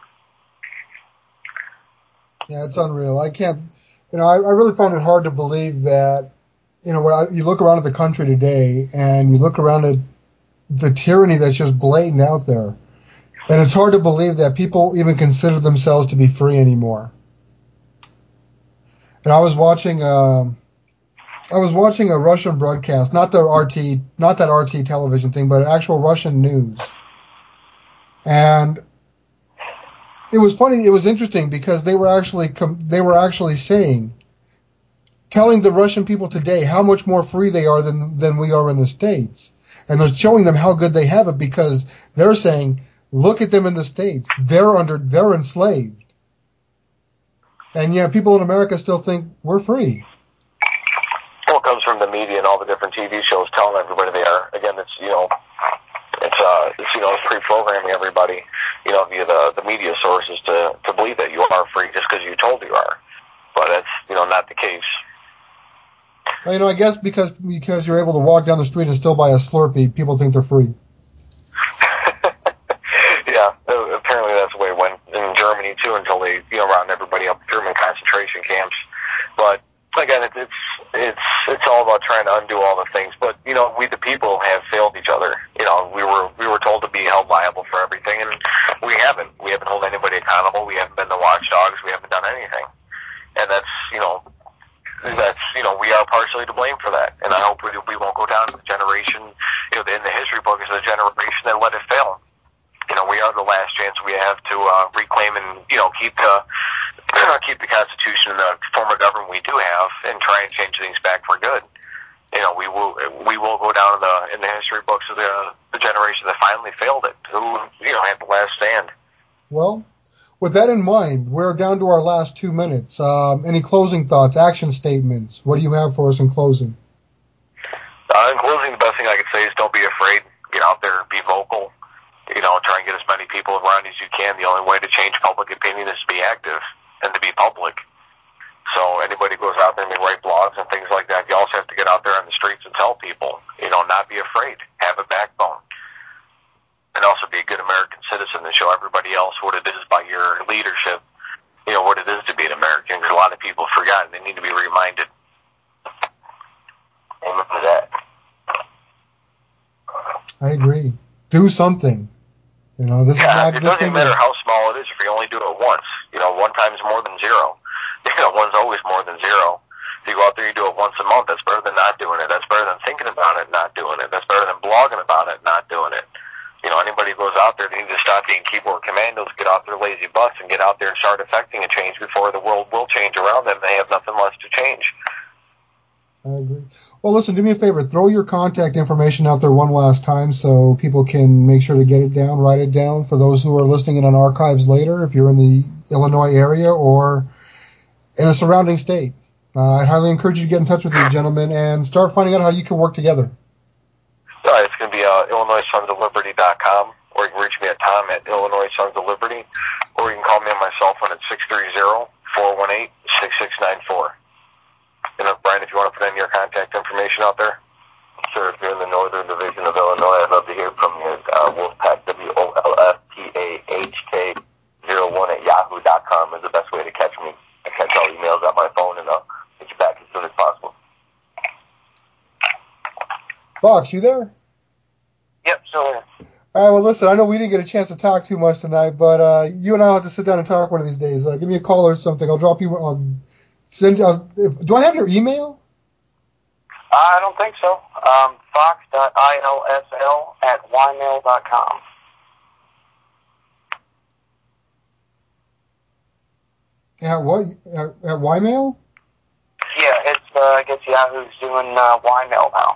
Yeah, it's unreal. I can't, you know, I, I really find it hard to believe that, you know, when you look around at the country today and you look around at the tyranny that's just blatant out there, and it's hard to believe that people even consider themselves to be free anymore. And I was watching, um, I was watching a Russian broadcast, not the R T, not that R T television thing, but actual Russian news. And it was funny, it was interesting because they were actually, they were actually saying, telling the Russian people today how much more free they are than than we are in the States. And they're showing them how good they have it because they're saying, look at them in the States. They're under, they're enslaved. And yeah, people in America still think we're free. Well, it comes from the media and all the different T V shows telling everybody they are. Again, it's, you know, it's, uh, it's, you know, it's pre-programming everybody, you know, via the, the media sources to, to believe that you are free just because you're told you are. But that's, you know, not the case. Well, you know, I guess because because you're able to walk down the street and still buy a Slurpee, people think they're free. Yeah, apparently that's the way it went in Germany continue to until they, you know, round everybody up, threw them in concentration camps. But again, it, it's it's it's all about trying to undo all the things. But you know, we the people have failed each other. You know, we were we were told to be held liable for everything, and we haven't. We haven't held anybody accountable. We haven't been the watchdogs. We haven't done anything, and that's you know. That's, you know, we are partially to blame for that. And I hope we, we won't go down as a generation, you know, in the history book as a generation that let it fail. You know, we are the last chance we have to uh, reclaim and, you know, keep the, keep the Constitution and the form of government we do have and try and change things back for good. You know, we will we will go down in the, in the history books of the, the generation that finally failed it, who, you know, had the last stand. Well, with that in mind, we're down to our last two minutes. Um, any closing thoughts, action statements? What do you have for us in closing? Uh, in closing, the best thing I could say is don't be afraid. Get out there, be vocal. You know, try and get as many people around as you can. The only way to change public opinion is to be active and to be public. So anybody who goes out there and they write blogs and things like that, you also have to get out there on the streets and tell people, you know, not be afraid. Have a backbone. And also be a good American citizen and show everybody else what it is by your leadership, you know, what it is to be an American. Because a lot of people have forgotten. They need to be reminded. Amen for that. I agree. Do something. You know, this yeah, is not. It doesn't matter how small it is if you only do it once. You know, one time's more than zero. You know, one's always more than zero. If you go out there and you do it once a month, that's better than not doing it. That's better than thinking about it, not doing it. That's better than blogging about it, not doing it. You know, anybody who goes out there, they need to stop being keyboard commandos, get off their lazy butts, and get out there and start affecting a change before the world will change around them. They have nothing left to change. I agree. Well, listen, do me a favor. Throw your contact information out there one last time so people can make sure to get it down, write it down for those who are listening in on archives later, if you're in the Illinois area or in a surrounding state. Uh, I highly encourage you to get in touch with these gentlemen and start finding out how you can work together. All right, it's going to be uh, Illinois Sons of Liberty dot com, or you can reach me at Tom at Illinois Sons of Liberty, or you can call me on my cell phone at six three zero, four one eight, six six nine four. And uh, Brian, if you want to put in your contact information out there. Sure, if you're in the Northern Division of Illinois, I'd love to hear from you. Uh, Wolfpack, W O L F P A H K zero one at yahoo dot com is the best way to catch me. I catch all emails on my phone, and I'll get you back as soon as possible. Fox, you there? Yep, still there. All right, well, listen, I know we didn't get a chance to talk too much tonight, but uh, you and I will have to sit down and talk one of these days. Uh, give me a call or something. I'll drop you. I'll send. I'll, if, do I have your email? I don't think so. Um, fox dot ilsl at ymail dot com. At what? At, at Ymail? Yeah, it's, uh, I guess Yahoo's doing uh, Ymail now.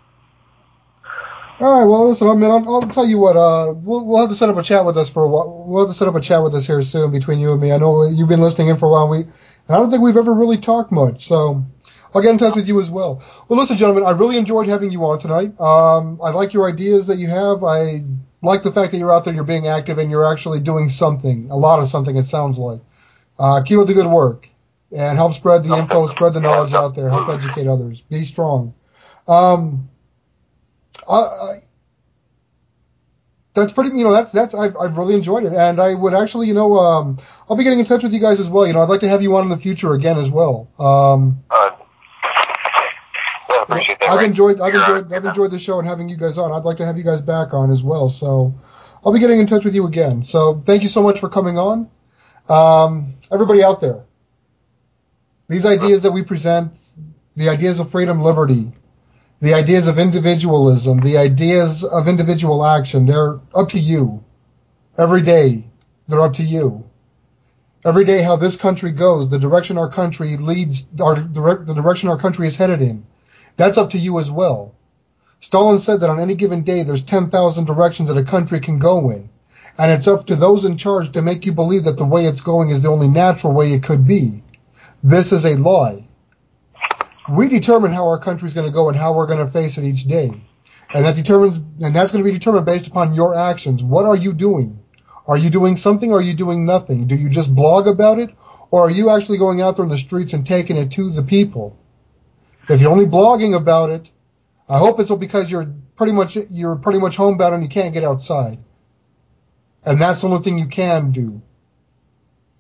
All right, well, listen, I mean, I'll, I'll tell you what, uh, we'll, we'll have to set up a chat with us for a while. We'll have to set up a chat with us here soon between you and me. I know you've been listening in for a while, and, we, and I don't think we've ever really talked much, so I'll get in touch with you as well. Well, listen, gentlemen, I really enjoyed having you on tonight. Um, I like your ideas that you have. I like the fact that you're out there, you're being active, and you're actually doing something, a lot of something, it sounds like. Uh, keep up the good work, and help spread the info, spread the knowledge out there, help educate others. Be strong. Um, I, I, that's pretty, you know, that's, that's, I've, I've really enjoyed it. And I would actually, you know, um, I'll be getting in touch with you guys as well. You know, I'd like to have you on in the future again as well. Um, uh, well, I appreciate that. I've right? enjoyed, I've You're enjoyed, I've enjoyed the show and having you guys on. I'd like to have you guys back on as well. So I'll be getting in touch with you again. So thank you so much for coming on. Um, everybody out there, these ideas that we present, the ideas of freedom, liberty, the ideas of individualism, the ideas of individual action, they're up to you. Every day, they're up to you. Every day how this country goes, the direction our country leads, our, the direction our country is headed in, that's up to you as well. Stalin said that on any given day there's ten thousand directions that a country can go in. And it's up to those in charge to make you believe that the way it's going is the only natural way it could be. This is a lie. We determine how our country's going to go and how we're going to face it each day. And that determines, and that's going to be determined based upon your actions. What are you doing? Are you doing something or are you doing nothing? Do you just blog about it? Or are you actually going out there in the streets and taking it to the people? If you're only blogging about it, I hope it's because you're pretty much, you're pretty much homebound and you can't get outside. And that's the only thing you can do.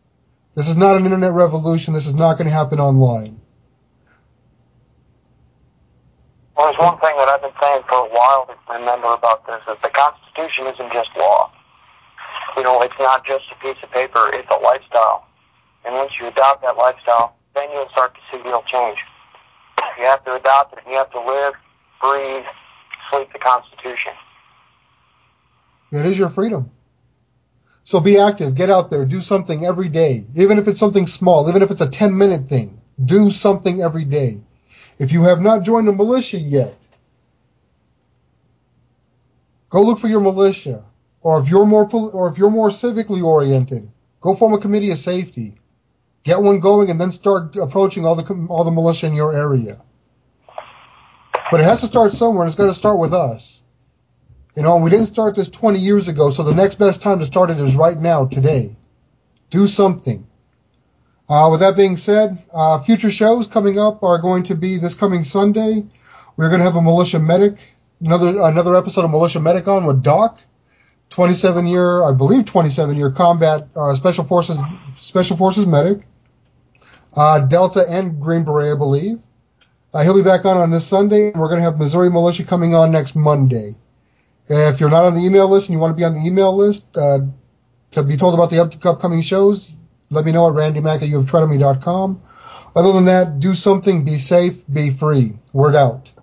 This is not an internet revolution. This is not going to happen online. Well, there's one thing that I've been saying for a while to remember about this is the Constitution isn't just law. You know, it's not just a piece of paper. It's a lifestyle. And once you adopt that lifestyle, then you'll start to see real change. You have to adopt it. You have to live, breathe, sleep the Constitution. It is your freedom. So be active. Get out there. Do something every day. Even if it's something small, even if it's a ten-minute thing, do something every day. If you have not joined a militia yet, go look for your militia. Or if you're more, or if you're more civically oriented, go form a committee of safety. Get one going, and then start approaching all the all the militia in your area. But it has to start somewhere, and it's got to start with us. You know, we didn't start this twenty years ago, so the next best time to start it is right now, today. Do something. Uh, with that being said, uh, future shows coming up are going to be this coming Sunday. We're going to have a militia medic, another another episode of Militia Medic on with Doc, twenty-seven year, I believe twenty-seven year combat uh, special forces special forces medic, uh, Delta and Green Beret, I believe. Uh, he'll be back on on this Sunday, and we're going to have Missouri Militia coming on next Monday. If you're not on the email list and you want to be on the email list uh, to be told about the up- upcoming shows, let me know at randy mac at u of tretomy dot com. Other than that, do something, be safe, be free. Word out.